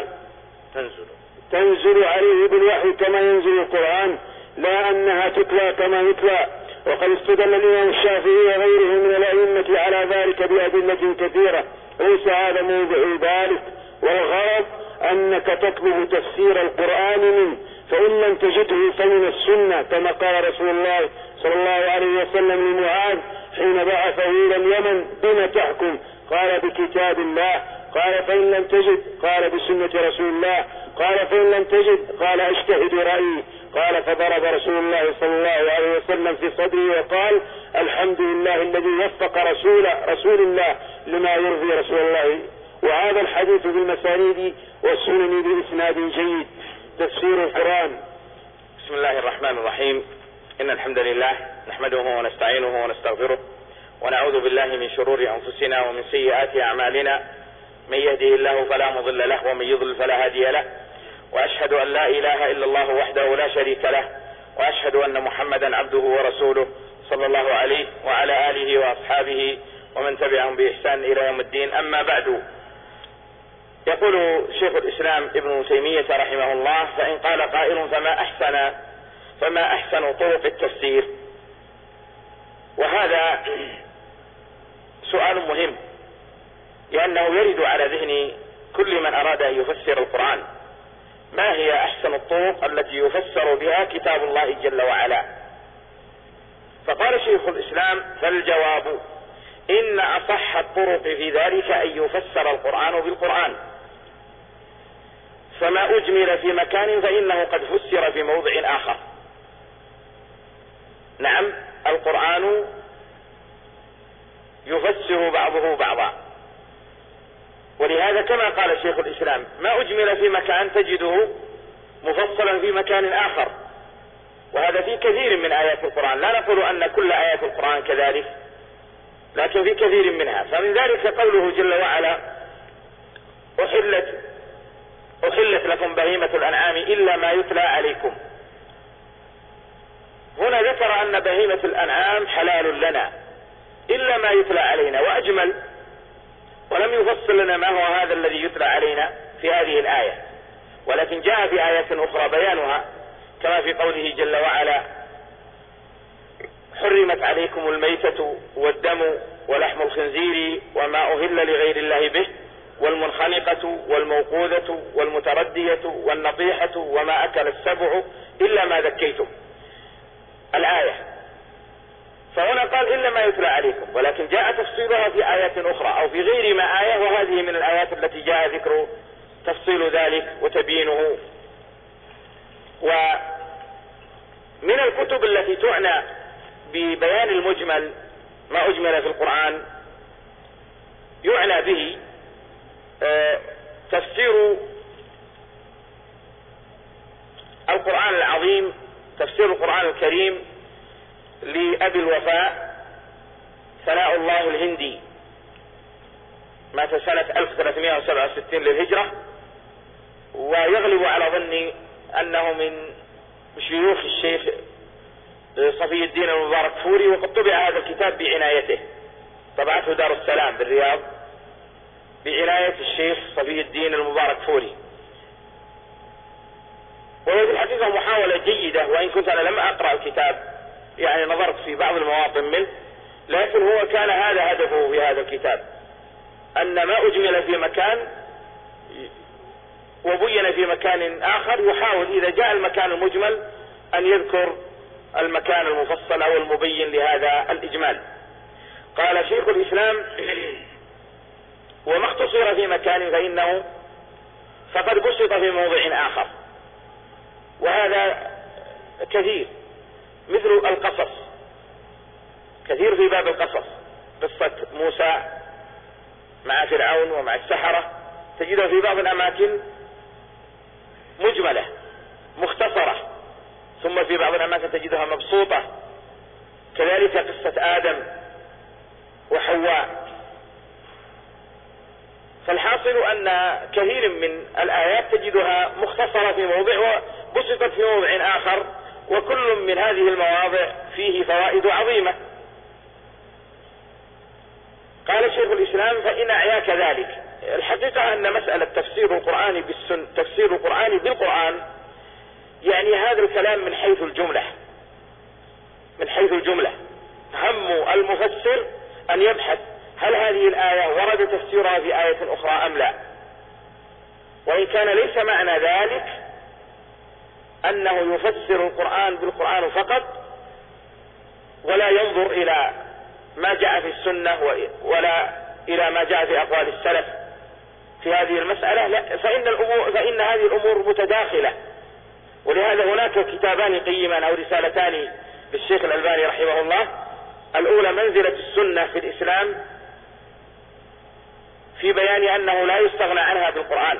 B: تنزل
A: تنزل عليه بالوحي كما ينزل القرآن، لا أنها تتلى كما يتلى. وقد استدل الإمام الشافعي وغيره من الأئمة على ذلك بأدلة كثيرة، ليس هذا موضع ذلك، والغرض أنك تطلب تفسير القرآن منه، فإن لم تجده فمن السنة، كما قال رسول الله صلى الله عليه وسلم لمعاذ حين بعثه إلى اليمن: بما تحكم؟ قال: بكتاب الله. قال: فإن لم تجد؟ قال: بسنة رسول الله. قال: فإن لم تجد؟ قال: أجتهد رأيي. قال: فضرب رسول الله صلى الله عليه وسلم في صدره وقال: الحمد لله الذي وفق رسول رسول الله لما يرضي رسول الله. وهذا الحديث في المسانيد والسنن بإسناد جيد. تفسير القرآن.
B: بسم الله الرحمن الرحيم. إن الحمد لله نحمده ونستعينه ونستغفره، ونعوذ بالله من شرور أنفسنا ومن سيئات أعمالنا. من يهده الله فلا مضل له، ومن يضلل فلا هادي له. وأشهد أن لا إله إلا الله وحده لا شريك له، وأشهد أن محمدا عبده ورسوله صلى الله عليه وعلى آله وأصحابه ومن تبعهم بإحسان إلى يوم الدين. أما بعد، يقول شيخ الإسلام ابن تيمية رحمه الله: فإن قال قائل فما أحسن فما أحسن طرق التفسير؟ وهذا سؤال مهم، لأنه يرد على ذهن كل من أراد أن يفسر القرآن: ما هي أحسن الطرق التي يفسر بها كتاب الله جل وعلا؟ فقال شيخ الإسلام: فالجواب: إن أصح الطرق في ذلك أن يفسر القرآن بالقرآن، فما أجمل في مكان فإنه قد فسر في موضع آخر. نعم، القرآن يفسر بعضه بعضا، ولهذا كما قال شيخ الإسلام ما أجمل في مكان تجده مفصلا في مكان آخر، وهذا في كثير من آيات القرآن. لا نقول أن كل آيات القرآن كذلك، لكن في كثير منها. فمن ذلك قوله جل وعلا أحلت أحلت لكم بهيمة الأنعام إلا ما يتلى عليكم. هنا ذكر أن بهيمة الأنعام حلال لنا إلا ما يتلى علينا، وأجمل ولم يفصل لنا ما هو هذا الذي يتلى علينا في هذه الآية، ولكن جاء في آيات أخرى بيانها كما في قوله جل وعلا حرمت عليكم الميتة والدم ولحم الخنزير وما أهل لغير الله به والمنخنقة والموقوذة والمتردية والنطيحة وما أكل السبع إلا ما ذكيتم الآية. فهنا قال إلا ما يتلى عليكم، ولكن جاء تفصيلها في آيات أخرى أو في غير ما آية، وهذه من الآيات التي جاء ذكر تفصيل ذلك وتبيينه. ومن الكتب التي تعنى ببيان المجمل ما أجمل في القرآن يعنى به تفسير القرآن العظيم، تفسير القرآن الكريم لأبي الوفاء ثناء الله الهندي، مات سنة ألف وثلاثمائة وسبعة وستين للهجرة، ويغلب على ظني أنه من شيوخ الشيخ صفي الدين المبارك فوري، وقد طبع هذا الكتاب بعنايته، طبعته دار السلام بالرياض بعناية الشيخ صفي الدين المبارك فوري. وهي في الحقيقة محاولة جيدة، وإن كنت أنا لم أقرأ الكتاب، يعني نظرت في بعض المواطن منه، لكن هو كان هذا هدفه في هذا الكتاب، أن ما أجمل في مكان وبين في مكان آخر، يحاول إذا جاء المكان المجمل أن يذكر المكان المفصل أو المبين لهذا الإجمال. قال شيخ الإسلام وما اختصر في مكان فإنه فقد بسط في موضع آخر، وهذا كثير، مثل القصص، كثير في باب القصص، قصة موسى مع فرعون ومع السحرة تجدها في بعض الأماكن مجملة مختصرة، ثم في بعض الأماكن تجدها مبسوطة. كذلك قصة آدم وحواء. فالحاصل أن كثير من الآيات تجدها مختصرة في موضع وبسطت في موضع آخر، وكل من هذه المواضع فيه فوائد عظيمة. قال شيخ الإسلام فإن أعياك ذلك. الحقيقة أن مسألة تفسير القرآن بالسن تفسير القرآن بالقرآن يعني هذا الكلام من حيث الجملة، من حيث الجملة هم المفسر أن يبحث هل هذه الآية ورد تفسيرها في آية أخرى أم لا. وإن كان ليس معنى ذلك أنه يفسر القرآن بالقرآن فقط ولا ينظر إلى ما جاء في السنة ولا إلى ما جاء في أقوال السلف في هذه المسألة، لا، فإن الأمور فإن هذه الأمور متداخلة. ولهذا هناك كتابان قيمان أو رسالتان للشيخ الألباني رحمه الله، الأولى منزلة السنة في الإسلام في بيان أنه لا يستغنى عنها بالقرآن،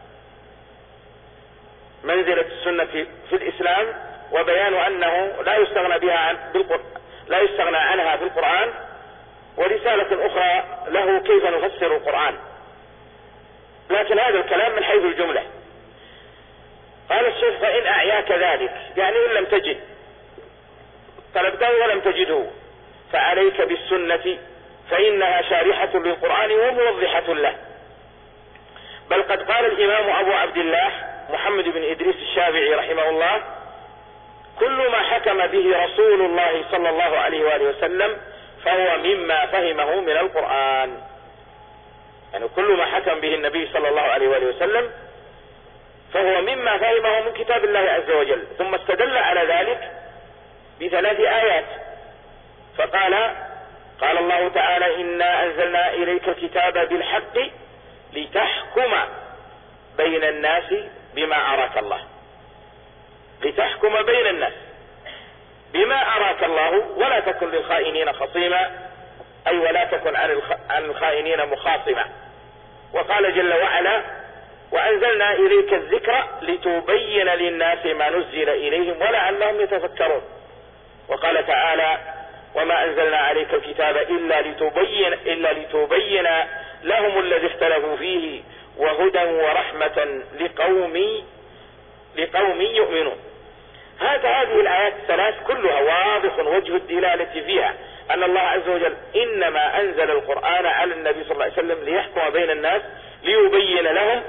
B: منزلة السنة في الإسلام وبيان أنه لا يستغنى بها عن بالقرآن لا يستغنى عنها بالقرآن، ورسالة أخرى له كيف نفسر القرآن. لكن هذا الكلام من حيث الجملة. قال الشيخ فإن أعياك ذلك، يعني إن لم تجد طلبته ولم تجده فعليك بالسنة فإنها شارحة للقرآن وموضحة له. بل قد قال الإمام أبو عبد الله محمد بن إدريس الشافعي رحمه الله كل ما حكم به رسول الله صلى الله عليه وآله وسلم فهو مما فهمه من القرآن. يعني كل ما حكم به النبي صلى الله عليه وآله وسلم فهو مما فهمه من كتاب الله عز وجل. ثم استدل على ذلك بثلاث آيات، فقال قال الله تعالى إنا أنزلنا إليك الكتاب بالحق لتحكم بين الناس بما أراك الله، لتحكم بين الناس بما أراك الله ولا تكن للخائنين خصيما، أي ولا تكن عن الخائنين مخاصما. وقال جل وعلا: وأنزلنا إليك الذكر لتبين للناس ما نزل إليهم ولعلهم يتفكرون. وقال تعالى: وما أنزلنا عليك الكتاب إلا لتبين, إلا لتبين لهم الذي اختلفوا فيه وهدى ورحمة لقوم, لقوم يؤمنون. هذا هذه الآيات الثلاث كلها واضح وجه الدلالة فيها أن الله عز وجل إنما أنزل القرآن على النبي صلى الله عليه وسلم ليحكم بين الناس ليبين لهم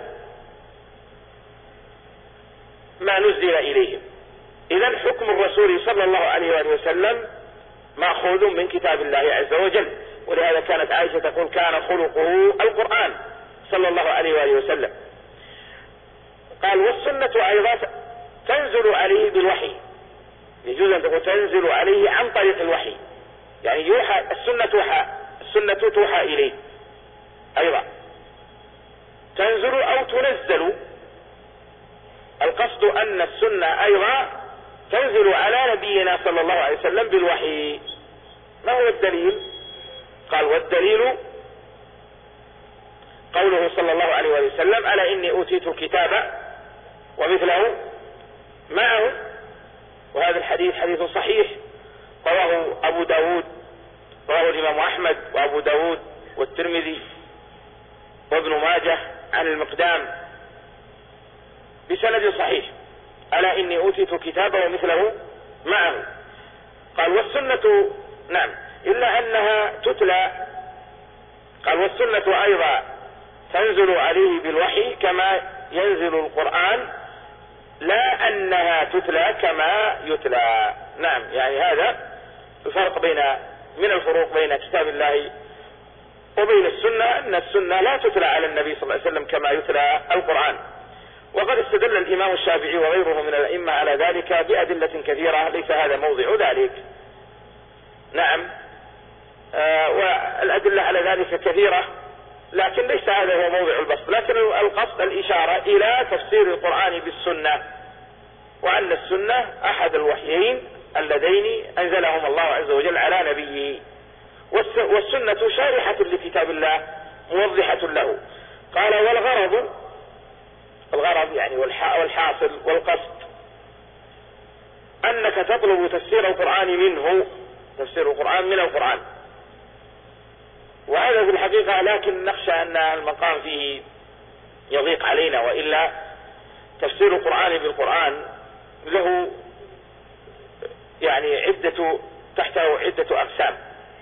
B: ما نزل إليهم. إذن حكم الرسول صلى الله عليه وآله وسلم مأخوذ من كتاب الله عز وجل، ولهذا كانت عائشة تقول: كان خلقه القرآن صلى الله عليه وآله وسلم. قال: والسنة أيضا تنزل عليه بالوحي، يجوز أن تقول تنزل عليه عن طريق الوحي، يعني يوحى السنة توحى السنة توحى إليه أيضا، تنزل أو تنزل. القصد أن السنة أيضا تنزل على نبينا صلى الله عليه وسلم بالوحي. ما هو الدليل؟ قال: والدليل قوله صلى الله عليه وسلم: ألا إني أوتيت الكتاب ومثله معه. وهذا الحديث حديث صحيح رواه أبو داود، رواه الإمام أحمد وأبو داود والترمذي وابن ماجه عن المقدام بسند صحيح: ألا إني أوتيت الكتاب ومثله معه. قال: والسنة نعم إلا أنها تتلى. قال: والسنة أيضا تنزل عليه بالوحي كما ينزل القرآن، لا أنها تتلى كما يتلى. نعم، يعني هذا الفرق بين من الفروق بين كتاب الله وبين السنة، أن السنة لا تتلى على النبي صلى الله عليه وسلم كما يتلى القرآن. وقد استدل الإمام الشافعي وغيره من الأئمة على ذلك بأدلة كثيرة، ليس هذا موضع ذلك. نعم، آه والأدلة على ذلك كثيرة، لكن ليس هذا هو موضع البسط، لكن القصد الإشارة إلى تفسير القرآن بالسنة، وأن السنة أحد الوحيين اللذين أنزلهم الله عز وجل على نبيه، والسنة شارحة لكتاب الله موضحة له. قال: والغرض الغرض يعني والحاصل والقصد أنك تطلب تفسير القرآن منه، تفسير القرآن من القرآن. وهذا في الحقيقة، لكن نخشى أن المقام فيه يضيق علينا، وإلا تفسير القرآن بالقرآن له يعني عدة تحته عدة أقسام.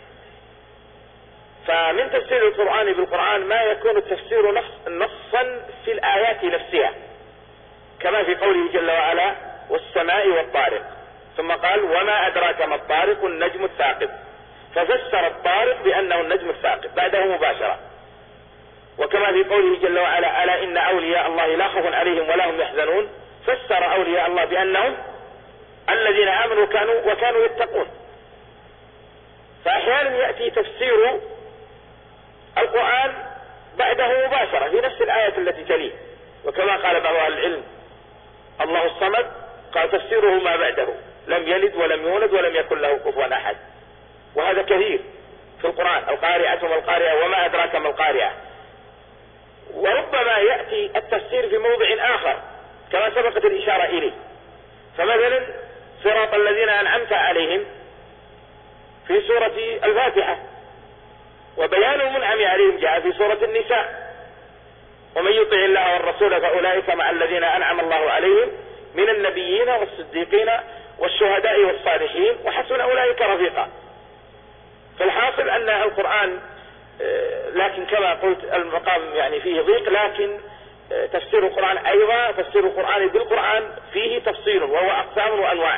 B: فمن تفسير القرآن بالقرآن ما يكون التفسير نصا في الآيات نفسها، كما في قوله جل وعلا: والسماء والطارق، ثم قال: وما أدراك ما الطارق النجم الثاقب، ففسر الطارق بأنه النجم الثاقب بعده مباشرة. وكما في قوله جل وعلا: ألا إن أولياء الله لا خوف عليهم ولا هم يحزنون، فسر أولياء الله بأنهم الذين آمنوا كانوا وكانوا يتقون. فأحيانا يأتي تفسير القرآن بعده مباشرة في نفس الآية التي تليه، وكما قال بعض أهل العلم: الله الصمد، قال تفسيره ما بعده: لم يلد ولم يولد ولم يكن له كفوا أحد. وهذا كثير في القرآن: القارعة ما القارعة وما أدراك ما القارعة. وربما يأتي التفسير في موضع آخر كما سبقت الإشارة إليه. فمثلا صراط الذين أنعمت عليهم في سورة الفاتحة، وبيان المنعم عليهم جاء في سورة النساء: ومن يطع الله والرسول فأولئك مع الذين أنعم الله عليهم من النبيين والصديقين والشهداء والصالحين وحسن أولئك رفيقا. فالحاصل أن القرآن، لكن كما قلت المقام يعني فيه ضيق، لكن تفسير القرآن أيضا تفسير القرآن بالقرآن فيه تفصيل وهو أقسام وأنواع.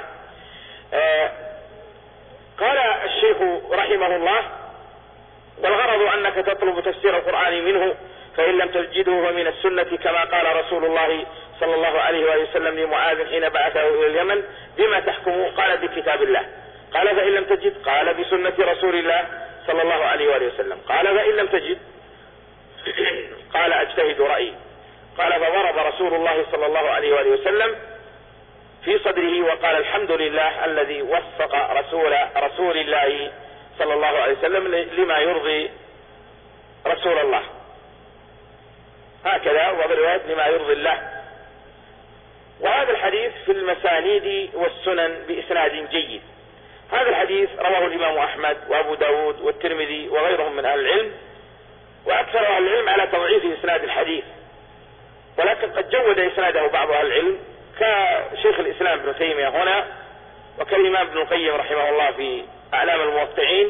B: قال الشيخ رحمه الله: والغرض أنك تطلب تفسير القرآن منه، فإن لم تجده فمن السنة، كما قال رسول الله صلى الله عليه وآله وسلم لمعاذ حين بعثه إلى اليمن: بما تحكم؟ قال: بكتاب الله. قال: فإن لم تجد؟ قال: بسنة رسول الله صلى الله عليه وآله وسلم. قال: فإن لم تجد؟ قال: أجتهد رأيي. قال: فضرب رسول الله صلى الله عليه وآله وسلم في صدره وقال: الحمد لله الذي وفق رسول رسول الله صلى الله عليه وسلم لما يرضي رسول الله. هكذا، وبعض الروايات لما يرضي الله. وهذا الحديث في المسانيد والسنن بإسناد جيد. هذا الحديث رواه الإمام أحمد وأبو داود والترمذي وغيرهم من أهل العلم، وأكثر أهل العلم على تضعيف إسناد الحديث، ولكن قد جود إسناده بعض أهل العلم كشيخ الإسلام ابن تيمية هنا، وكالإمام ابن القيم رحمه الله في أعلام الموقعين.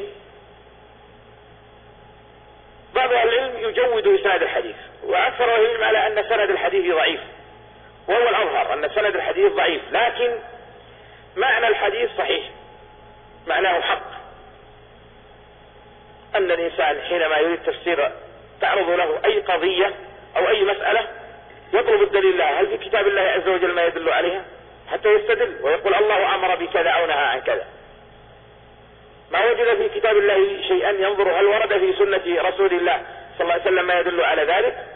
B: بعض أهل العلم يجود إسناد الحديث، وأكثر أهل العلم على أن سند الحديث ضعيف، وهو الأظهر أن سند الحديث ضعيف، لكن معنى الحديث صحيح، معناه حق. أن الإنسان حينما يريد تفسير تعرض له أي قضية أو أي مسألة يطلب الدليل الله، هل في كتاب الله عز وجل ما يدل عليها، حتى يستدل ويقول الله أمر بكذا أو نهى عن كذا. ما وجد في كتاب الله شيئا ينظر هل ورد في سنة رسول الله صلى الله عليه وسلم ما يدل على ذلك.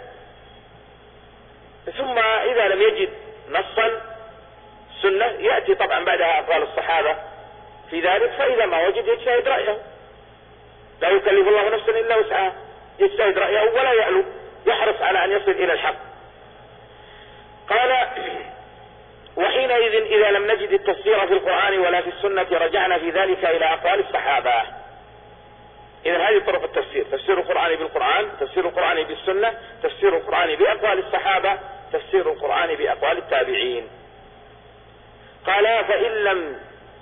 B: ثم إذا لم يجد نصا سنة يأتي طبعا بعدها أقوال الصحابة في ذلك، فإذا ما وجد يجتهد رأيه، لا يكلف الله نفسا إلا وسعها، يجتهد رأيه ولا يألو، يحرص على أن يصل إلى الحق. قال: وحينئذ إذا لم نجد التفسير في القرآن ولا في السنة رجعنا في ذلك إلى أقوال الصحابة. إذا هذه طرق التفسير: تفسير القرآن بالقرآن، تفسير القرآن بالسنة، تفسير القرآن بأقوال الصحابة، تفسير القرآن بأقوال التابعين. قال: فإن لم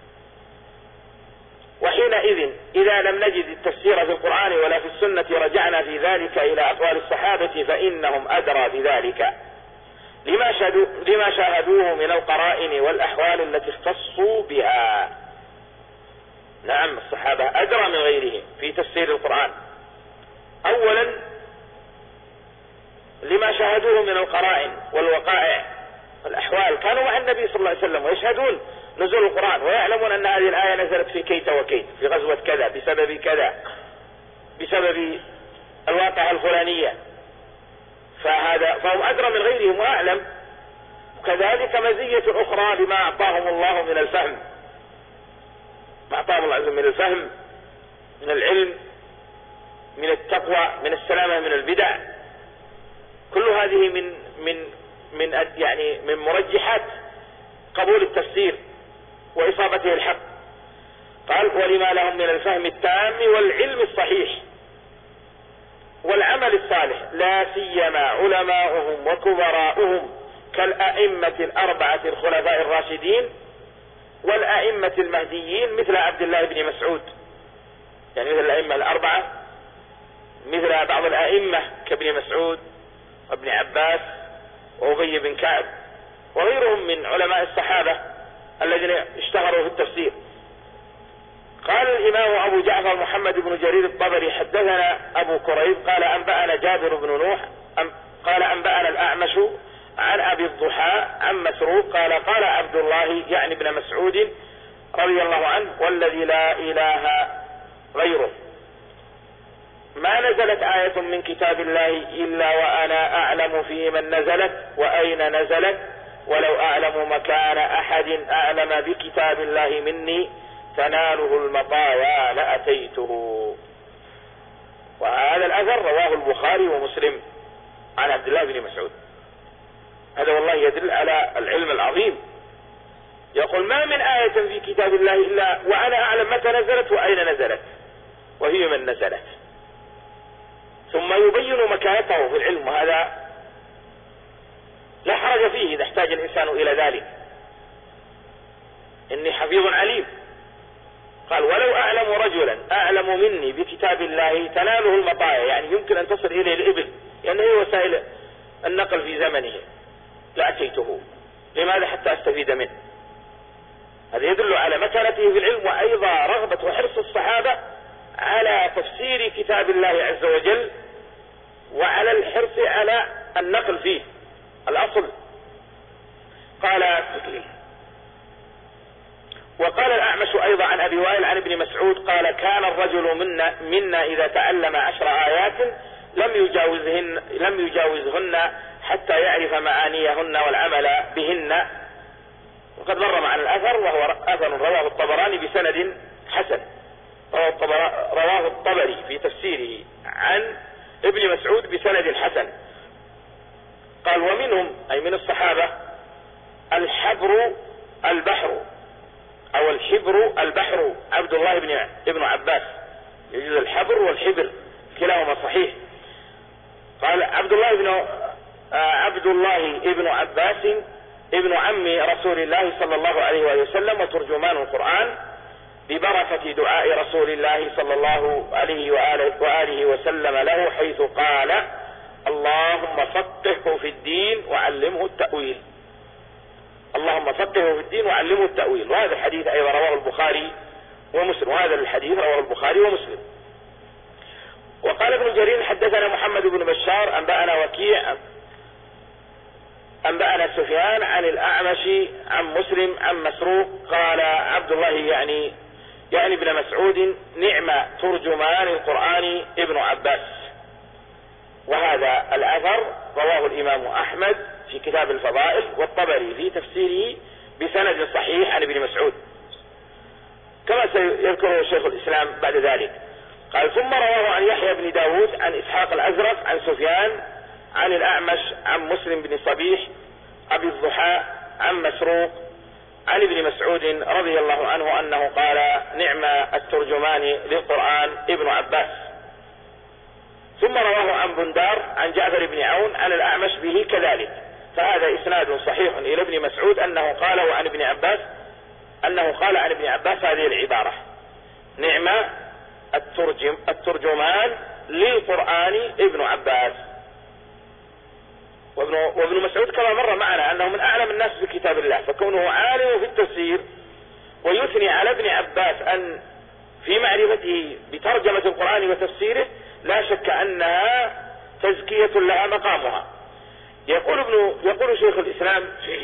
B: وحينئذ إذا لم نجد التفسير في القرآن ولا في السنة رجعنا في ذلك إلى أقوال الصحابة فإنهم أدرى بذلك لما شاهدوه, لما شاهدوه من القرائن والأحوال التي اختصوا بها. نعم، الصحابة أدرى من غيرهم في تفسير القرآن. أولا لما شاهدوه من القرائن والوقائع والأحوال، كانوا مع النبي صلى الله عليه وسلم ويشهدون نزول القرآن، ويعلمون أن هذه الآية نزلت في كيت وكيت، في غزوة كذا، بسبب كذا، بسبب الواقعة الفلانية، فهذا فهم أدرى من غيرهم وأعلم. وكذلك مزية أخرى لما أعطاهم الله من الفهم، ما أعطاهم الله من الفهم، من العلم، من التقوى، من السلامة من البدع. كل هذه من من من يعني من مرجحات قبول التفسير وإصابته الحق. قال: ولما لهم من الفهم التام والعلم الصحيح والعمل الصالح، لا سيما علماؤهم وكبراؤهم كالأئمة الأربعة الخلفاء الراشدين والأئمة المهديين مثل عبد الله بن مسعود، يعني مثل الأئمة الأربعة، مثل بعض الأئمة كابن مسعود وابن عباس وأبي بن كعب وغيرهم من علماء الصحابة الذين اشتهروا في التفسير. قال الإمام أبو جعفر محمد بن جرير الطبري: حدثنا أبو كريب قال أنبأنا جابر بن نوح قال أنبأنا الأعمش عن أبي الضحى عن مسروق قال: قال عبد الله يعني ابن مسعود رضي الله عنه: والذي لا إله غيره ما نزلت آية من كتاب الله إلا وأنا أعلم في من نزلت وأين نزلت، ولو أعلم مكان أحد أعلم بكتاب الله مني تناله المطايا لأتيته. وهذا الأثر رواه البخاري ومسلم عن عبد الله بن مسعود. هذا والله يدل على العلم العظيم. يقول: ما من آية في كتاب الله إلا وأنا أعلم متى نزلت وأين نزلت وهي من نزلت، ثم يبين مكانته في العلم، وهذا لا حرج فيه إذا احتاج الإنسان إلى ذلك. إني حفيظ عليم. قال: ولو أعلم رجلا أعلم مني بكتاب الله تناله المطايا، يعني يمكن أن تصل إليه الإبل، لأنه هي وسائل النقل في زمنه، لأتيته. لماذا؟ حتى أستفيد منه. هذا يدل على مكانته في العلم، وأيضا رغبة وحرص الصحابة على تفسير كتاب الله عز وجل وعلى الحرص على النقل فيه الأصل. قال: وقال الأعمش أيضا عن أبي وائل عن ابن مسعود قال: كان الرجل منا, منا إذا تعلم عشر آيات لم يجاوزهن, لم يجاوزهن حتى يعرف معانيهن والعمل بهن. وقد مر معنا الأثر، وهو أثر رواه الطبراني بسند حسن، رواه الطبري في تفسيره عن ابن مسعود بسند حسن. قال ومنهم أي من الصحابة الحبر البحر أو الحبر البحر عبد الله بن ابن عباس، يجوز الحبر والحبر كلاهما صحيح. قال عبد الله بن عبد الله ابن عباس ابن عم رسول الله صلى الله عليه وآله وسلم وترجمان القرآن، ببركة دعاء رسول الله صلى الله عليه وآله, وآله وسلم له، حيث قال اللهم فقهه في الدين وعلمه التأويل. اللهم فقهه في الدين وعلمه التأويل. وهذا الحديث أيضا رواه البخاري ومسلم، وهذا الحديث رواه البخاري ومسلم. وقال ابن جرير حدثنا محمد بن بشار أنبأنا وكيع أنبأنا سفيان عن الأعمش عن مسلم عن مسروق قال عبد الله يعني يعني ابن مسعود نعم ترجمان القرآن ابن عباس. وهذا الأثر رواه الإمام أحمد في كتاب الفضائل والطبري في تفسيره بسند صحيح عن ابن مسعود، كما سيذكره شيخ الإسلام بعد ذلك. قال ثم رواه عن يحيى بن داود عن إسحاق الأزرق عن سفيان عن الأعمش عن مسلم بن صبيح أبي الضحى عن مسروق عن ابن مسعود رضي الله عنه أنه قال نعم الترجمان للقرآن ابن عباس. ثم رواه عن بندار عن جعفر بن عون عن الأعمش به كذلك، فهذا إسناد صحيح إلى ابن مسعود أنه قال وعن ابن عباس أنه قال عن ابن عباس هذه العبارة نعم الترجم الترجمان للقرآن ابن عباس. وابن, وابن مسعود كما مر معنا أنه من أعلم الناس بكتاب الله، فكونه عالم في التفسير ويثني على ابن عباس أن في معرفته بترجمة القرآن وتفسيره لا شك أنها تزكية لها مقامها. يقول ابن يقول شيخ الإسلام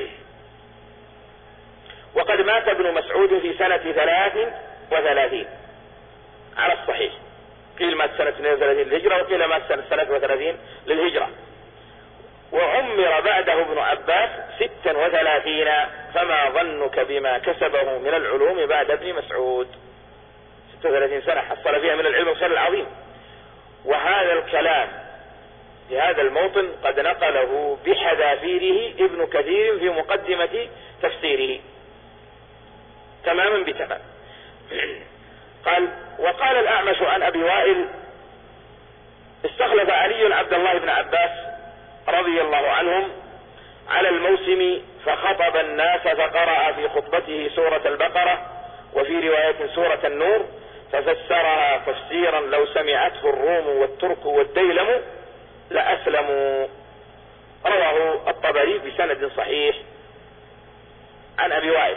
B: وقد مات ابن مسعود في سنة ثلاث وثلاثين على الصحيح، قيل مات سنة اثنين وثلاثين للهجرة وقيل مات سنة ثلاث وثلاثين للهجرة، وعمر بعده ابن عباس ستا وثلاثين، فما ظنك بما كسبه من العلوم بعد ابن مسعود. ستة وثلاثين سنة حصل فيها من العلم الخير العظيم. وهذا الكلام في هذا الموطن قد نقله بحذافيره ابن كثير في مقدمة تفسيره تماما بتمام. قال وقال الأعمش عن أبي وائل استخلف علي عبد الله بن عباس رضي الله عنهم على الموسم فخطب الناس فقرأ في خطبته سورة البقرة وفي رواية سورة النور ففسرها تفسيرا لو سمعته الروم والترك والديلم لأسلموا. رواه الطبري بسند صحيح عن أبي وائل.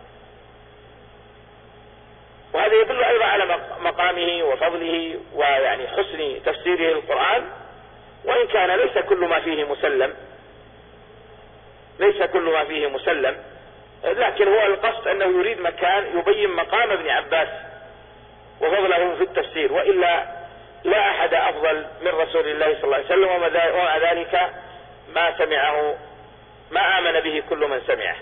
B: وهذا يدل أيضا على مقامه وفضله ويعني حسن تفسيره القرآن، وإن كان ليس كل ما فيه مسلم ليس كل ما فيه مسلم لكن هو القصد أنه يريد مكان يبين مقام ابن عباس وفضله في التفسير، وإلا لا أحد أفضل من رسول الله صلى الله عليه وسلم، ومع ذلك ما سمعه ما آمن به كل من سمعه،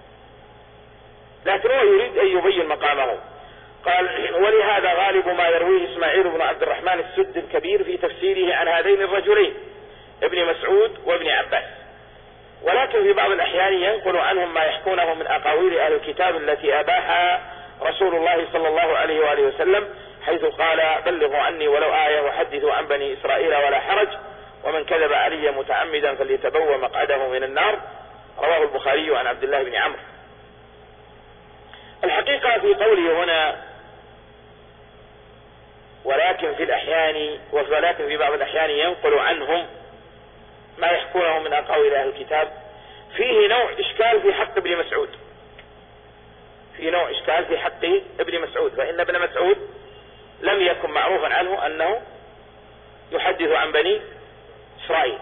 B: لكن هو يريد أن يبين مقامه. قال ولهذا غالب ما يرويه إسماعيل بن عبد الرحمن السد الكبير في تفسيره عن هذين الرجلين ابن مسعود وابن عباس، ولكن في بعض الأحيان ينقل عنهم ما يحكونه من أقاويل أهل الكتاب التي أباحها رسول الله صلى الله عليه وآله وسلم، حيث قال بلغوا عني ولو آية وحدثوا عن بني إسرائيل ولا حرج، ومن كذب علي متعمدا فليتبوأ مقعده من النار. رواه البخاري عن عبد الله بن عمرو. الحقيقة في قوله هنا ولكن في الأحيان ولكن في بعض الأحيان ينقل عنهم ما يحكونه من أقاويل أهل الكتاب، فيه نوع إشكال في حق ابن مسعود في نوع إشكال في حق ابن مسعود، فإن ابن مسعود لم يكن معروفا عنه أنه يحدث عن بني إسرائيل،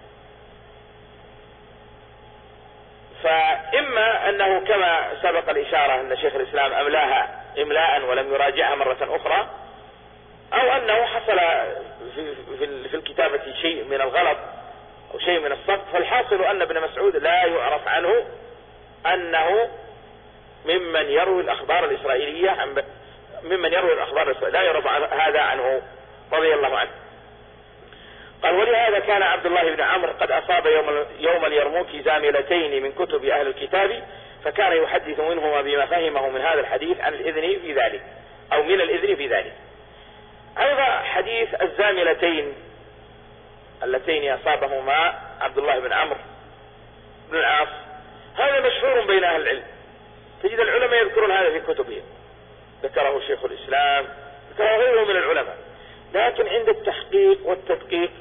B: فإما أنه كما سبق الإشارة أن شيخ الإسلام أملاها إملاء ولم يراجعها مرة أخرى، أو أنه حصل في الكتابة شيء من الغلط أو شيء من السقط. فالحاصل أن ابن مسعود لا يعرف عنه أنه ممن يروي الأخبار الإسرائيلية عن ممن يروي الأخبار الإسرائيلية لا يعرف هذا عنه رضي الله عنه. قال ولهذا كان عبد الله بن عمرو قد أصاب يوم, يوم اليرموك زاملتين من كتب أهل الكتاب، فكان يحدث منهما بما فهمه من هذا الحديث عن الإذن في ذلك أو من الإذن في ذلك. أيضا حديث الزاملتين اللتين أصابهما عبد الله بن عمرو بن العاص هذا مشهور بين أهل العلم، تجد العلماء يذكرون هذا في كتبهم، ذكره شيخ الإسلام، ذكره غيره من العلماء، لكن عند التحقيق والتدقيق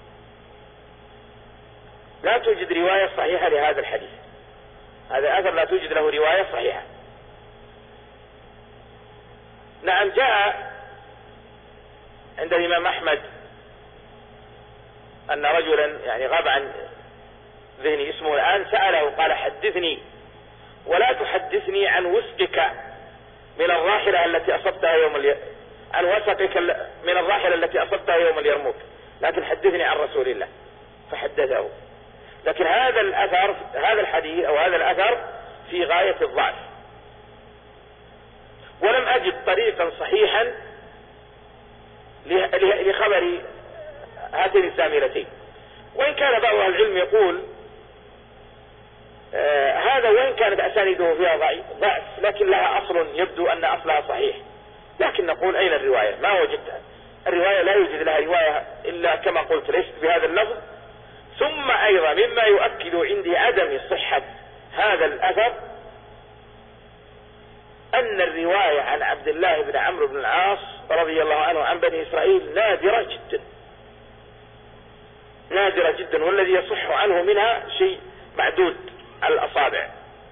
B: لا توجد رواية صحيحة لهذا الحديث. هذا أثر لا توجد له رواية صحيحة. نعم جاء عند الإمام أحمد أن رجلا يعني غاب عن ذهني اسمه الآن سأله قال حدثني ولا تحدثني عن وسقك من الراحلة التي أصبتها يوم الي... عن وسقك من الراحلة التي أصبتها يوم اليرموك، لكن حدثني عن رسول الله، فحدثه. لكن هذا الأثر هذا الحديث أو هذا الأثر في غاية الضعف، ولم أجد طريقا صحيحا لخبر هاتين الزاملتين، وإن كان بعض أهل العلم يقول آه هذا وإن كانت أسانيده فيها ضعف لكن لها أصل يبدو أن أصلها صحيح، لكن نقول أين الرواية؟ ما وجدتها الرواية، لا يوجد لها رواية إلا كما قلت ليست بهذا اللفظ. ثم أيضا مما يؤكد عندي عدم صحة هذا الأثر أن الرواية عن عبد الله بن عمرو بن العاص رضي الله عنه عن بني إسرائيل نادرة جدا نادرة جدا، والذي يصح عنه منها شيء معدود على الأصابع.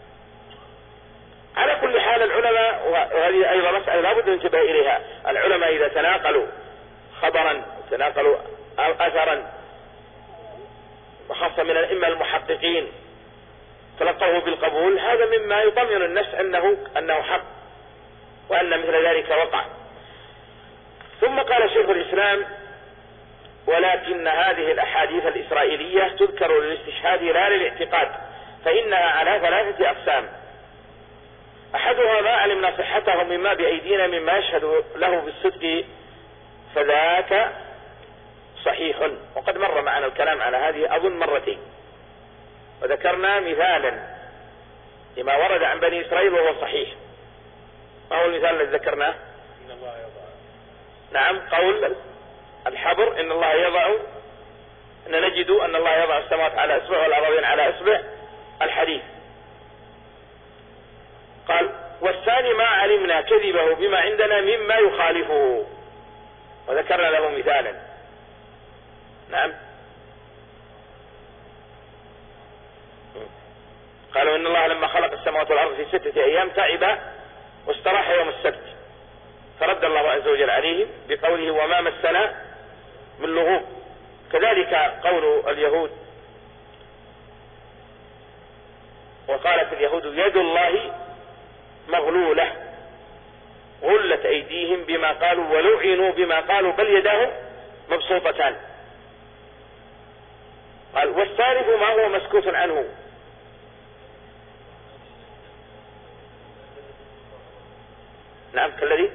B: على كل حال العلماء، وهذه أيضا مسألة لا بد من انتباه إليها، العلماء إذا تناقلوا خبرا تناقلوا أثرا، وخاصة من الأئمة المحققين تلقوه بالقبول، هذا مما يطمئن النفس أنه أنه حق وأن مثل ذلك وقع. ثم قال شيخ الإسلام ولكن هذه الأحاديث الإسرائيلية تذكر للاستشهاد لا للاعتقاد، فإنها على ثلاثة أقسام: أحدها ما علمنا صحته مما بأيدينا مما يشهد له بالصدق فذاك صحيح، وقد مر معنا الكلام على هذه أظن مرتين، وذكرنا مثالا لما ورد عن بني إسرائيل وهو صحيح. ما هو المثال الذي ذكرناه؟ إن الله يضع. نعم، قول الحبر إن الله يضع، إن نجد أن الله يضع السماوات على أسبع والأراضين على أسبع، الحديث. قال والثاني ما علمنا كذبه بما عندنا مما يخالفه، وذكرنا له مثالا. نعم، قالوا إن الله لما خلق السماوات والأرض في ستة أيام تعب واستراح يوم السبت، فرد الله عز وجل عليهم بقوله وما مسنا من لغوب. كذلك قول اليهود، وقالت اليهود يد الله مغلولة غلت أيديهم بما قالوا ولعنوا بما قالوا بل يداه مبسوطتان. قال والثالث ما هو مسكوت عنه. نعم كالذي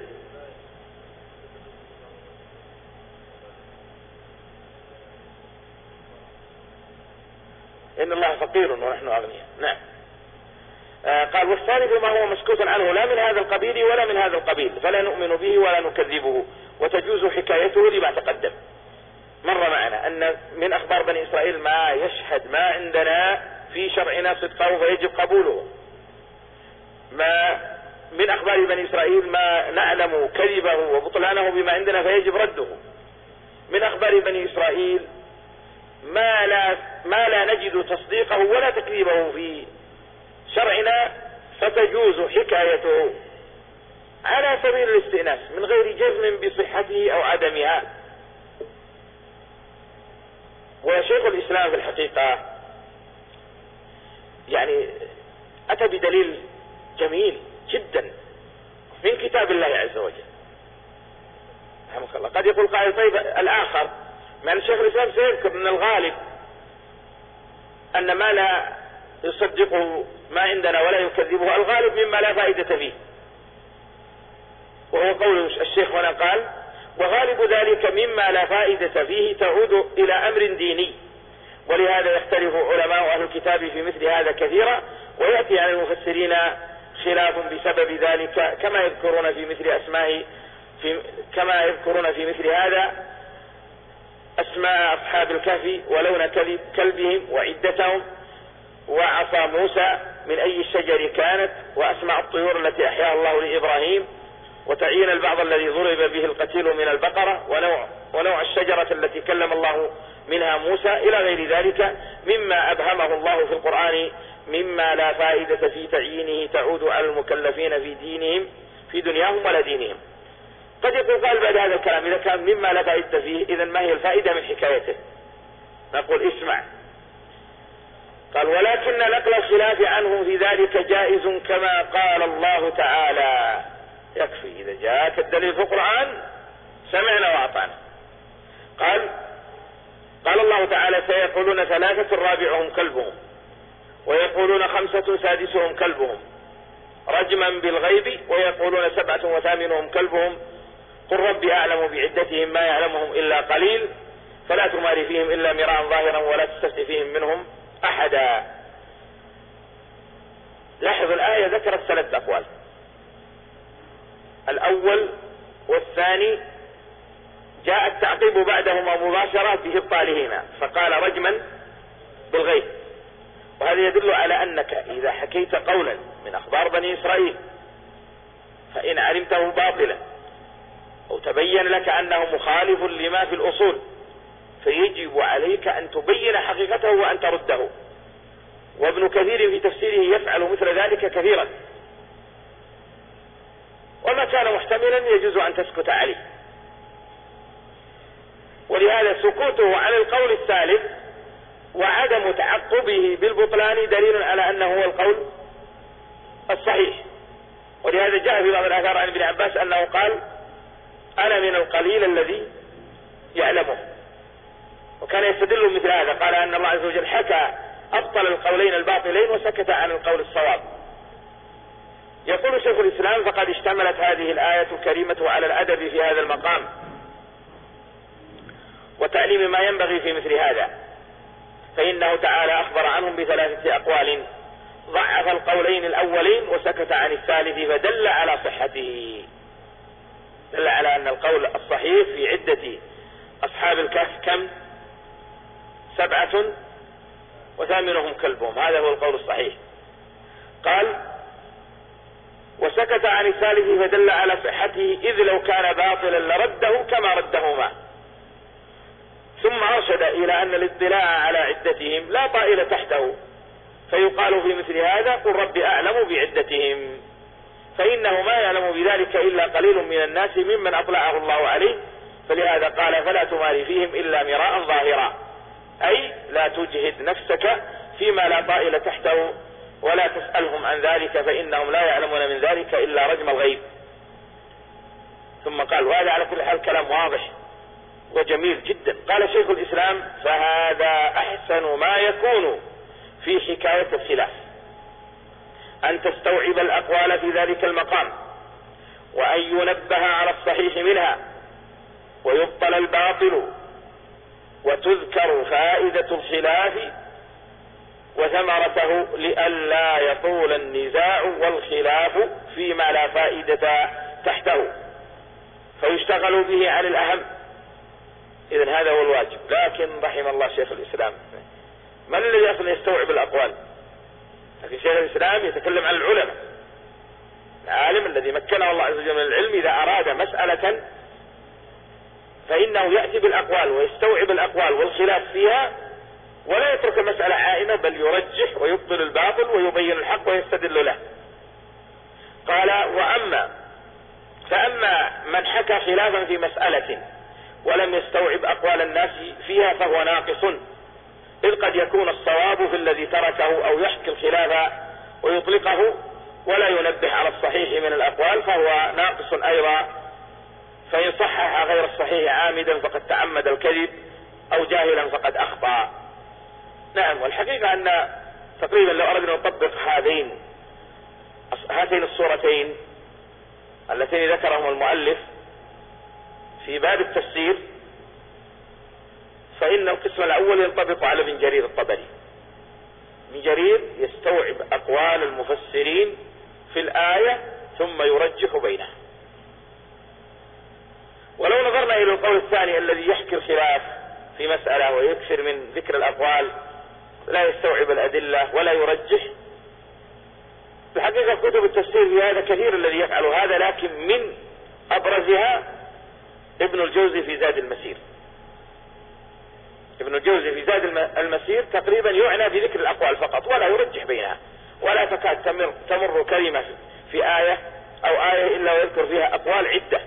B: إن الله فقير ونحن أغنياء. نعم. آه قال والثالث ما هو مسكوت عنه لا من هذا القبيل ولا من هذا القبيل، فلا نؤمن به ولا نكذبه، وتجوز حكايته لما تقدم. مر معنا أن من أخبار بني إسرائيل ما يشهد ما عندنا في شرعنا صدقه فيجب قبوله، ما من أخبار بني إسرائيل ما نعلم كذبه وبطلانه بما عندنا فيجب رده، من أخبار بني إسرائيل ما لا, ما لا نجد تصديقه ولا تكذيبه في شرعنا فتجوز حكايته على سبيل الاستئناس من غير جزم بصحته أو عدمها. وشيخ الإسلام في الحقيقة يعني أتى بدليل جميل جدا من كتاب الله عز وجل. رحمك الله. قد يقول قائل طيب الآخر، مع أن شيخ الإسلام سيذكر من الغالب أن ما لا يصدقه ما عندنا ولا يكذبه الغالب مما لا فائدة فيه، وهو قول الشيخ هنا قال وغالب ذلك مما لا فائدة فيه تعود إلى أمر ديني، ولهذا يختلف علماء أهل الكتاب في مثل هذا كثيرا، ويأتي عن المفسرين خلاف بسبب ذلك، كما يذكرون في مثل أسماء في كما يذكرون في مثل هذا أسماء أصحاب الكهف ولون كلبهم وعدتهم وعصا موسى من أي الشجر كانت، وأسماء الطيور التي أحياها الله لإبراهيم، وتعيين البعض الذي ضرب به القتيل من البقرة، ونوع, ونوع الشجرة التي كلم الله منها موسى، إلى غير ذلك مما أبهمه الله في القرآن مما لا فائدة في تعيينه تعود على المكلفين في دينهم في دنياهم ولا دينهم. قد يقول قال بعد هذا الكلام إذا كان مما لا فائدة فيه إذن ما هي الفائدة من حكايته؟ نقول اسمع. قال ولكن نقل الخلاف عنه في ذلك جائز كما قال الله تعالى. يكفي إذا جاءك الدليل في القرآن سمعنا وأطعنا. قال قال الله تعالى سيقولون ثلاثة رابعهم كلبهم ويقولون خمسة سادسهم كلبهم رجما بالغيب ويقولون سبعة وثامنهم كلبهم قل ربي أعلم بعدتهم ما يعلمهم إلا قليل فلا تماري فيهم إلا مراء ظاهرا ولا تستفت فيهم منهم أحدا. لاحظ الآية ذكرت ثلاث أقوال، الأول والثاني جاء التعقيب بعدهما مباشرة بإبطالهما فقال رجما بالغيب، وهذا يدل على أنك إذا حكيت قولا من أخبار بني إسرائيل فإن علمته باطلا أو تبين لك أنه مخالف لما في الأصول فيجب عليك أن تبين حقيقته وأن ترده، وابن كثير في تفسيره يفعل مثل ذلك كثيرا، وما كان محتملا يجوز أن تسكت عليه. ولهذا سكوته عن القول الثالث وعدم تعقبه بالبطلان دليل على أنه هو القول الصحيح. ولهذا جاء في بعض الآثار عن ابن عباس أنه قال أنا من القليل الذي يعلمه، وكان يستدل مثل هذا، قال أن الله عز وجل حكى أبطل القولين الباطلين وسكت عن القول الصواب. يقول شيخ الإسلام فقد اشتملت هذه الآية الكريمة على الأدب في هذا المقام وتعليم ما ينبغي في مثل هذا، فإنه تعالى أخبر عنهم بثلاثة أقوال ضعف القولين الأولين وسكت عن الثالث فدل على صحته، دل على أن القول الصحيح في عدة أصحاب الكهف كم؟ سبعة وثامنهم كلبهم، هذا هو القول الصحيح. قال وسكت عن الثالث فدل على صحته إذ لو كان باطلا لرده كما ردهما، ثم أرشد إلى أن الاطلاع على عدتهم لا طائل تحته، فيقال في مثل هذا قل ربي أعلم بعدتهم، فإنه ما يعلم بذلك إلا قليل من الناس ممن أطلعه الله عليه، فلهذا قال فلا تماري فيهم إلا مراء ظاهرا، أي لا تجهد نفسك فيما لا طائل تحته ولا تسألهم عن ذلك فإنهم لا يعلمون من ذلك إلا رجم الغيب. ثم قال وهذا على كل حال كلام واضح وجميل جدا. قال شيخ الإسلام فهذا أحسن ما يكون في حكاية الخلاف، أن تستوعب الأقوال في ذلك المقام وأن ينبه على الصحيح منها ويبطل الباطل وتذكر فائدة الخلاف وثمرته لئلا يطول النزاع والخلاف فيما لا فائدة تحته فيشتغل به عن الأهم. إذن هذا هو الواجب. لكن رحم الله شيخ الإسلام، من الذي أصلا يستوعب الأقوال؟ لكن شيخ الإسلام يتكلم عن العلماء، العالم الذي مكنه الله عز وجل من العلم إذا أراد مسألة فإنه يأتي بالأقوال ويستوعب الأقوال والخلاف فيها ولا يترك المسألة عائمة، بل يرجح ويبطل الباطل ويبين الحق ويستدل له. قال وأما فأما من حكى خلافا في مسألة ولم يستوعب أقوال الناس فيها فهو ناقص، إذ قد يكون الصواب في الذي تركه أو يحكي الخلاف ويطلقه ولا ينبه على الصحيح من الأقوال فهو ناقص أيضا، فإن صحح غير الصحيح عامدا فقد تعمد الكذب أو جاهلا فقد أخطأ. نعم، والحقيقة أن تقريبا لو أردنا نطبق هذين هاتين الصورتين اللتين ذكرهم المؤلف في باب التفسير فإن القسم الأول ينطبق على ابن جرير الطبري. ابن جرير يستوعب أقوال المفسرين في الآية ثم يرجح بينها. ولو نظرنا إلى القول الثاني الذي يحكي الخلاف في مسألة ويكثر من ذكر الأقوال لا يستوعب الأدلة ولا يرجح، الحقيقة كتب التفسير في هذا كثير الذي يفعل هذا، لكن من أبرزها ابن الجوزي في زاد المسير. ابن الجوزي في زاد المسير تقريبا يعنى بذكر الأقوال فقط ولا يرجح بينها، ولا تكاد تمر, تمر كلمة في آية أو آية إلا ويذكر فيها أقوال عدة.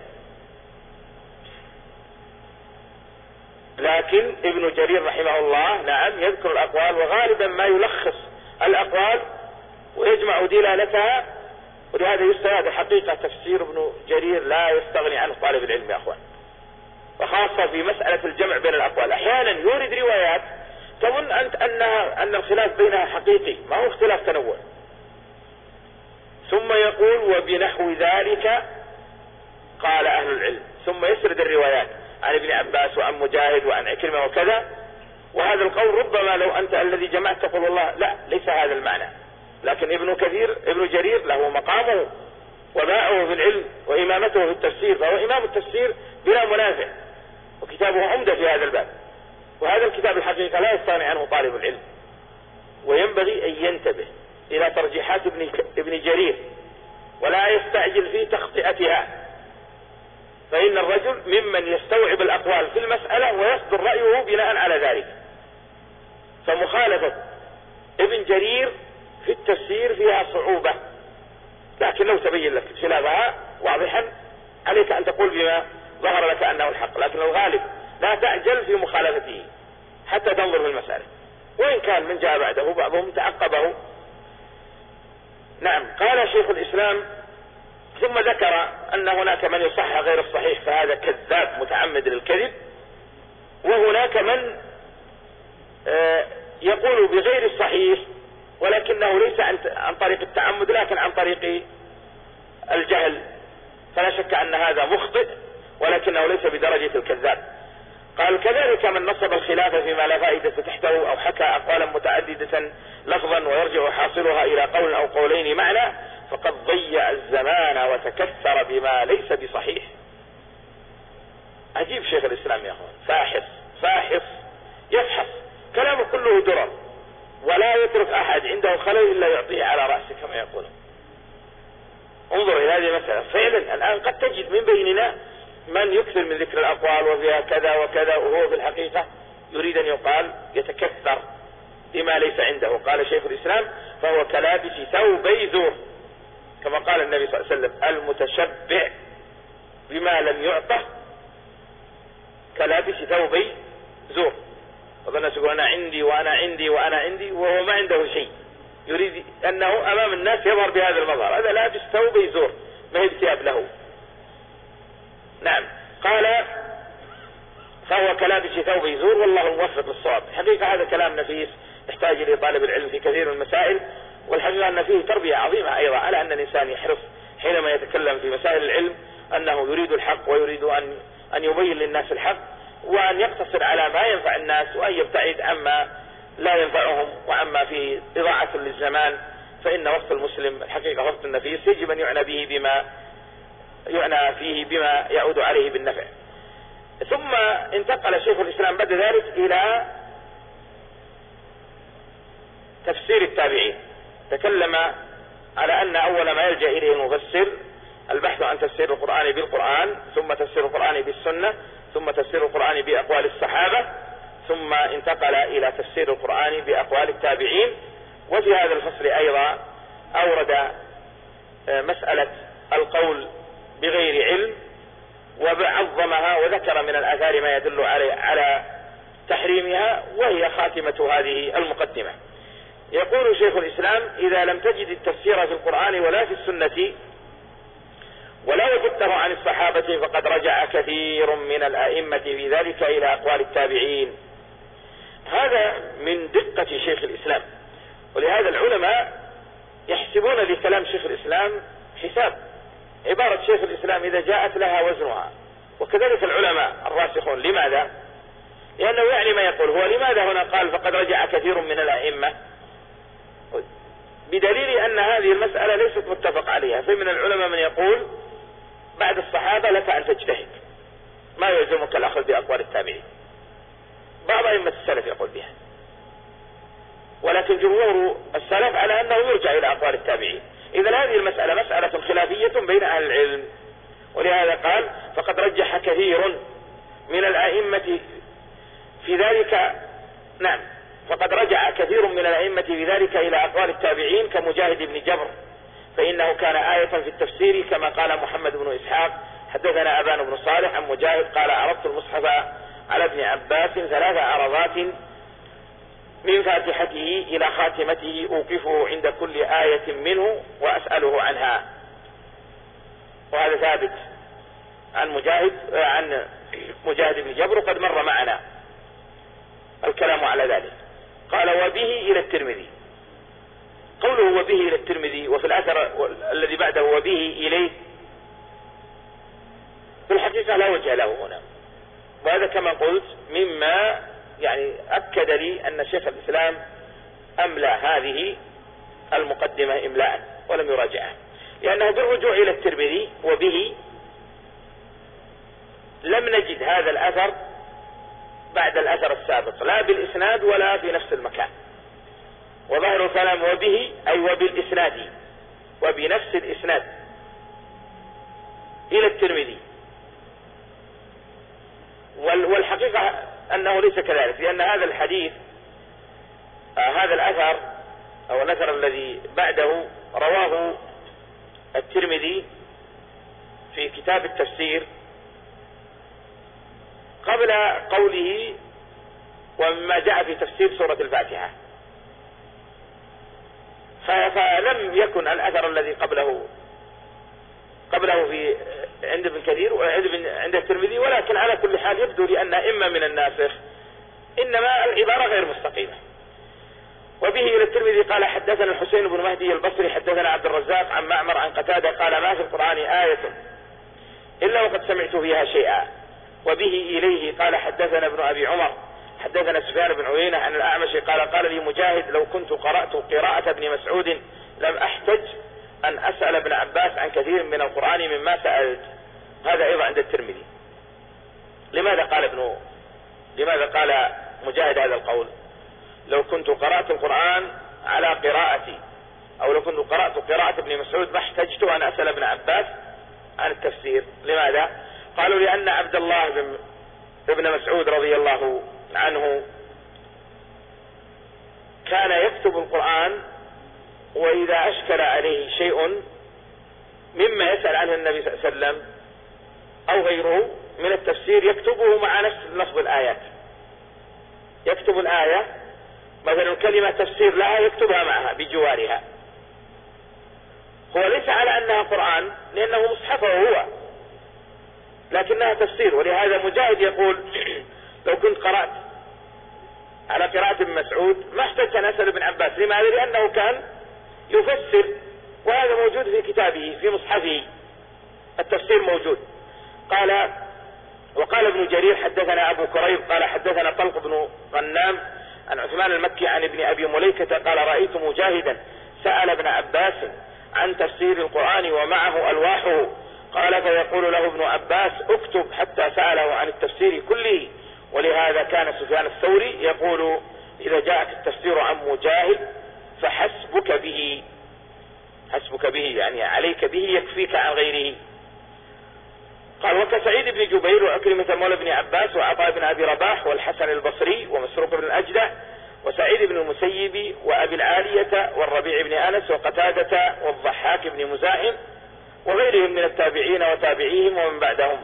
B: لكن ابن جرير رحمه الله نعم يذكر الأقوال، وغالبا ما يلخص الأقوال ويجمع دلالتها، ولهذا يستفاد حقيقة تفسير ابن جرير لا يستغني عنه طالب العلم يا أخوان، وخاصة في مسألة الجمع بين الأقوال. أحيانا يورد روايات تظن أنت أنها أن الخلاف بينها حقيقي، ما هو اختلاف تنوع، ثم يقول وبنحو ذلك قال أهل العلم، ثم يسرد الروايات عن ابن عباس وعن مجاهد وعن عكرمة وكذا، وهذا القول ربما لو أنت الذي جمعت تقول والله لا ليس هذا المعنى. لكن ابن كثير ابن جرير له مقامه وباءه في العلم وإمامته في التفسير، فهو إمام التفسير بلا منازع، وكتابه عمدة في هذا الباب. وهذا الكتاب الحقيقة لا يستغني عنه طالب العلم، وينبغي أن ينتبه إلى ترجيحات ابن ابن جرير ولا يستعجل في تخطئتها، فإن الرجل ممن يستوعب الأقوال في المسألة ويصدر رأيه بناء على ذلك. فمخالفة ابن جرير في التفسير فيها صعوبة، لكن لو تبين لك خلافها واضحا عليك أن تقول بما ظهر لك أنه الحق، لكن الغالب لا تعجل في مخالفته حتى تنظر في المسألة، وإن كان من جاء بعده بعضهم تعقبه. نعم. قال شيخ الإسلام ثم ذكر أن هناك من يصحح غير الصحيح فهذا كذاب متعمد للكذب، وهناك من يقول بغير الصحيح ولكنه ليس عن طريق التعمد لكن عن طريق الجهل، فلا شك أن هذا مخطئ ولكنه ليس بدرجة الكذاب. قال كذلك من نصب الخلاف فيما لا فائدة تحته أو حكى أقوالا متعددة لفظا ويرجع حاصلها إلى قول أو قولين معنى فقد ضيع الزمان وتكثر بما ليس بصحيح. عجيب شيخ الإسلام يا أخوان، فاحص فاحص يفحص كلامه كله درر، ولا يترك أحد عنده خلل إلا يعطيه على رأسه كما يقولون. انظر إلى هذه المسألة، فعلا الآن قد تجد من بيننا من يكثر من ذكر الأقوال وفيها كذا وكذا، وهو في الحقيقة يريد أن يقال يتكثر بما ليس عنده. قال شيخ الإسلام فهو كلابس ثوبي زور، كما قال النبي صلى الله عليه وسلم المتشبع بما لم يعطه كلابس ثوبي زور. وظن يقول أنا عندي وأنا عندي وأنا عندي وهو ما عنده شيء، يريد أنه أمام الناس يظهر بهذا المظهر، هذا لابس ثوبي زور ما هي ثياب له. نعم. قال فهو كلابس ثوبي زور والله موفق للصواب. حقيقة هذا كلام نفيس يحتاج إلى طالب العلم في كثير من المسائل، والحقيقة أن فيه تربية عظيمة أيضا على أن الإنسان يحرص حينما يتكلم في مسائل العلم أنه يريد الحق ويريد أن أن يبين للناس الحق، وأن يقتصر على ما ينفع الناس وأن يبتعد عما لا ينفعهم وعما فيه إضاعة للزمان. فإن وقت المسلم الحقيقة وقت النفيس يجب أن يعنى به بما يعنى فيه بما يعود عليه بالنفع. ثم انتقل شيخ الإسلام بعد ذلك إلى تفسير التابعين. تكلم على أن أول ما يلجأ إليه المفسر البحث عن تفسير القرآن بالقرآن، ثم تفسير القرآن بالسنة، ثم تفسير القرآن بأقوال الصحابة، ثم انتقل إلى تفسير القرآن بأقوال التابعين. وفي هذا الفصل أيضا أورد مسألة القول بغير علم وعظمها وذكر من الآثار ما يدل على تحريمها، وهي خاتمة هذه المقدمة. يقول شيخ الإسلام إذا لم تجد التفسير في القرآن ولا في السنة ولا وجدته عن الصحابة فقد رجع كثير من الأئمة في ذلك إلى أقوال التابعين. هذا من دقة شيخ الإسلام، ولهذا العلماء يحسبون لكلام شيخ الإسلام حساب. عبارة شيخ الإسلام إذا جاءت لها وزنها وكذلك العلماء الراسخون. لماذا؟ لأنه يعني ما يقول. هو لماذا هنا قال فقد رجع كثير من الأئمة؟ بدليل أن هذه المسألة ليست متفق عليها. فمن العلماء من يقول بعد الصحابة لك أن تجتهد، ما يلزمك الأخذ بأقوال التابعين. بعض أئمة السلف يقول بها، ولكن جمهور السلف على أنه يرجع إلى أقوال التابعين. إذن هذه المسألة مسألة خلافية بين أهل العلم، ولهذا قال فقد رجح كثير من الأئمة في ذلك. نعم، فقد رجع كثير من الأئمة في ذلك إلى أقوال التابعين كمجاهد بن جبر، فإنه كان آية في التفسير كما قال محمد بن إسحاق حدثنا أبان بن صالح عن مجاهد قال عرضت المصحف على ابن عباس ثلاث عرضات من فاتحته إلى خاتمته أوقفه عند كل آية منه وأسأله عنها. وهذا ثابت عن مجاهد عن مجاهد بن جبر قد مر معنا الكلام على ذلك. قال وبه إلى الترمذي. قوله وبه إلى الترمذي وفي الأثر الذي بعده وبه إليه في الحقيقة لا وجه له هنا، وهذا كما قلت مما يعني أكد لي أن شيخ الإسلام أملى هذه المقدمة إملاء ولم يراجعها، لأنه بالرجوع إلى الترمذي وبه لم نجد هذا الأثر بعد الأثر السابق لا بالإسناد ولا في نفس المكان. وظاهر الكلام وبه أي وبالإسناد وبنفس الإسناد إلى الترمذي، والحقيقة أنه ليس كذلك، لأن هذا الحديث آه هذا الأثر أو الأثر الذي بعده رواه الترمذي في كتاب التفسير قبل قوله ومما جاء في تفسير سورة الفاتحة، فلم يكن الأثر الذي قبله قبله في عند ابن كثير وعند الترمذي. ولكن على كل حال يبدو لي أن إما من الناسخ إنما العبارة غير مستقيمة. وبه إلى الترمذي قال حدثنا الحسين بن مهدي البصري حدثنا عبد الرزاق عن معمر عن قتادة قال ما في القرآن آية إلا وقد سمعت فيها شيئا. وبه إليه قال حدثنا ابن أبي عمر حدثنا سفيان بن عيينة عن الأعمش قال قال لي مجاهد لو كنت قرأت قراءة ابن مسعود لم أحتج أن أسأل ابن عباس عن كثير من القرآن مما سألت. هذا أيضا عند الترمذي. لماذا قال ابن لماذا قال مجاهد هذا القول؟ لو كنت قرأت القرآن على قراءتي أو لو كنت قرأت قراءة ابن مسعود ما احتجت أن أسأل ابن عباس عن التفسير. لماذا؟ قالوا لأن عبد الله بن ابن مسعود رضي الله عنه كان يكتب القرآن، وإذا أشكل عليه شيء مما يسأل عنه النبي صلى الله عليه وسلم أو غيره من التفسير يكتبه مع نفس لفظ الآيات. يكتب الآية مثلا كلمة تفسير لها يكتبها معها بجوارها. هو ليس على أنها قرآن لأنه مصحفه هو، لكنها تفسير. ولهذا مجاهد يقول لو كنت قرأت على قراءة ابن مسعود ما احتجت أن أسأل ابن عباس. لماذا؟ لأنه كان يفسر، وهذا موجود في كتابه في مصحفه التفسير موجود. قال وقال ابن جرير حدثنا أبو كريب قال حدثنا طلق بن غنام عن عثمان المكي عن ابن أبي مليكة قال رأيت مجاهدا سأل ابن عباس عن تفسير القرآن ومعه ألواحه قال فيقول له ابن عباس اكتب حتى سأله عن التفسير كله. ولهذا كان سفيان الثوري يقول إذا جاءك التفسير عن مجاهد فحسبك به، حسبك به يعني عليك به يكفيك عن غيره. قال وكسعيد بن جبير وأكرمة مولى بن عباس وعطاء بن أبي رباح والحسن البصري ومسروق بن الأجدع وسعيد بن المسيب وأبي العالية والربيع بن أنس وقتادة والضحاك بن مزاحم وغيرهم من التابعين وتابعيهم ومن بعدهم.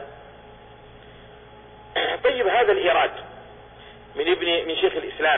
B: طيب هذا الإيراد من ابن من شيخ الإسلام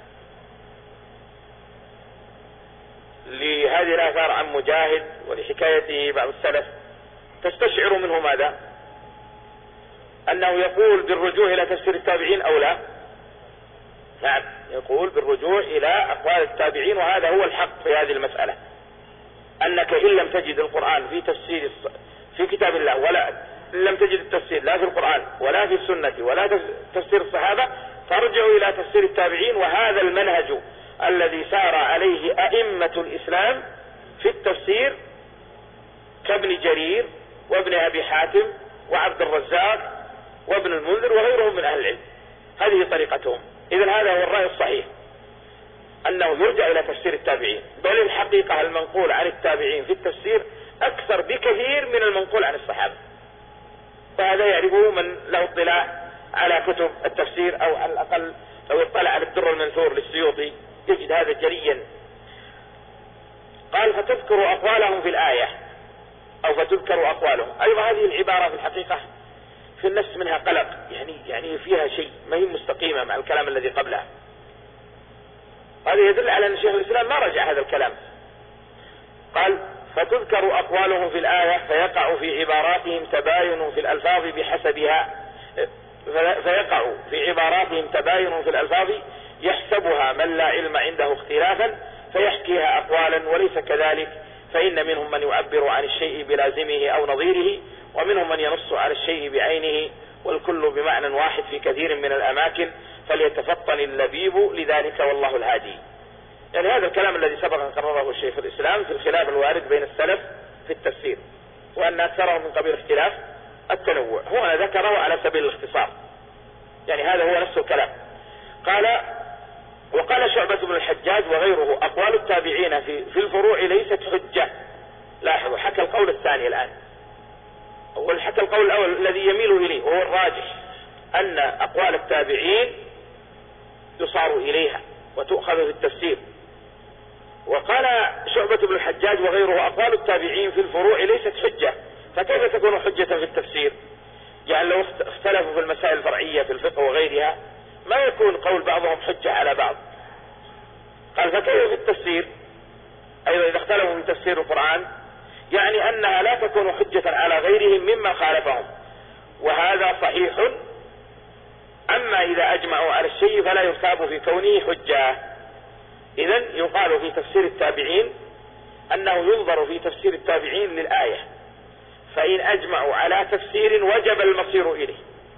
B: لهذه الآثار عن مجاهد ولحكايته بعض السلف تستشعر منه ماذا؟ أنه يقول بالرجوع إلى تفسير التابعين أو لا؟ نعم، يقول بالرجوع إلى أقوال التابعين، وهذا هو الحق في هذه المسألة، أنك إن لم تجد القرآن في تفسير في كتاب الله ولا لم تجد التفسير لا في القرآن ولا في السنة ولا تفسير الصحابة فارجع إلى تفسير التابعين. وهذا المنهج الذي سار عليه أئمة الإسلام في التفسير كابن جرير وابن أبي حاتم وعبد الرزاق وابن المنذر وغيرهم من أهل العلم، هذه طريقتهم. إذن هذا هو الرأي الصحيح، أنه يرجع إلى تفسير التابعين، بل الحقيقة المنقول عن التابعين في التفسير أكثر بكثير من المنقول عن الصحابة، فهذا يعرفه من له اطلاع على كتب التفسير، أو على الأقل لو اطلع على الدر المنثور للسيوطي يجد هذا جليا. قال فتذكر أقوالهم في الآية، أو فتذكر أقوالهم. أيضا هذه العبارة في الحقيقة في النفس منها قلق، يعني يعني فيها شيء ما هي مستقيمة مع الكلام الذي قبلها. هذا يدل على أن شيخ الإسلام ما رجع هذا الكلام. قال فتذكر أقوالهم في الآية فيقع في عباراتهم تباين في الألفاظ بحسبها، فيقع في عباراتهم تباين في الألفاظ يحسبها من لا علم عنده اختلافا فيحكيها أقوالا، وليس كذلك، فإن منهم من يعبر عن الشيء بلازمه أو نظيره، ومنهم من ينص على الشيء بعينه، والكل بمعنى واحد في كثير من الأماكن، فليتفطن اللبيب لذلك والله الهادي. يعني هذا الكلام الذي سبق أن قرره الشيخ الإسلام في الخلاف الوارد بين السلف في التفسير، وأن أكثرهم من قبيل اختلاف التنوع، هو أنا ذكره على سبيل الاختصار، يعني هذا هو نفس الكلام. قال وقال شعبة بن الحجاج وغيره أقوال التابعين في, في الفروع ليست حجة. لاحظوا حكى القول الثاني الآن، أول حكى القول الأول الذي يميل إليه وهو الراجح، أن أقوال التابعين يصار إليها وتؤخذ في التفسير. وقال شعبة بن الحجاج وغيره أقوال التابعين في الفروع ليست حجة، فكيف تكون حجة في التفسير؟ يعني لو اختلفوا في المسائل الفرعية في الفقه وغيرها ما يكون قول بعضهم حجة على بعض. قال فكيف في التفسير؟ أيضا إذا اختلفوا في تفسير القرآن يعني أنها لا تكون حجة على غيرهم ممن خالفهم، وهذا صحيح. أما إذا أجمعوا على الشيء فلا يرتاب في كونه حجة. إذن يقال في تفسير التابعين أنه ينظر في تفسير التابعين للآية، فإن أجمعوا على تفسير وجب المصير إليه،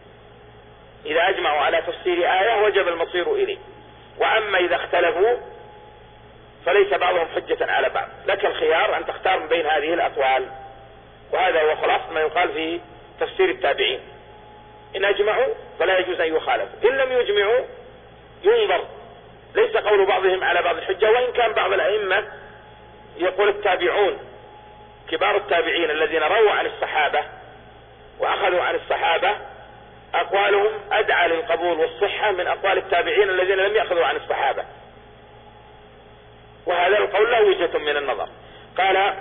B: إذا أجمعوا على تفسير آية وجب المصير إليه. وأما إذا اختلفوا فليس بعضهم حجة على بعض، لك الخيار أن تختار من بين هذه الأقوال، وهذا هو خلاص ما يقال في تفسير التابعين. إن أجمعوا فلا يجوز أن يخالفوا، إن لم يجمعوا ينظر، ليس قول بعضهم على بعض الحجة. وإن كان بعض الأئمة يقول التابعون كبار التابعين الذين رووا عن الصحابة وأخذوا عن الصحابة أقوالهم أدعى للقبول والصحة من أقوال التابعين الذين لم يأخذوا عن الصحابة، وهذا القول له وجهة من النظر. قال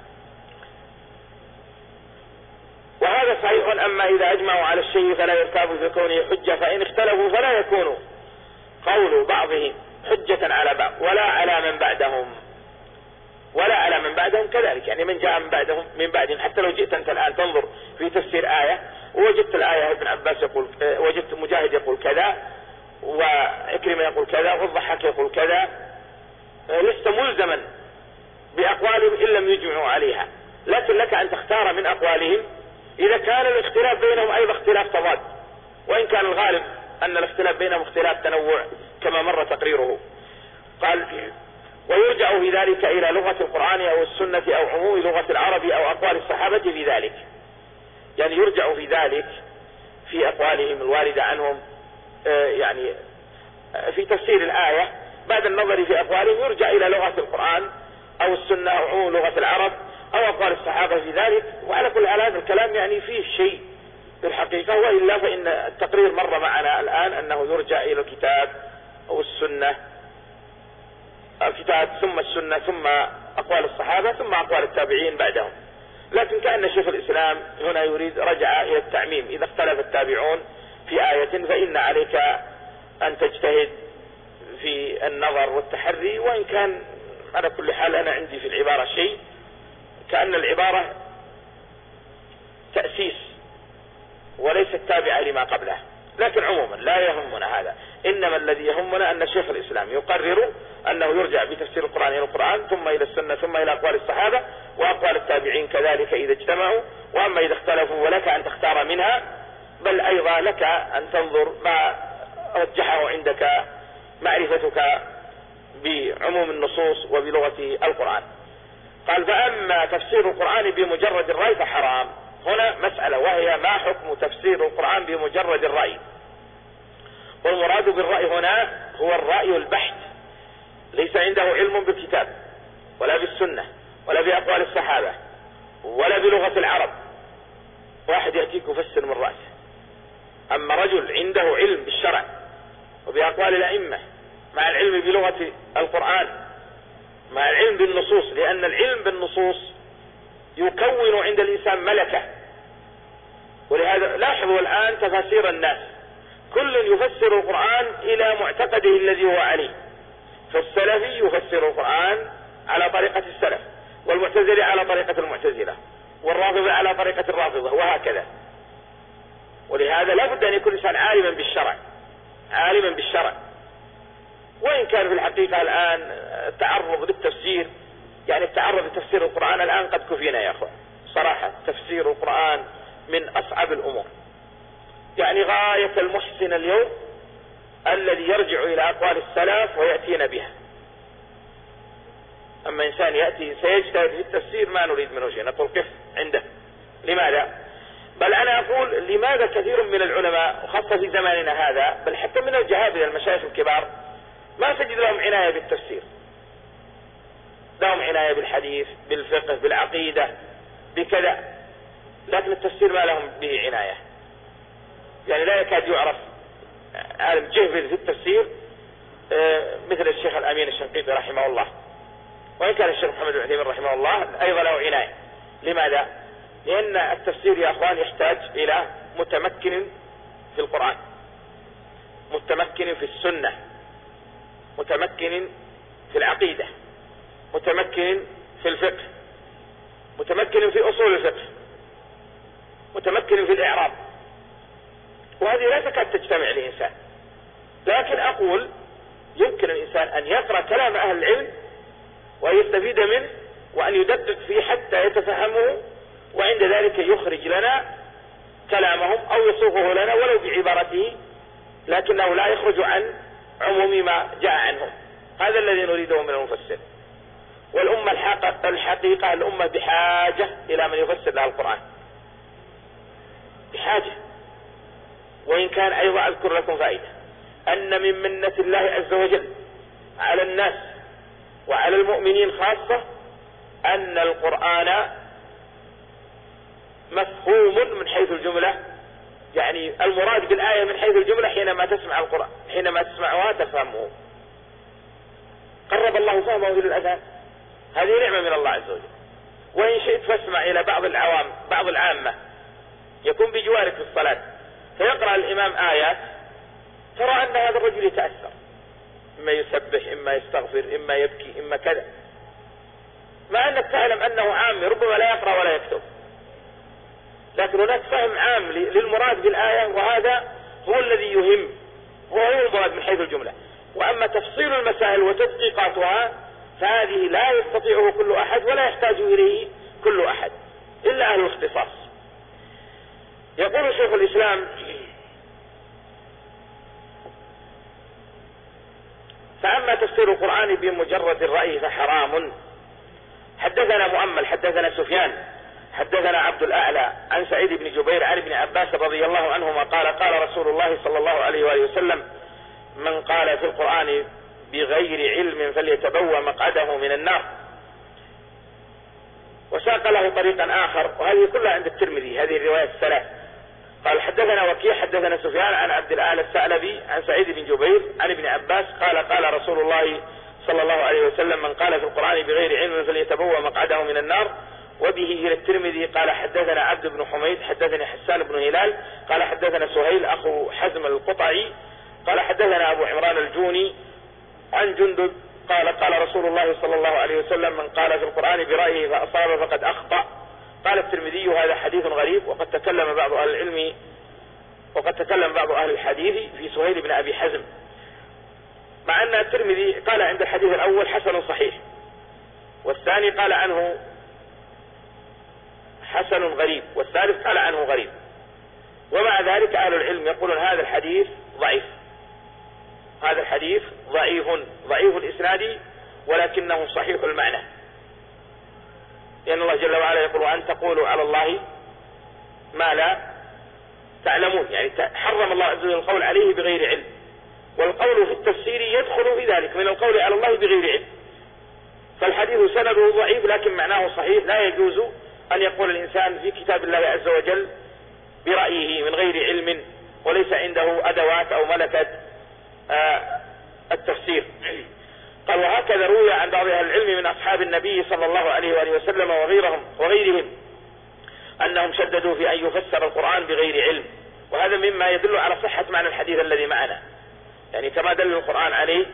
B: وهذا صحيح. أما إذا أجمعوا على الشيء فلا يرتاب في كونه حجة، فإن اختلفوا فلا يكون قول بعضهم حجة على بعض ولا على من بعدهم، ولا على من بعدهم كذلك، يعني من جاء من بعدهم من بعدهم. حتى لو جئت أنت الآن تنظر في تفسير آية ووجدت الآية ابن عباس يقول، وجدت مجاهد يقول كذا وعكرمة يقول كذا والضحاك يقول كذا، لست ملزما بأقوالهم إن لم يجمعوا عليها، لكن لك أن تختار من أقوالهم إذا كان الاختلاف بينهم أيضا اختلاف تضاد، وإن كان الغالب أن الاختلاف بينهم اختلاف تنوع كما مر تقريره. قال ويرجع في ذلك إلى لغة القرآن أو السنة أو عموم لغة العرب أو أقوال الصحابة في ذلك، يعني يرجع في ذلك في أقوالهم الواردة عنهم، يعني في تفسير الآية بعد النظر في أقوالهم يرجع إلى لغة القرآن أو السنة أو عموم لغة العرب أو أقوال الصحابة في ذلك. وعلى كل حال هذا الكلام يعني فيه شيء في الحقيقة، وإلا فإن التقرير مر معنا الآن أنه يرجع إلى الكتاب أو السنة، الكتاب ثم السنة ثم أقوال الصحابة ثم أقوال التابعين بعدهم. لكن كأن شيخ الإسلام هنا يريد رجع إلى التعميم، إذا اختلف التابعون في آية فإن عليك أن تجتهد في النظر والتحري. وإن كان على كل حال أنا عندي في العبارة شيء كأن العبارة تأسيس وليست تابعة لما قبله، لكن عموما لا يهمنا هذا، إنما الذي يهمنا أن شيخ الإسلام يقرر أنه يرجع بتفسير القرآن إلى القرآن القرآن ثم إلى السنة ثم إلى أقوال الصحابة وأقوال التابعين كذلك إذا اجتمعوا. وأما إذا اختلفوا ولك أن تختار منها، بل أيضا لك أن تنظر ما رجحه عندك معرفتك بعموم النصوص وبلغة القرآن. قال: فأما تفسير القرآن بمجرد الرأي فحرام. هنا مسألة، وهي ما حكم تفسير القرآن بمجرد الرأي؟ والمراد بالرأي هنا هو الرأي البحث، ليس عنده علم بالكتاب ولا بالسنة ولا بأقوال الصحابة ولا بلغة العرب، واحد يأتيك يفسر من رأسه. أما رجل عنده علم بالشرع وبأقوال الأئمة مع العلم بلغة القرآن مع العلم بالنصوص، لأن العلم بالنصوص يكون عند الإنسان ملكة. ولهذا لاحظوا الآن تفاسير الناس، كل يفسر القرآن إلى معتقده الذي هو عليه. فالسلفي يفسر القرآن على طريقة السلف، والمعتزلة على طريقة المعتزلة، والرافضة على طريقة الرافضة، وهكذا. ولهذا لا بد أن يكون الإنسان عالما بالشرع عالما بالشرع وإن كان في الحقيقة الآن التعرض للتفسير، يعني التعرض لتفسير القرآن الآن قد كفينا يا أخوان صراحة. تفسير القرآن من أصعب الأمور، يعني غاية المحسن اليوم الذي يرجع إلى أقوال السلف ويأتينا بها. أما إنسان يأتي سيجتهد في التفسير ما نريد منه شيء، نقول كيف عنده. لماذا؟ بل أنا أقول لماذا كثير من العلماء وخاصة في زماننا هذا، بل حتى من الجهابذة المشايخ الكبار ما تجد لهم عناية بالتفسير، لهم عناية بالحديث بالفقه بالعقيدة بكذا، لكن التفسير ما لهم به عناية. يعني لا يكاد يعرف عالم جهبذ في التفسير مثل الشيخ الأمين الشنقيطي رحمه الله، وإن كان الشيخ محمد بن عثيمين رحمه الله أيضا له عناية. لماذا؟ لأن التفسير يا أخوان يحتاج إلى متمكن في القرآن، متمكن في السنة، متمكن في العقيدة، متمكن في الفقه، متمكن في أصول الفقه، متمكن في الإعراب، وهذه لا تكاد تجتمع لإنسان. لكن أقول يمكن الإنسان أن يقرأ كلام أهل العلم ويستفيد منه وأن يدقق فيه حتى يتفهمه، وعند ذلك يخرج لنا كلامهم أو يصوغه لنا ولو بعبارته، لكنه لا يخرج عن عموم ما جاء عنهم. هذا الذي نريده من المفسر. والأمة الحقيقة الأمة بحاجة إلى من يفسر لها القرآن، بحاجة. وإن كان أيضا أذكر لكم فائدة، أن من منة الله عز وجل على الناس وعلى المؤمنين خاصة أن القرآن مفهوم من حيث الجملة، يعني المراد بالآية من حيث الجملة حينما تسمع القرآن، حينما تسمعها تفهمه. قرب الله فهمه للأذان، هذه نعمة من الله عز وجل. وإن شئت فاسمع إلى بعض العوام بعض العامة يكون بجوارك في الصلاة فيقرأ الإمام آيات ترى أن هذا الرجل يتأثر، إما يسبح إما يستغفر إما يبكي إما كذا، مع أنك تعلم أنه عام ربما لا يقرأ ولا يكتب، لكن هناك فهم عام للمراد بالآية، وهذا هو الذي يهم، هو هو المراد من حيث الجملة. وأما تفصيل المسائل وتدقيقاتها فهذه لا يستطيعه كل أحد ولا يحتاج إليه كل أحد إلا أهل الاختصاص. يقول شيخ الإسلام: فأما تفسير القرآن بمجرد الرأي فحرام. حدثنا مؤمل حدثنا سفيان حدثنا عبد الأعلى عن سعيد بن جبير عن ابن عباس رضي الله عنهما قال: قال رسول الله صلى الله عليه وآله وسلم: من قال في القرآن بغير علم فليتبوأ مقعده من النار. وساق له طريقا آخر، وهذه كلها عند الترمذي، هذه الرواية الثلاث. قال: حدثنا وكيع حدثنا سفيان عن عبد الأعلى الثعلبي عن سعيد بن جبير عن ابن عباس قال: قال رسول الله صلى الله عليه وسلم: من قال في القرآن بغير علم فليتبوأ مقعده من النار. وبه إلى الترمذي قال: حدثنا عبد بن حميد حدثني حسان بن هلال قال: حدثنا سهيل أخو حزم القطعي قال: حدثنا أبو عمران الجوني عن جندب قال: قال رسول الله صلى الله عليه وسلم: من قال في القرآن برأيه فأصاب فقد أخطأ. قال الترمذي: هذا حديث غريب، وقد تكلم بعض أهل العلم وقد تكلم بعض أهل الحديث في سهيل بن أبي حزم، مع أن الترمذي قال عند الحديث الأول حسن صحيح، والثاني قال عنه حسن غريب، والثالث قال عنه غريب. ومع ذلك أهل العلم يقولون هذا الحديث ضعيف، هذا الحديث ضعيف ضعيف الإسناد ولكنه صحيح المعنى، لأن الله جل وعلا يقول أن تقولوا على الله ما لا تعلمون، يعني حرم الله عز وجل القول عليه بغير علم، والقول في التفسير يدخل في ذلك من القول على الله بغير علم. فالحديث سنده ضعيف لكن معناه صحيح، لا يجوز أن يقول الإنسان في كتاب الله عز وجل برأيه من غير علم وليس عنده أدوات أو ملكة آه التفسير. قال وهكذا روي عن بعض أهل العلم من أصحاب النبي صلى الله عليه وآله وسلم وغيرهم وغيرهم أنهم شددوا في أن يفسر القرآن بغير علم، وهذا مما يدل على صحة معنى الحديث الذي معنا، يعني كما دل القرآن عليه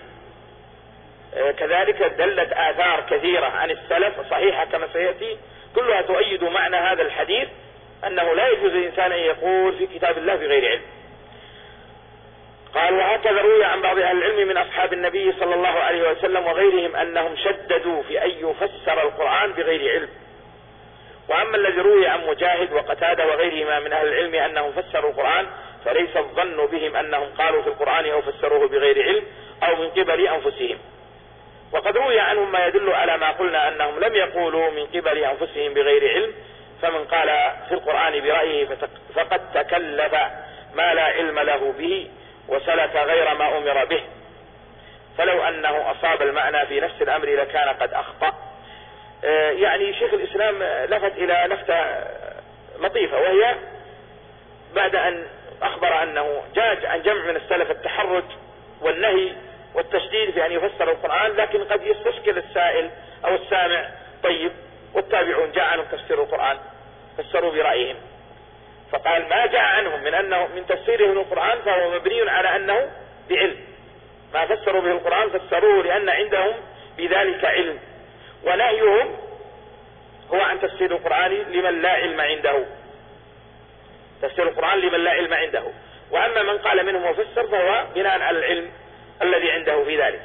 B: كذلك دلت آثار كثيرة عن السلف صحيحة كما سيأتي كلها تؤيد معنى هذا الحديث، أنه لا يجوز للإنسان أن يقول في كتاب الله بغير علم. قال وهكذا روي عن بعض أهل العلم من أصحاب النبي صلى الله عليه وسلم وغيرهم أنهم شددوا في أن يفسر القرآن بغير علم. وأما الذي روي عن مجاهد وقتادة وغيرهما من أهل العلم أنهم فسروا القرآن فليس الظن بهم أنهم قالوا في القرآن أو فسروه بغير علم أو من قبل أنفسهم. وقد روي عنهم ما يدل على ما قلنا أنهم لم يقولوا من قبل أنفسهم بغير علم، فمن قال في القرآن برأيه فقد تكلف ما لا علم له به وسلك غير ما أمر به، فلو أنه أصاب المعنى في نفس الأمر لكان قد أخطأ. يعني شيخ الإسلام لفت إلى لفتة لطيفة، وهي بعد أن أخبر أنه جاء عن جمع من السلف التحرج والنهي والتشديد في أن يفسر القرآن، لكن قد يستشكل السائل أو السامع طيب والتابعون جاء عنهم تفسير القرآن فسروا برأيهم، فقال ما جاء عنهم من أنه من تفسيرهم القرآن فهو مبني على أنه بعلم، ما فسروا به القرآن فسروه لأن عندهم بذلك علم، ونهيهم هو عن تفسير القرآن لمن لا علم عنده، تفسير القرآن لمن لا علم عنده. وأما من قال منهم وفسر فهو بناء على العلم الذي عنده في ذلك.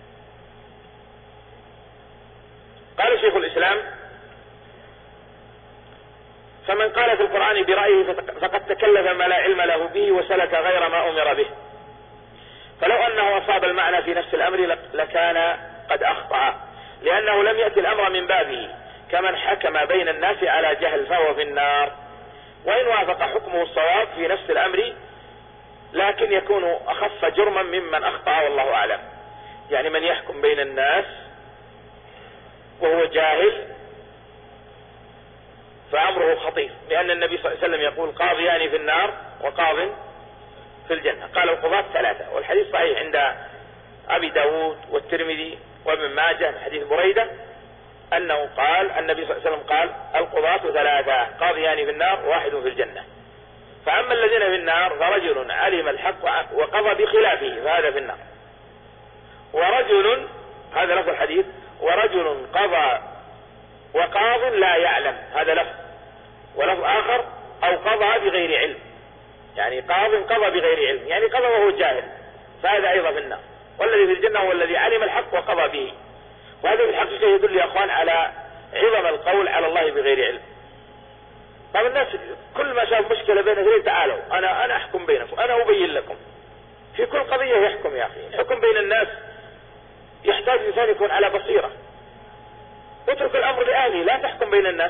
B: قال شيخ الإسلام فمن قال في القرآن برأيه فقد تكلف ما لا علم له به وسلك غير ما أمر به، فلو أنه أصاب المعنى في نفس الأمر لكان قد أخطأ، لأنه لم يأتي الأمر من بابه كمن حكم بين الناس على جهل فهو في النار، وإن وافق حكمه الصواب في نفس الأمر لكن يكون أخف جرما ممن أخطأ والله أعلم. يعني من يحكم بين الناس وهو جاهل فأمره خطير، لأن النبي صلى الله عليه وسلم يقول قاضيان في النار وقاض في الجنة، قال القضاة ثلاثة، والحديث صحيح عند أبي داود والترمذي وابن ماجه من حديث بريدة أنه قال النبي صلى الله عليه وسلم قال القضاة ثلاثة قاضيان في النار واحد في الجنة. فأما الذين في النار فرجل علم الحق وقضى بخلافه فهذا في النار، ورجل هذا لفظ الحديث ورجل قضى وقاض لا يعلم هذا لفظ، ولفظ آخر أو قضى بغير علم، يعني قاض قضى بغير علم يعني قضى وهو جاهل فهذا أيضا في النار، والذي في الجنة هو الذي علم الحق وقضى به. وهذا في الحقيقة يدل يا أخوان على عظم القول على الله بغير علم. طب الناس كل ما شاف مشكلة بين اثنين تعالوا أنا أنا أحكم بينكم، أنا أبين لكم، في كل قضية يحكم يا أخي. الحكم بين الناس يحتاج إنسان يكون على بصيرة، اترك الأمر لأهله، لا تحكم بين الناس.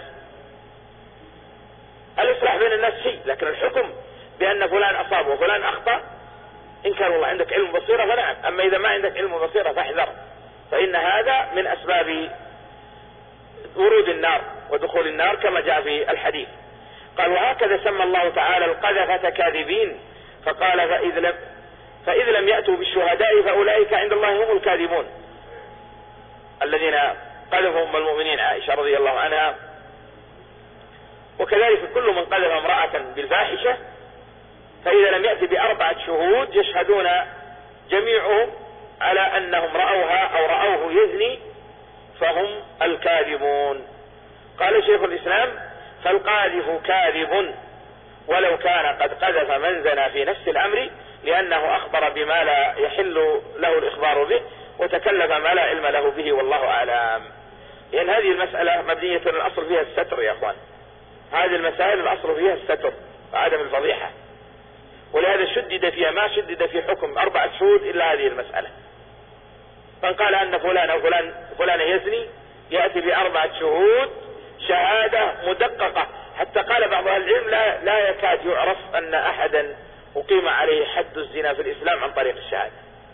B: الإصلاح بين الناس شيء، لكن الحكم بأن فلان أصاب وفلان أخطأ إن كان والله عندك علم بصيرة فنعم، أما إذا ما عندك علم بصيرة فاحذر، فإن هذا من أسباب ورود النار ودخول النار كما جاء في الحديث. قال وهكذا سمى الله تعالى القذفة كاذبين، فقال فإذ لم, فإذ لم يأتوا بالشهداء فأولئك عند الله هم الكاذبون، الذين قذفهم المؤمنين عائشة رضي الله عنها. وكذلك كل من قذف امرأة بالفاحشة فإذا لم يأتي بأربعة شهود يشهدون جميعهم على أنهم رأوها أو رأوه يزني فهم الكاذبون. قال شيخ الإسلام فالقاذف كاذب ولو كان قد قذف من زنى في نفس الأمر، لأنه أخبر بما لا يحل له الإخبار به وتكلف ما لا علم له به والله أعلم. لأن هذه المسألة مبنية الأصل فيها الستر يا أخوان، هذه المسائل الأصل فيها الستر وعدم الفضيحة، ولهذا شدد فيها، ما شدد في حكم أربعة شهود إلا هذه المسألة. من قال أن فلان أو فلان فلان يزني يأتي بأربعة شهود شهادة مدققة، حتى قال بعض أهل العلم لا, لا يكاد يعرف أن أحدا أقيم عليه حد الزنا في الإسلام عن طريق الشهادة،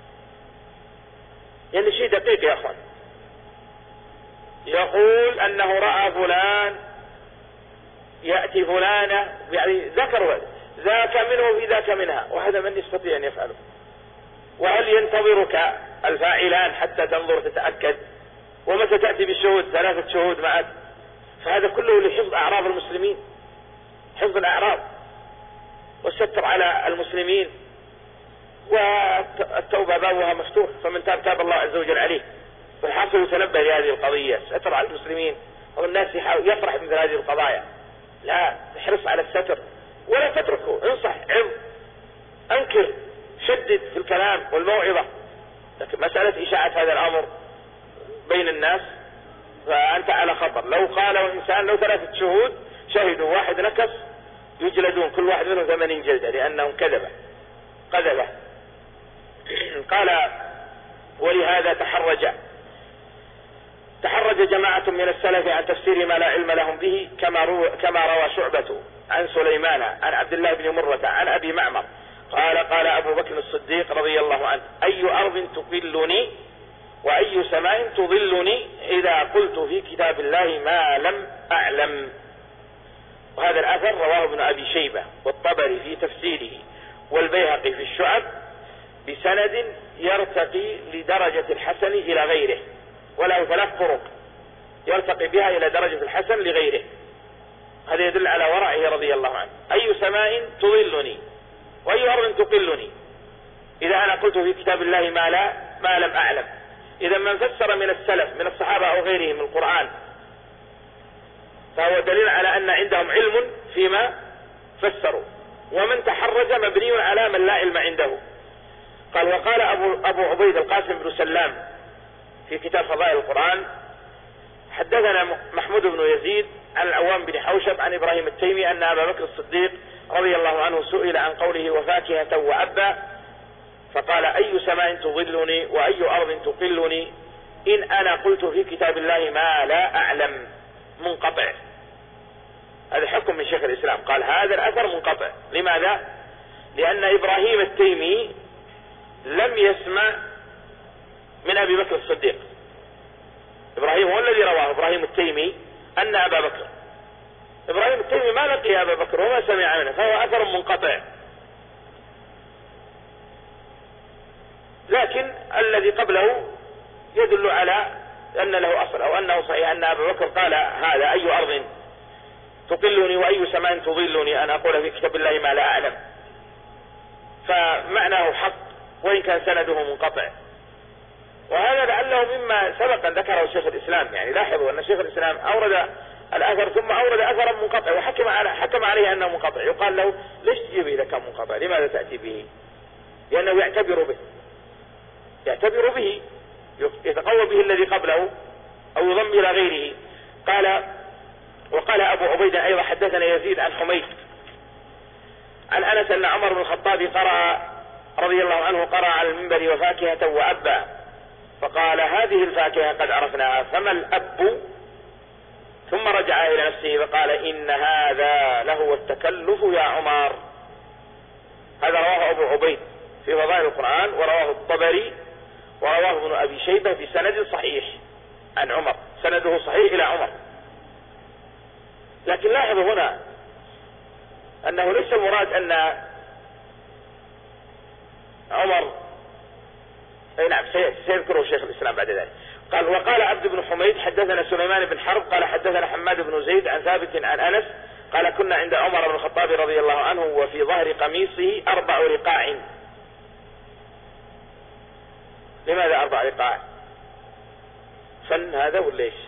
B: يعني شيء دقيق يا أخوان. يقول أنه رأى فلان يأتي فلانة، يعني ذكر ذاك منه في ذاك منها، وهذا من يستطيع أن يفعله؟ وهل ينتظرك الفاعلان حتى تنظر تتأكد؟ ومتى تأتي بالشهود؟ ثلاثة شهود معك. فهذا كله لحفظ أعراض المسلمين، حفظ الأعراض والستر على المسلمين، والتوبة بابها مفتوح، فمن تاب تاب الله عز وجل عليه. والحاصل يتنبه لهذه القضية، ستر على المسلمين، والناس يفرح بمثل هذه القضايا، لا احرص على الستر ولا تتركه، انصح، عظ، انكر، شدد في الكلام والموعظة. لكن مسألة إشاعة هذا الأمر بين الناس فأنت على خطر. لو قال إنسان لو ثلاثة شهود شهدوا واحد نكس يجلدون كل واحد منهم ثمانين جلدة لأنهم كذبة قذبة. قال ولهذا تحرج تحرج جماعة من السلف عن تفسير ما لا علم لهم به، كما روى, كما روى شعبة عن سليمان عن عبد الله بن مرة عن أبي معمر قال قال أبو بكر الصديق رضي الله عنه: أي أرض تقلني وأي سماء تظلني إذا قلت في كتاب الله ما لم أعلم. وهذا الأثر رواه ابن أبي شيبة والطبري في تفسيره والبيهقي في الشعب بسند يرتقي لدرجة الحسن إلى غيره، وله ثلاث طرق يرتقي بها إلى درجة الحسن لغيره. هذا يدل على ورعه رضي الله عنه. أي سماء تظلني وأي أرض تقلني إذا أنا قلت في كتاب الله ما لا ما لم أعلم. إذا من فسر من السلف من الصحابة أو غيرهم من القرآن فهو دليل على أن عندهم علم فيما فسروا، ومن تحرج مبني على من لا علم عنده. قال وقال أبو, أبو عبيد القاسم بن سلام في كتاب فضائل القرآن: حدثنا محمود بن يزيد عن العوام بن حوشب عن إبراهيم التيمي أن أبا بكر الصديق رضي الله عنه سئل عن قوله وفاكهة وأبا فقال: أي سماء تظلني وأي أرض تقلني إن أنا قلت في كتاب الله ما لا أعلم. منقطع. هذا حكم من شيخ الإسلام، قال هذا الأثر منقطع. لماذا؟ لأن إبراهيم التيمي لم يسمع من أبي بكر الصديق. إبراهيم هو الذي رواه، إبراهيم التيمي، أن أبا بكر. إبراهيم التيمي ما لقي أبا بكر وما سمع منه، فهو أثر منقطع. لكن الذي قبله يدل على أن له أصل أو أنه صحيح، أن أبا بكر قال هذا: أي أرض تقلني وأي سماء تظلني أن أقول في كتاب الله ما لا أعلم. فمعناه حق وإن كان سنده منقطع. وهذا لعله مما سبق أن ذكره شيخ الإسلام. يعني لاحظوا أن شيخ الإسلام أورد الأثر ثم أورد أثرا منقطع وحكم على حكم عليه أنه منقطع. يقال له: ليش تجيب إذا كان منقطع؟ لماذا تأتي به؟ لأنه يعتبر به يعتبر به يتقوى به الذي قبله أو يضم إلى غيره. قال وقال أبو عبيدة أيضا: حدثنا يزيد عن حميد عن أنس أن عمر بن الخطاب قرأ رضي الله عنه قرأ على المنبر وفاكهة وأبا فقال: هذه الفاكهة قد عرفناها فما الأب؟ ثم رجع إلى نفسه فقال: إن هذا لهو التكلف يا عمر. هذا رواه أبو عبيد في فضائل القرآن، ورواه الطبري، ورواه ابن أبي شيبة في سند صحيح عن عمر، سنده صحيح إلى عمر. لكن لاحظوا هنا أنه ليس المراد أن عمر أي نعم سيذكره شيخ الإسلام بعد ذلك. قال وقال عبد بن حميد: حدثنا سليمان بن حرب قال حدثنا حماد بن زيد عن ثابت عن أنس قال: كنا عند عمر بن الخطاب رضي الله عنه وفي ظهر قميصه أربع رقاع. لماذا أربع رقاع؟ فن هذا ولا ايش؟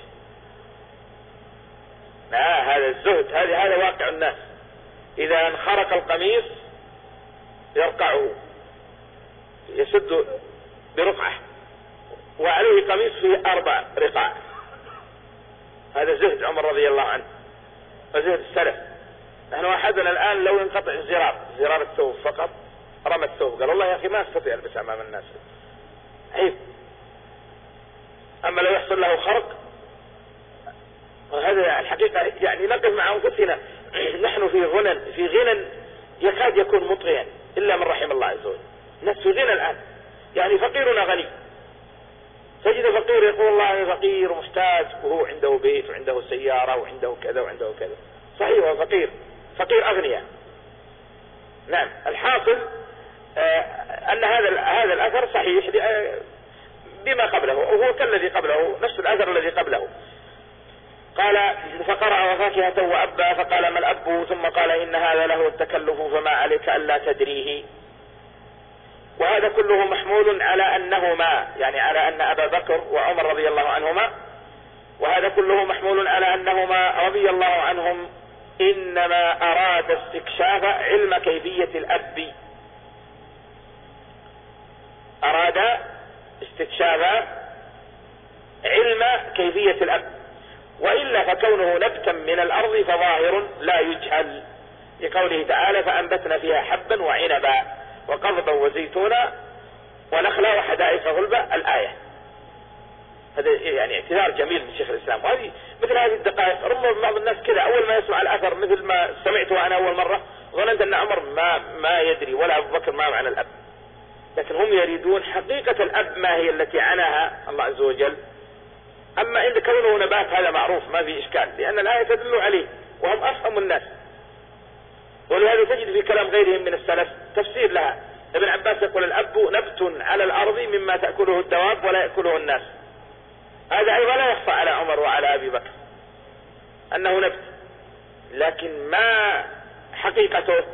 B: لا، هذا الزهد، هذا هذا واقع الناس. إذا انخرق القميص يرقعه، يسد برقعة، وعليه قميص فيه أربع رقاع. هذا زهد عمر رضي الله عنه وزهد السلف. نحن أحدنا الآن لو ينقطع الزرار زرار الثوب فقط رمى الثوب قال والله يا أخي ما أستطيع ألبس أمام الناس عيب. أما لو يحصل له خرق وهذا الحقيقة يعني نقف مع أنفسنا نحن في غنى في غنى يكاد يكون مطغيا إلا من رحم الله عز وجل. الناس في غنى الآن يعني فقيرنا غني. تجد فقير يقول الله فقير محتاج وهو عنده بيت وعنده سيارة وعنده كذا وعنده كذا. صحيح هو فقير فقير أغنياء. نعم الحاصل آه أن هذا هذا الأثر صحيح بما قبله وهو كالذي قبله نفس الأثر الذي قبله. قال فقرأ وفاكهة وأبا فقال ما الأب ثم قال إن هذا له التكلف فما عليك ألا تدريه. وهذا كله محمول على أنهما يعني على أن أبا بكر وعمر رضي الله عنهما وهذا كله محمول على أنهما رضي الله عنهم إنما أراد استكشاف علم كيفية الأب أراد استكشاف علم كيفية الأب وإلا فكونه نبتا من الأرض فظاهر لا يجهل لقوله تعالى فأنبتنا فيها حبا وعنبا وقضبا وزيتونا ونخلا وحدائق غلبا الآية. هذا يعني اعتذار جميل من شيخ الإسلام. وهذه مثل هذه الدقائق ربما بعض الناس كذا أول ما يسمع الأثر مثل ما سمعته أنا أول مرة ظننت أن عمر ما ما يدري ولا أبو بكر ما معنى الأب لكن هم يريدون حقيقة الأب ما هي التي عناها الله عز وجل. أما عند كونه نبات هذا معروف ما في إشكال لأن الآية تدل عليه وهم أفهم الناس. ولهذا تجد في كلام غيرهم من السلف تفسير لها. ابن عباس يقول الأب نبت على الأرض مما تأكله الدواب ولا يأكله الناس. هذا أيضا لا يخفى على عمر وعلى أبي بكر أنه نبت لكن ما حقيقته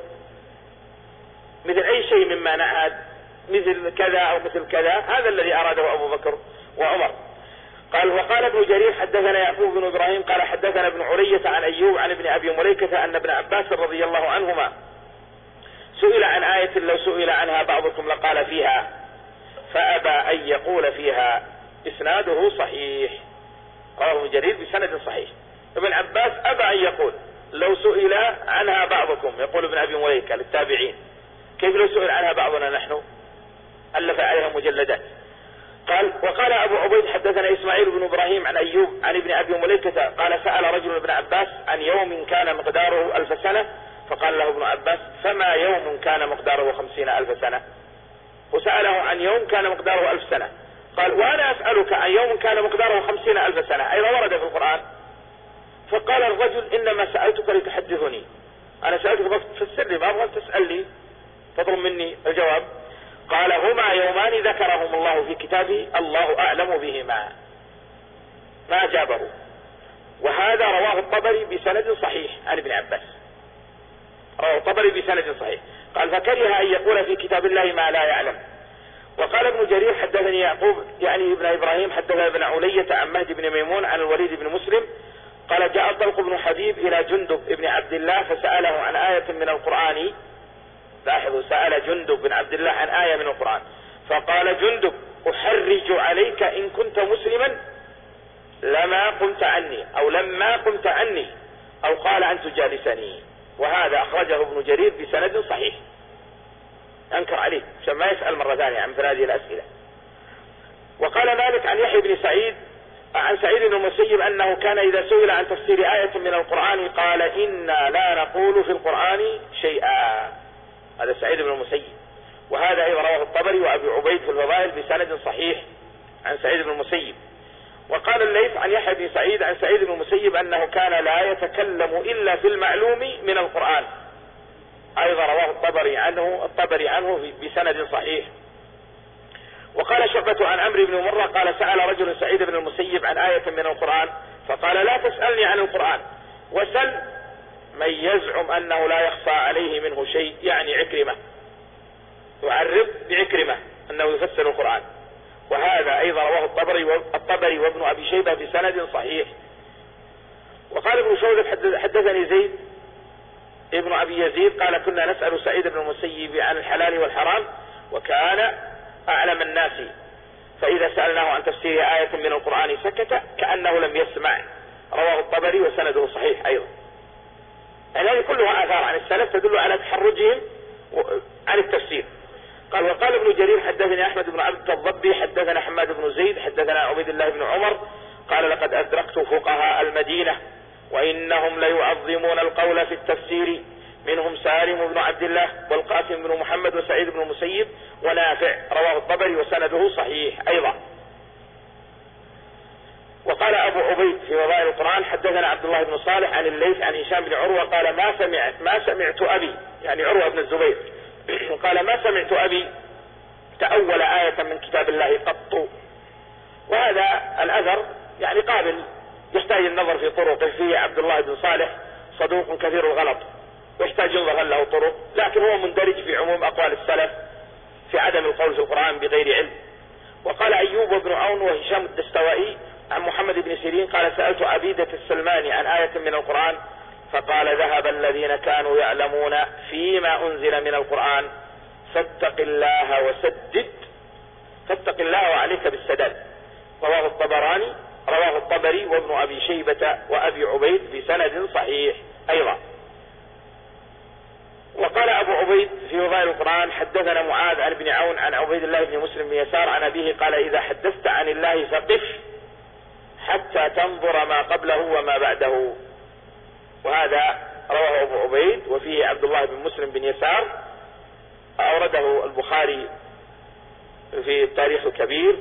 B: مثل أي شيء مما نعهد مثل كذا أو مثل كذا هذا الذي أراده أبو بكر وعمر. قال وقال ابن جرير حدثنا يعقوب بن إبراهيم قال حدثنا ابن علية عن أيوب عن ابن أبي مليكة أن ابن عباس رضي الله عنهما سئل عن آية لو سئل عنها بعضكم لقال فيها فأبى أن يقول فيها. إسناده صحيح رواه ابن جرير بسند صحيح. ابن عباس أبى أن يقول لو سئل عنها بعضكم يقول ابن أبي مليكة للتابعين كيف لو سئل عنها بعضنا نحن ألف عليها مجلدات. قال وقال أبو عبيد حدثنا إسماعيل بن إبراهيم عن أيوب عن ابن أبي مليكة قال سأل رجل ابن عباس عن يوم كان مقداره ألف سنة فقال له ابن عباس فما يوم كان مقداره خمسين ألف سنة. وسأله عن يوم كان مقداره ألف سنة قال وأنا أسألك عن يوم كان مقداره خمسين ألف سنة أيضا ورد في القرآن. فقال الرجل إنما سألتك لتحدثني أنا سألتك بس تفسر لي ما أبغى تسأل لي تطلب مني الجواب. قال هما يومان ذكرهم الله في كتابه الله أعلم بهما ما جابه. وهذا رواه الطبري بسند صحيح عن ابن عباس رواه الطبري بسند صحيح. قال فكره أن يقول في كتاب الله ما لا يعلم. وقال ابن جرير حدثني يعقوب يعني ابن إبراهيم حدثنا ابن علية عن مهدي بن ميمون عن الوليد بن مسلم قال جاء طلق بن حبيب إلى جندب ابن عبد الله فسأله عن آية من القرآن. لاحظوا سأل جندب بن عبد الله عن آية من القرآن فقال جندب أحرج عليك إن كنت مسلما لما قمت عني أو لما قمت عني أو قال أن تجالسني. وهذا أخرجه ابن جرير بسند صحيح أنكر عليه عشان ما يسأل مرة ثانية عن مثل هذه الأسئلة. وقال مالك عن يحيى بن سعيد عن سعيد بن المسيب أنه كان إذا سئل عن تفسير آية من القرآن قال إنا لا نقول في القرآن شيئا. هذا سعيد بن المسيب. وهذا أيضا رواه الطبري وأبي عبيد في الفضائل بسند صحيح عن سعيد بن المسيب. وقال الليث عن يحيى بن سعيد عن سعيد بن المسيب أنه كان لا يتكلم إلا في المعلوم من القرآن. أيضا رواه الطبري عنه الطبري عنه بسند صحيح. وقال شعبة عن عمرو بن مرة قال سأل رجل سعيد بن المسيب عن آية من القرآن فقال لا تسألني عن القرآن وسل من يزعم أنه لا يخفى عليه منه شيء يعني عكرمة يعرف بعكرمة أنه يفسر القرآن. وهذا أيضا رواه الطبري والطبري وابن أبي شيبة بسند صحيح. وقال ابن شهود حدثني زيد ابن أبي يزيد قال كنا نسأل سعيد بن المسيب عن الحلال والحرام وكان أعلم الناس فإذا سألناه عن تفسير آية من القرآن سكت كأنه لم يسمع رواه الطبري وسنده صحيح أيضا. يعني هذه كلها آثار عن السلف تدل على تحرجهم عن التفسير. قال وقال ابن جرير حدثني أحمد بن عبد الضبي حدثنا حماد بن زيد حدثنا عبيد الله بن عمر قال لقد أدركت فقهاء المدينة وإنهم ليعظمون القول في التفسير، منهم سالم بن عبد الله والقاسم بن محمد وسعيد بن المسيب ونافع. رواه الطبري وسنده صحيح أيضا. وقال أبو عبيد في فضائل القرآن حدثنا عبد الله بن صالح عن الليث عن هشام بن عروة قال ما سمعت ما سمعت أبي يعني عروة بن الزبير قال ما سمعت أبي تأول آية من كتاب الله قط. وهذا الأثر يعني قابل يحتاج النظر في طرقه. فيه عبد الله بن صالح صدوق كثير الغلط ويحتاج ينظر هل له طرق، لكن هو مندرج في عموم أقوال السلف في عدم القول في القرآن بغير علم. وقال أيوب بن عون وهشام الدستوائي عن محمد بن سيرين قال سألت عبيدة السلماني عن آية من القرآن فقال ذهب الذين كانوا يعلمون فيما أنزل من القرآن فاتق الله وسدد فاتق الله وعليك بالسداد. رواه الطبراني رواه الطبري وابن أبي شيبة وأبي عبيد بسند صحيح أيضا. وقال أبو عبيد في فضائل القرآن حدثنا معاذ عن ابن عون عن عبيد الله بن مسلم بن يسار عن أبيه قال إذا حدثت عن الله فقف حتى تنظر ما قبله وما بعده. وهذا رواه أبو عبيد وفيه عبد الله بن مسلم بن يسار أورده البخاري في التاريخ الكبير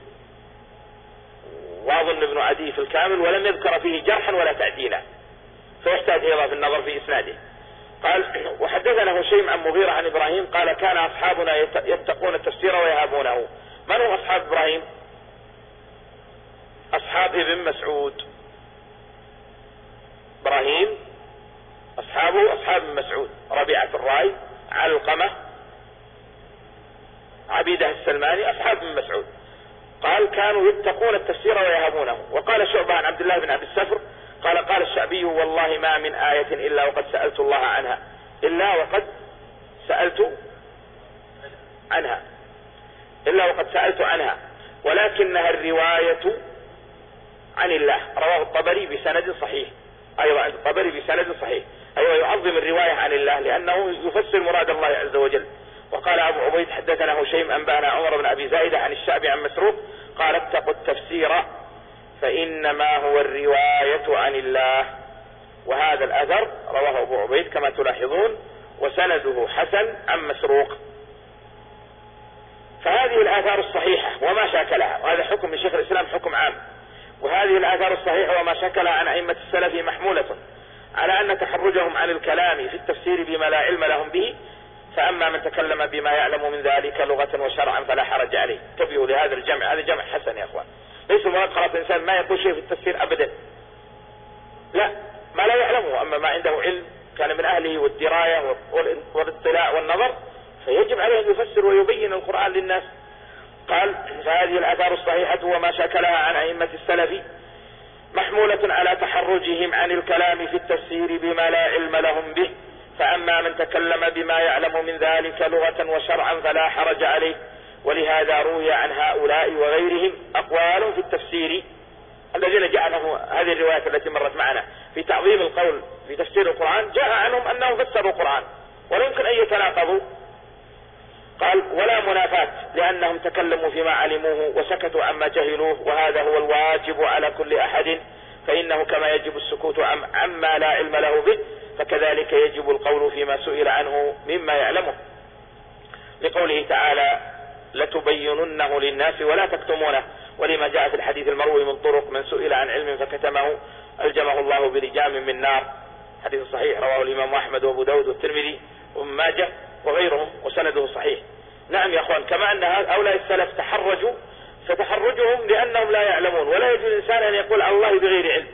B: وأظن ابن عدي في الكامل ولم يذكر فيه جرحا ولا تعديلا فيحتاج أيضا في النظر في إسناده. قال وحدثنا هشيم عن مغيرة عن إبراهيم قال كان أصحابنا يتقون التفسير ويهابونه. من هم أصحاب إبراهيم؟ أصحاب ابن مسعود. إبراهيم أصحابه أصحاب ابن مسعود ربيعة الرأي علقمة عبيدة السلماني أصحاب ابن مسعود. قال كانوا يتقون التفسير ويهابونه. وقال شعبة عن عبد الله بن أبي السفر قال قال الشعبي والله ما من آية إلا وقد سألت الله عنها إلا وقد سألت عنها إلا وقد سألت عنها ولكنها الرواية عن الله. رواه الطبري بسند صحيح أيضا الطبري بسند صحيح أيضا يعظم الرواية عن الله لأنه يفسر مراد الله عز وجل. وقال أبو عبيد حدثنا هشيم أنبانا عمر بن أبي زائدة عن الشعبي عن مسروق قال اتقوا التفسير فإنما هو الرواية عن الله. وهذا الأثر رواه أبو عبيد كما تلاحظون وسنده حسن عن مسروق. فهذه الآثار الصحيحة وما شاكلها وهذا حكم من شيخ الإسلام حكم عام. وهذه الآثار الصحيحة وما شاكلها عن أئمة السلف محمولة على أن تخرجهم عن الكلام في التفسير بما لا علم لهم به فأما من تكلم بما يعلم من ذلك لغة وشرعا فلا حرج عليه. انتبهوا لهذا الجمع هذا جمع حسن يا أخوان. ليس مراد خلاص الإنسان ما يقول شيء في التفسير أبدا لا ما لا يعلمه. أما ما عنده علم كان من أهله والدراية والاطلاع والنظر فيجب عليه أن يفسر ويبين القرآن للناس. قال فهذه الآثار الصحيحة وما شكلها عن أئمة السلف محمولة على تحرجهم عن الكلام في التفسير بما لا علم لهم به فأما من تكلم بما يعلم من ذلك لغة وشرعا فلا حرج عليه. ولهذا روي عن هؤلاء وغيرهم أقوال في التفسير الذين جاء لهم هذه الروايات التي مرت معنا في تعظيم القول في تفسير القرآن جاء عنهم أنهم فسروا القرآن ولا يمكن أن يتناقضوا. قال ولا منافاة لأنهم تكلموا فيما علموه وسكتوا عما جهلوه وهذا هو الواجب على كل أحد فإنه كما يجب السكوت عما لا علم له به فكذلك يجب القول فيما سئل عنه مما يعلمه لقوله تعالى لتبيننه للناس ولا تكتمونه ولما جاء في الحديث المروي من طرق من سئل عن علم فكتمه ألجمه الله بلجام من نار. حديث صحيح رواه الإمام أحمد وأبو داود والترمذي وابن ماجه وغيرهم وسنده صحيح. نعم يا أخوان كما أن هؤلاء السلف تحرجوا فتحرجهم لأنهم لا يعلمون ولا يجوز الإنسان أن يقول على الله بغير علم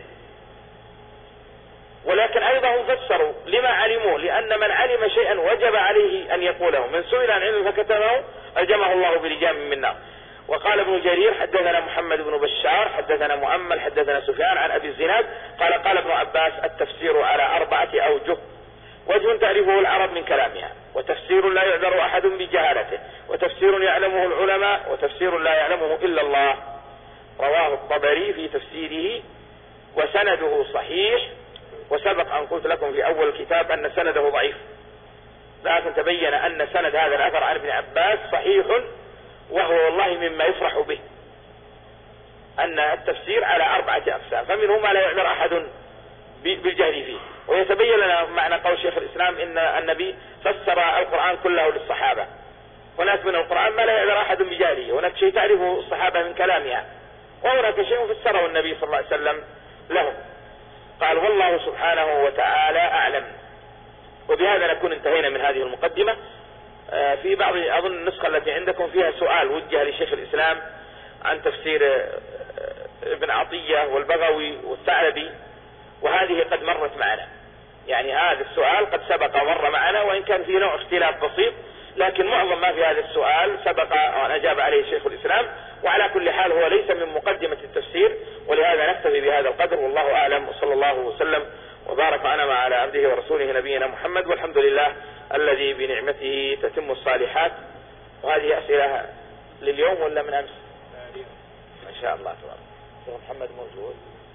B: ولكن أيضا هم فسروا لما علموه لأن من علم شيئا وجب عليه أن يقوله من سئل عن علم فكتمه ألجمه الله بلجام من نار. وقال ابن جرير حدثنا محمد بن بشار حدثنا مؤمل حدثنا سفيان عن أبي الزناد قال قال ابن عباس التفسير على أربعة أوجه وجه تعرفه العرب من كلامها وتفسير لا يعذر أحد بجهالته وتفسير يعلمه العلماء وتفسير لا يعلمه إلا الله. رواه الطبري في تفسيره وسند سنده صحيح، وسبق أن قلت لكم في أول الكتاب أن سنده ضعيف، لكن تبين أن سند هذا الأثر عن ابن عباس صحيح، وهو والله مما يفرح به، أن التفسير على أربعة أقسام، فمنه ما لا يعذر أحد بالجهل فيه. ويتبين لنا معنى قول شيخ الإسلام إن النبي فسر القرآن كله للصحابة. هناك من القرآن ما لا يعذر أحد بجهله، هناك شيء تعرفه الصحابة من كلامها، وهناك شيء فسره النبي صلى الله عليه وسلم لهم. قال: والله سبحانه وتعالى أعلم. وبهذا نكون انتهينا من هذه المقدمة. في بعض أظن النسخة التي عندكم فيها سؤال وجه لشيخ الإسلام عن تفسير ابن عطية والبغوي والثعلبي، وهذه قد مرت معنا، يعني هذا السؤال قد سبق مر معنا، وإن كان في نوع اختلاف بسيط، لكن معظم ما في هذا السؤال سبق أن أجاب عليه شيخ الإسلام. وعلى كل حال هو ليس من مقدمة التفسير، ولهذا نكتفي بهذا القدر، والله أعلم، وصلى الله وسلم وبارك أنعم على عبده ورسوله نبينا محمد، والحمد لله الذي بنعمته تتم الصالحات. وهذه أسئلة لليوم ولا من أمس؟ ما شاء الله تبارك. شيخ محمد موجود؟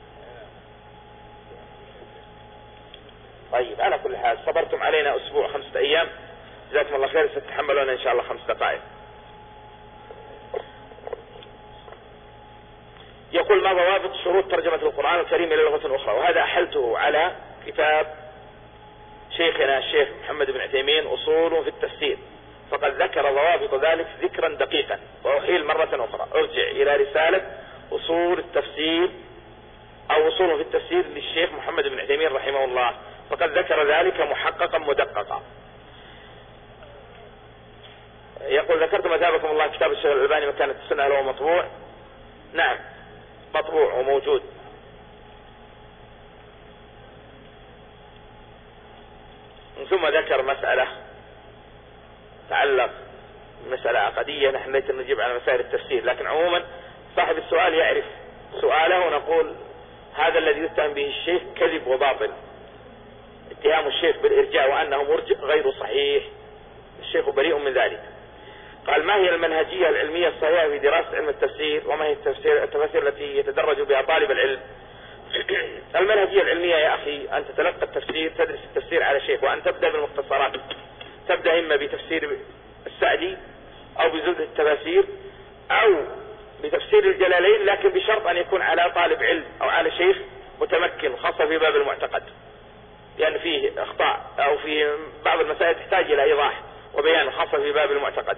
B: طيب، على كل حال صبرتم علينا أسبوع خمسة أيام، جزاكم الله خير، ستتحملون إن شاء الله خمس دقائق. يقول: ما ضوابط شروط ترجمة القرآن الكريم إلى لغة أخرى؟ وهذا أحلته على كتاب شيخنا الشيخ محمد بن عثيمين أصول في التفسير، فقد ذكر ضوابط ذلك ذكرا دقيقا، وأحيل مرة أخرى ارجع إلى رسالة أصول التفسير أو أصول في التفسير للشيخ محمد بن عثيمين رحمه الله، فقد ذكر ذلك محققا مدققا. يقول: ذكرت متابكم الله كتاب الشيخ الألباني مكانة السنة له مطبوع. نعم، مطبوع وموجود. ثم ذكر مسألة تعلق مسألة عقدية، نحن ليس نجيب على مسائل التفسير، لكن عموما صاحب السؤال يعرف سؤاله، ونقول هذا الذي يتهم به الشيخ كذب وباطل. اتهام الشيخ بالإرجاء وأنه مرجئ غير صحيح، الشيخ بريء من ذلك. قال: ما هي المنهجية العلمية الصحيحة في دراسة علم التفسير؟ وما هي التفسير التفاسير التي يتدرج بها طالب العلم؟ المنهجية العلمية يا أخي أن تتلقى التفسير، تدرس التفسير على شيخ، وأن تبدأ بالمختصرات، تبدأ إما بتفسير السعدي أو بزبدة التفاسير أو بتفسير الجلالين، لكن بشرط أن يكون على طالب علم أو على شيخ متمكن، خاصة في باب المعتقد، لأن يعني فيه أخطاء أو في بعض المسائل تحتاج إلى إيضاح وبيان، خاصة في باب المعتقد.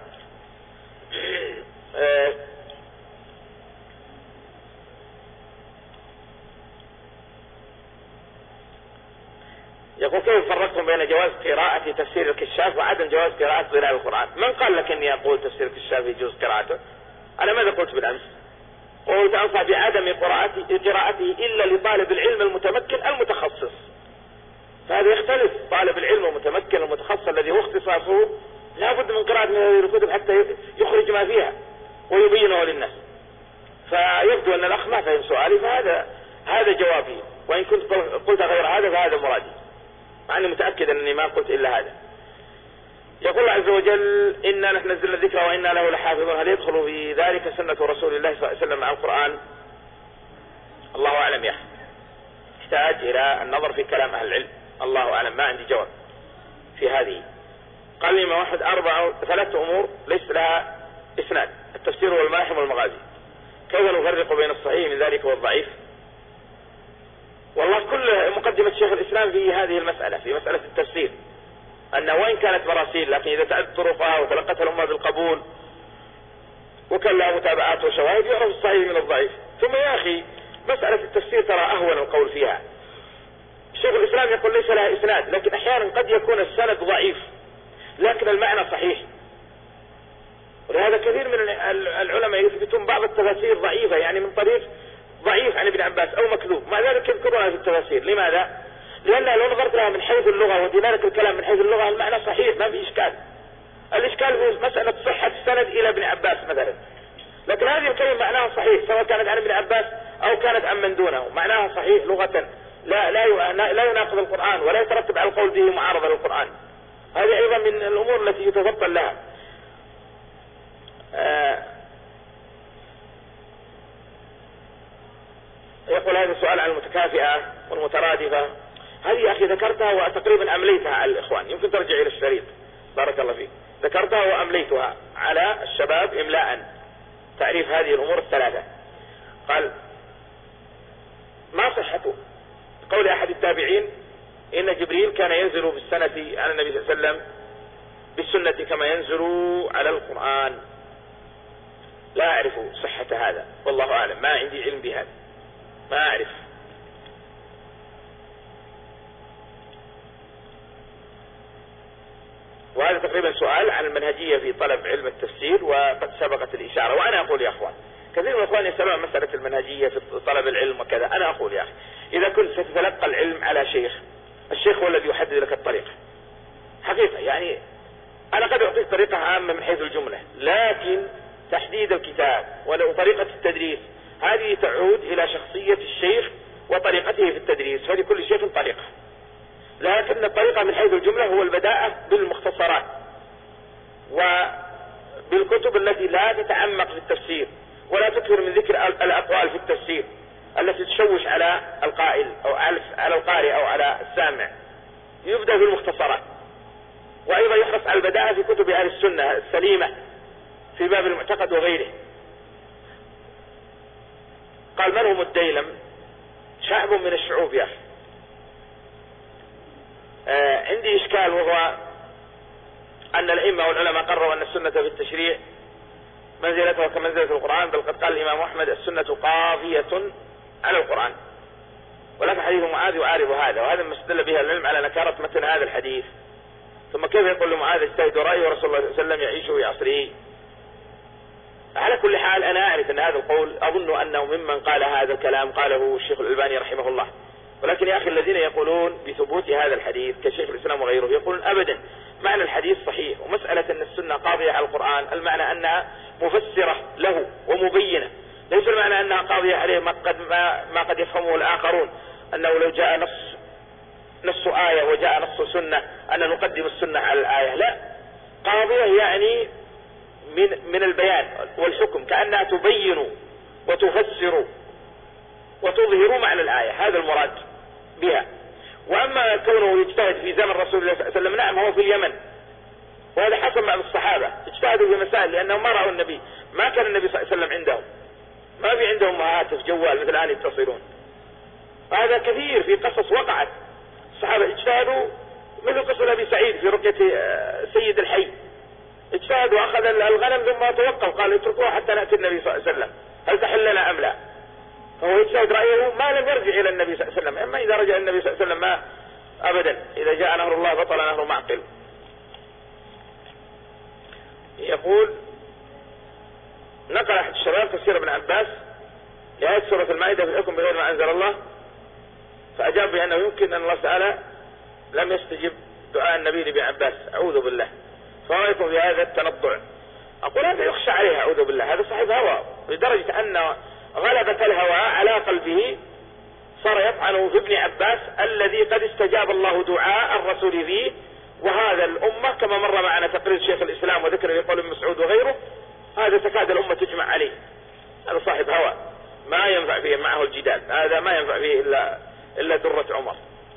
B: يقول: كيف فرقتم بين جواز قراءة تفسير الكشاف وعدم جواز قراءة ظلال القرآن؟ من قال لك اني اقول تفسير الكشاف يجوز قراءته؟ انا ماذا قلت بالامس؟ قلت: انصح بعدم قراءته قراءته الا لطالب العلم المتمكن المتخصص. فهذا يختلف، طالب العلم المتمكن المتخصص الذي هو اختصاصه لا بد من قراءة هذه الكتب حتى يخرج ما فيها ويبينه للناس. فيبدو ان الاخ ما فهم سؤالي، فهذا هذا جوابي، وان كنت قلت غير هذا فهذا مرادي، مع اني متأكد اني ما قلت الا هذا. يقول الله عز وجل: إنا نحن نزلنا الذكر وإنا له لحافظون. هل يدخل في ذلك سنة رسول الله صلى الله عليه وسلم مع القرآن؟ الله أعلم يا أخي، يحتاج إلى النظر في كلام أهل العلم، الله أعلم، ما عندي جواب في هذه. قال لي: ما واحد أربع ثلاثة أمور ليس لها إسناد: التفسير والملاحم والمغازي، كيف نفرق بين الصحيح من ذلك والضعيف؟ والله كل مقدمة شيخ الإسلام في هذه المسألة، في مسألة التفسير، أنه وإن كانت مراسيل لكن إذا تعد طرقها وتلقتها الأمة بالقبول وكان لها متابعات وشواهد يعرف الصحيح من الضعيف. ثم يا أخي مسألة التفسير ترى أهون القول فيها. شيخ الإسلام يقول ليس لها إسناد، لكن أحيانا قد يكون السند ضعيف لكن المعنى صحيح، ولهذا كثير من العلماء يثبتون بعض التفاسير ضعيفة، يعني من طريق ضعيف عن ابن عباس أو مكذوب، مع ذلك يذكرونها في التفاسير. لماذا؟ لأنها لو نظرت لها من حيث اللغة ودينارك الكلام من حيث اللغة المعنى صحيح، ما في إشكال. الإشكال في مسألة صحة السند إلى ابن عباس مثلا، لكن هذه الكلمة معناها صحيح سواء كانت عن ابن عباس أو كانت عن من دونه، معناها صحيح لغة، لا لا لا يناقض القرآن ولا يترتب على القول به معارضة للقرآن. هذه أيضا من الأمور التي يتفضل لها. آه يقول هذا السؤال عن المتكافئة والمترادفة، هذه يا أخي ذكرتها وتقريبا أمليتها على الإخوان، يمكن ترجع إلى الشريط بارك الله فيك، ذكرتها وأمليتها على الشباب إملاء تعريف هذه الأمور الثلاثة. قال: ما صحة قول أحد التابعين إن جبريل كان ينزل بالسنة على النبي صلى الله عليه وسلم بالسنة كما ينزل على القرآن؟ لا أعرف صحة هذا والله أعلم، ما عندي علم بهذا، ما أعرف. وهذا تقريبا سؤال عن المنهجية في طلب علم التفسير، وقد سبقت الإشارة. وأنا أقول يا أخوان، كثير من الأخوان يسألون عن مسألة المنهجية في طلب العلم وكذا. أنا أقول يا أخي، إذا كنت ستتلقى العلم على شيخ، الشيخ هو الذي يحدد لك الطريقة حقيقة. يعني أنا قد أعطيك طريقة عامة من حيث الجملة، لكن تحديد الكتاب وطريقة التدريس هذه تعود إلى شخصية الشيخ وطريقته في التدريس، فلكل شيخ طريقة. لكن الطريقة من حيث الجملة هو البداءة بالمختصرات وبالكتب التي لا تتعمق في التفسير ولا تكثر من ذكر الأقوال في التفسير التي تشوش على القائل أو على القارئ أو على السامع. يبدأ بالمختصرات، وأيضا يحرص على البداءة في كتب أهل السنة السليمة في باب المعتقد وغيره. قال: من هم الديلم؟ شعب من الشعوب يا أخي. آه عندي إشكال، وهو أن الأئمة والعلماء قرروا أن السنة في التشريع منزلتها كمنزلة القرآن، بل قد قال الإمام أحمد: السنة قاضية على القرآن. ولكن حديث معاذ يعارض هذا، وهذا ما استدل به العلم على نكارة متن هذا الحديث. ثم كيف يقول لمعاذ: اجتهد رأي ورسول الله صلى الله عليه وسلم يعيشه في عصره؟ على كل حال أنا أعرف أن هذا القول، أظن أنه ممن قال هذا الكلام قاله الشيخ الألباني رحمه الله. ولكن يا أخي الذين يقولون بثبوت هذا الحديث كشيخ الإسلام وغيره يقولون أبدا معنى الحديث صحيح، ومسألة أن السنة قاضية على القرآن المعنى أنها مفسرة له ومبينة، ليس المعنى أنها قاضية عليه ما قد, ما ما قد يفهمه الآخرون، أنه لو جاء نص نص آية وجاء نص سنة أن نقدم السنة على الآية. لا، قاضية يعني من من البيان والحكم، كأنها تبين وتفسر وتظهر معنى الآية، هذا المراد بها. وأما كونه يجتهد في زمن رسول الله صلى الله عليه وسلم، نعم هو في اليمن، وهذا حصل مع الصحابة، اجتهدوا في مسائل لأنهم ما رأوا النبي، ما كان النبي صلى الله عليه وسلم عندهم، ما في عندهم هاتف جوال مثل الآن يتصلون. وهذا كثير في قصص وقعت، الصحابة اجتهدوا مثل قصة أبي سعيد في رقية سيد الحي، اجتهد وأخذ الغنم ثم توقف قال: اتركوها حتى نأتي النبي صلى الله عليه وسلم، هل تحل لنا أم لا؟ فهو يجتهد رأيه ما لم يرجع إلى النبي صلى الله عليه وسلم. أما إذا رجع النبي صلى الله عليه وسلم ما أبدا، إذا جاء نهر الله بطل نهر معقل. يقول: نقل أحد الشباب تفسير ابن عباس لآية سورة المائدة في الحكم بغير ما أنزل الله، فأجاب بأنه يمكن أن الله تعالى لم يستجب دعاء النبي لابن عباس، أعوذ بالله. فرأيكم في هذا التنطع؟ أقول هذا يخشى عليها، أعوذ بالله، هذا صاحب هوى لدرجة أن غلبة الهوى على قلبه صار يطعن في ابن عباس الذي قد استجاب الله دعاء الرسول فيه. وهذا الأمة كما مر معنا تقرير شيخ الإسلام وذكر يقول ابن مسعود وغيره، هذا تكاد الأمة تجمع عليه. هذا صاحب هوى ما ينفع فيه معه الجدال، هذا ما ينفع فيه إلا, إلا درة عمر.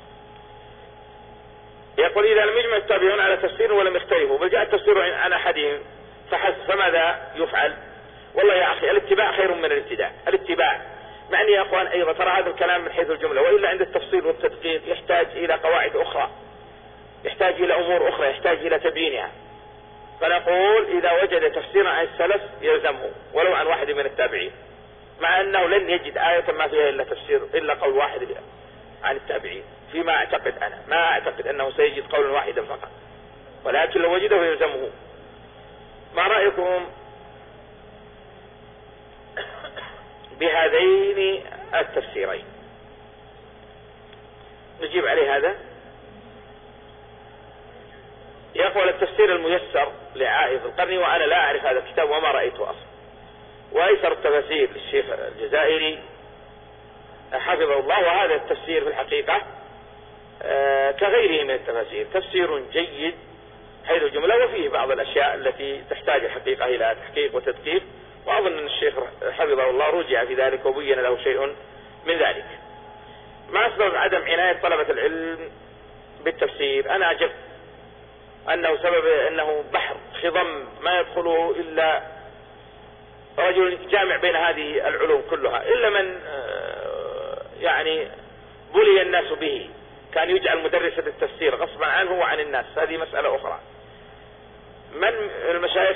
B: يقول: إذا لم يجمع التابعون على تفسير ولم يختلفوا بل جاء التفسير عن أحدهم فحسب، فماذا يفعل؟ والله يا أخي الاتباع خير من الابتداع. الاتباع معني يا أخوان أيضا ترى هذا الكلام من حيث الجملة، وإلا عند التفصيل والتدقيق يحتاج إلى قواعد أخرى، يحتاج إلى أمور أخرى، يحتاج إلى تبيينها. فنقول إذا وجد تفسيرا عن السلف يلزمه ولو عن واحد من التابعين، مع أنه لن يجد آية ما فيها إلا تفسير إلا قول واحد عن التابعين، فيما أعتقد أنا، ما أعتقد أنه سيجد قولا واحدا فقط، ولكن لو وجده يلزمه. ما رأيكم بهذين التفسيرين؟ نجيب عليه هذا. يقول: التفسير الميسر لعائذ القرني، وأنا لا أعرف هذا الكتاب وما رأيته أصلا. وأيسر التفاسير للشيخ الجزائري حفظه الله، وهذا التفسير في الحقيقة آه كغيره من التفاسير تفسير جيد حيث الجملة، وفيه بعض الأشياء التي تحتاج الحقيقة إلى تحقيق وتدقيق، وأظن أن الشيخ حفظه الله رجع في ذلك وبين له شيء من ذلك. ما سبب عدم عناية طلبة العلم بالتفسير؟ أنا أجب أنه سبب أنه بحر خضم ما يدخله إلا رجل جامع بين هذه العلوم كلها، إلا من يعني بلي الناس به، كان يجعل مدرسة التفسير غصبا عنه وعن الناس، هذه مسألة أخرى. من المشايخ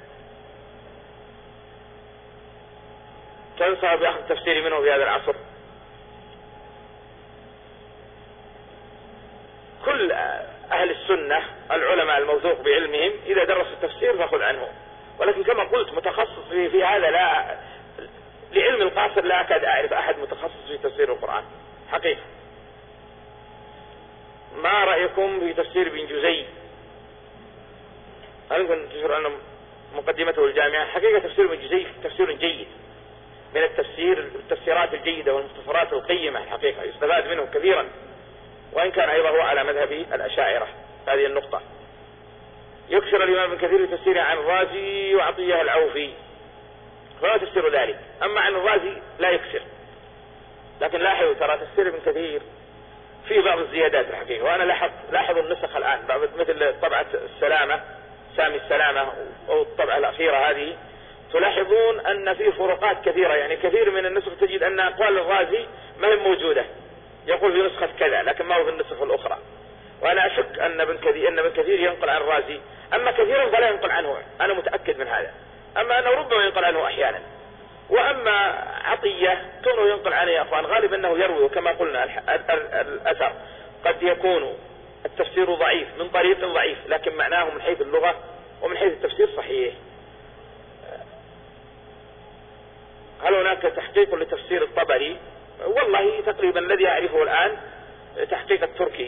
B: تنصح بأخذ التفسير منه في هذا العصر؟ كل أهل السنة العلماء الموثوق بعلمهم إذا درسوا التفسير فأخذ عنه، ولكن كما قلت متخصص في, في هذا لا، لعلم القاصر لا أكاد أعرف أحد متخصص في تفسير القرآن حقيقة. ما رأيكم في تفسير ابن جزي؟ هل يمكن تشعر أن مقدمته الجامعة؟ حقيقة تفسير ابن جزي تفسير جيد من التفسير التفسيرات الجيدة والمختصرات القيمة الحقيقة، يستفاد منه كثيرا، وإن كان أيضا هو على مذهب الأشاعرة هذه النقطة. يكثر الإمام ابن كثير تفسيره عن الرازي وعطية العوفي، فلا تفسير ذلك. أما عن الرازي لا يكثر، لكن لاحظوا ترى تفسير ابن كثير في بعض الزيادات الحقيقة، وأنا لاحظ لاحظ النسخ الآن مثل طبعة السلامة سامي السلامة أو الطبعة الأخيرة هذه، تلاحظون أن في فروقات كثيرة، يعني كثير من النسخ تجد أن أقوال الرازي ما هي موجودة، يقول في نسخة كذا لكن ما هو في النسخ الأخرى. وأنا أشك أن ابن كثير أن ابن كثير ينقل عن الرازي، أما كثيرا فلا ينقل عنه، أنا متأكد من هذا، أما أنه ربما ينقل عنه أحيانا. وأما عطية كونه ينقل عنه يا أخوان غالب أنه يروي، وكما قلنا الأثر قد يكون التفسير ضعيف من طريق ضعيف، لكن معناه من حيث اللغة ومن حيث التفسير صحيح. هل هناك تحقيق لتفسير الطبري؟ والله تقريبا الذي أعرفه الآن تحقيق التركي،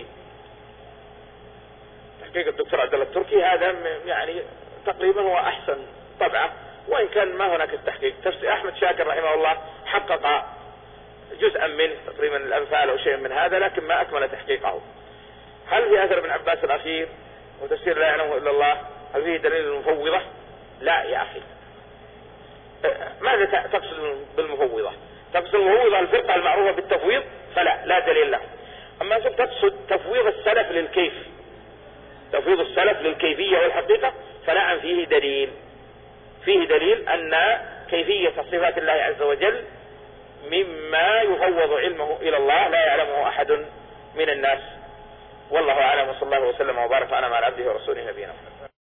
B: تحقيق الدكتور عبد الله التركي، هذا يعني تقريبا هو أحسن طبعة، وإن كان ما هناك التحقيق. تفسير أحمد شاكر رحمه الله حقق جزءا منه تقريبا الأمثال أو شيء من هذا، لكن ما أكمل تحقيقه. هل في أثر ابن عباس الأخير وتفسير لا يعلمه إلا الله هل فيه دليل المفوضة؟ لا يا أخي. ماذا تقصد بالمفوضة؟ تقصد المفوضة الفرقة المعروفة بالتفويض؟ فلا، لا دليل له. أما أنت تقصد تفويض السلف للكيف، تفويض السلف للكيفية والحقيقة، فنعم فيه دليل، فيه دليل أن كيفية صفات الله عز وجل مما يفوض علمه إلى الله لا يعلمه أحد من الناس. والله أعلم، وصلى الله وسلم وبارك على عبده ورسوله نبينا محمد.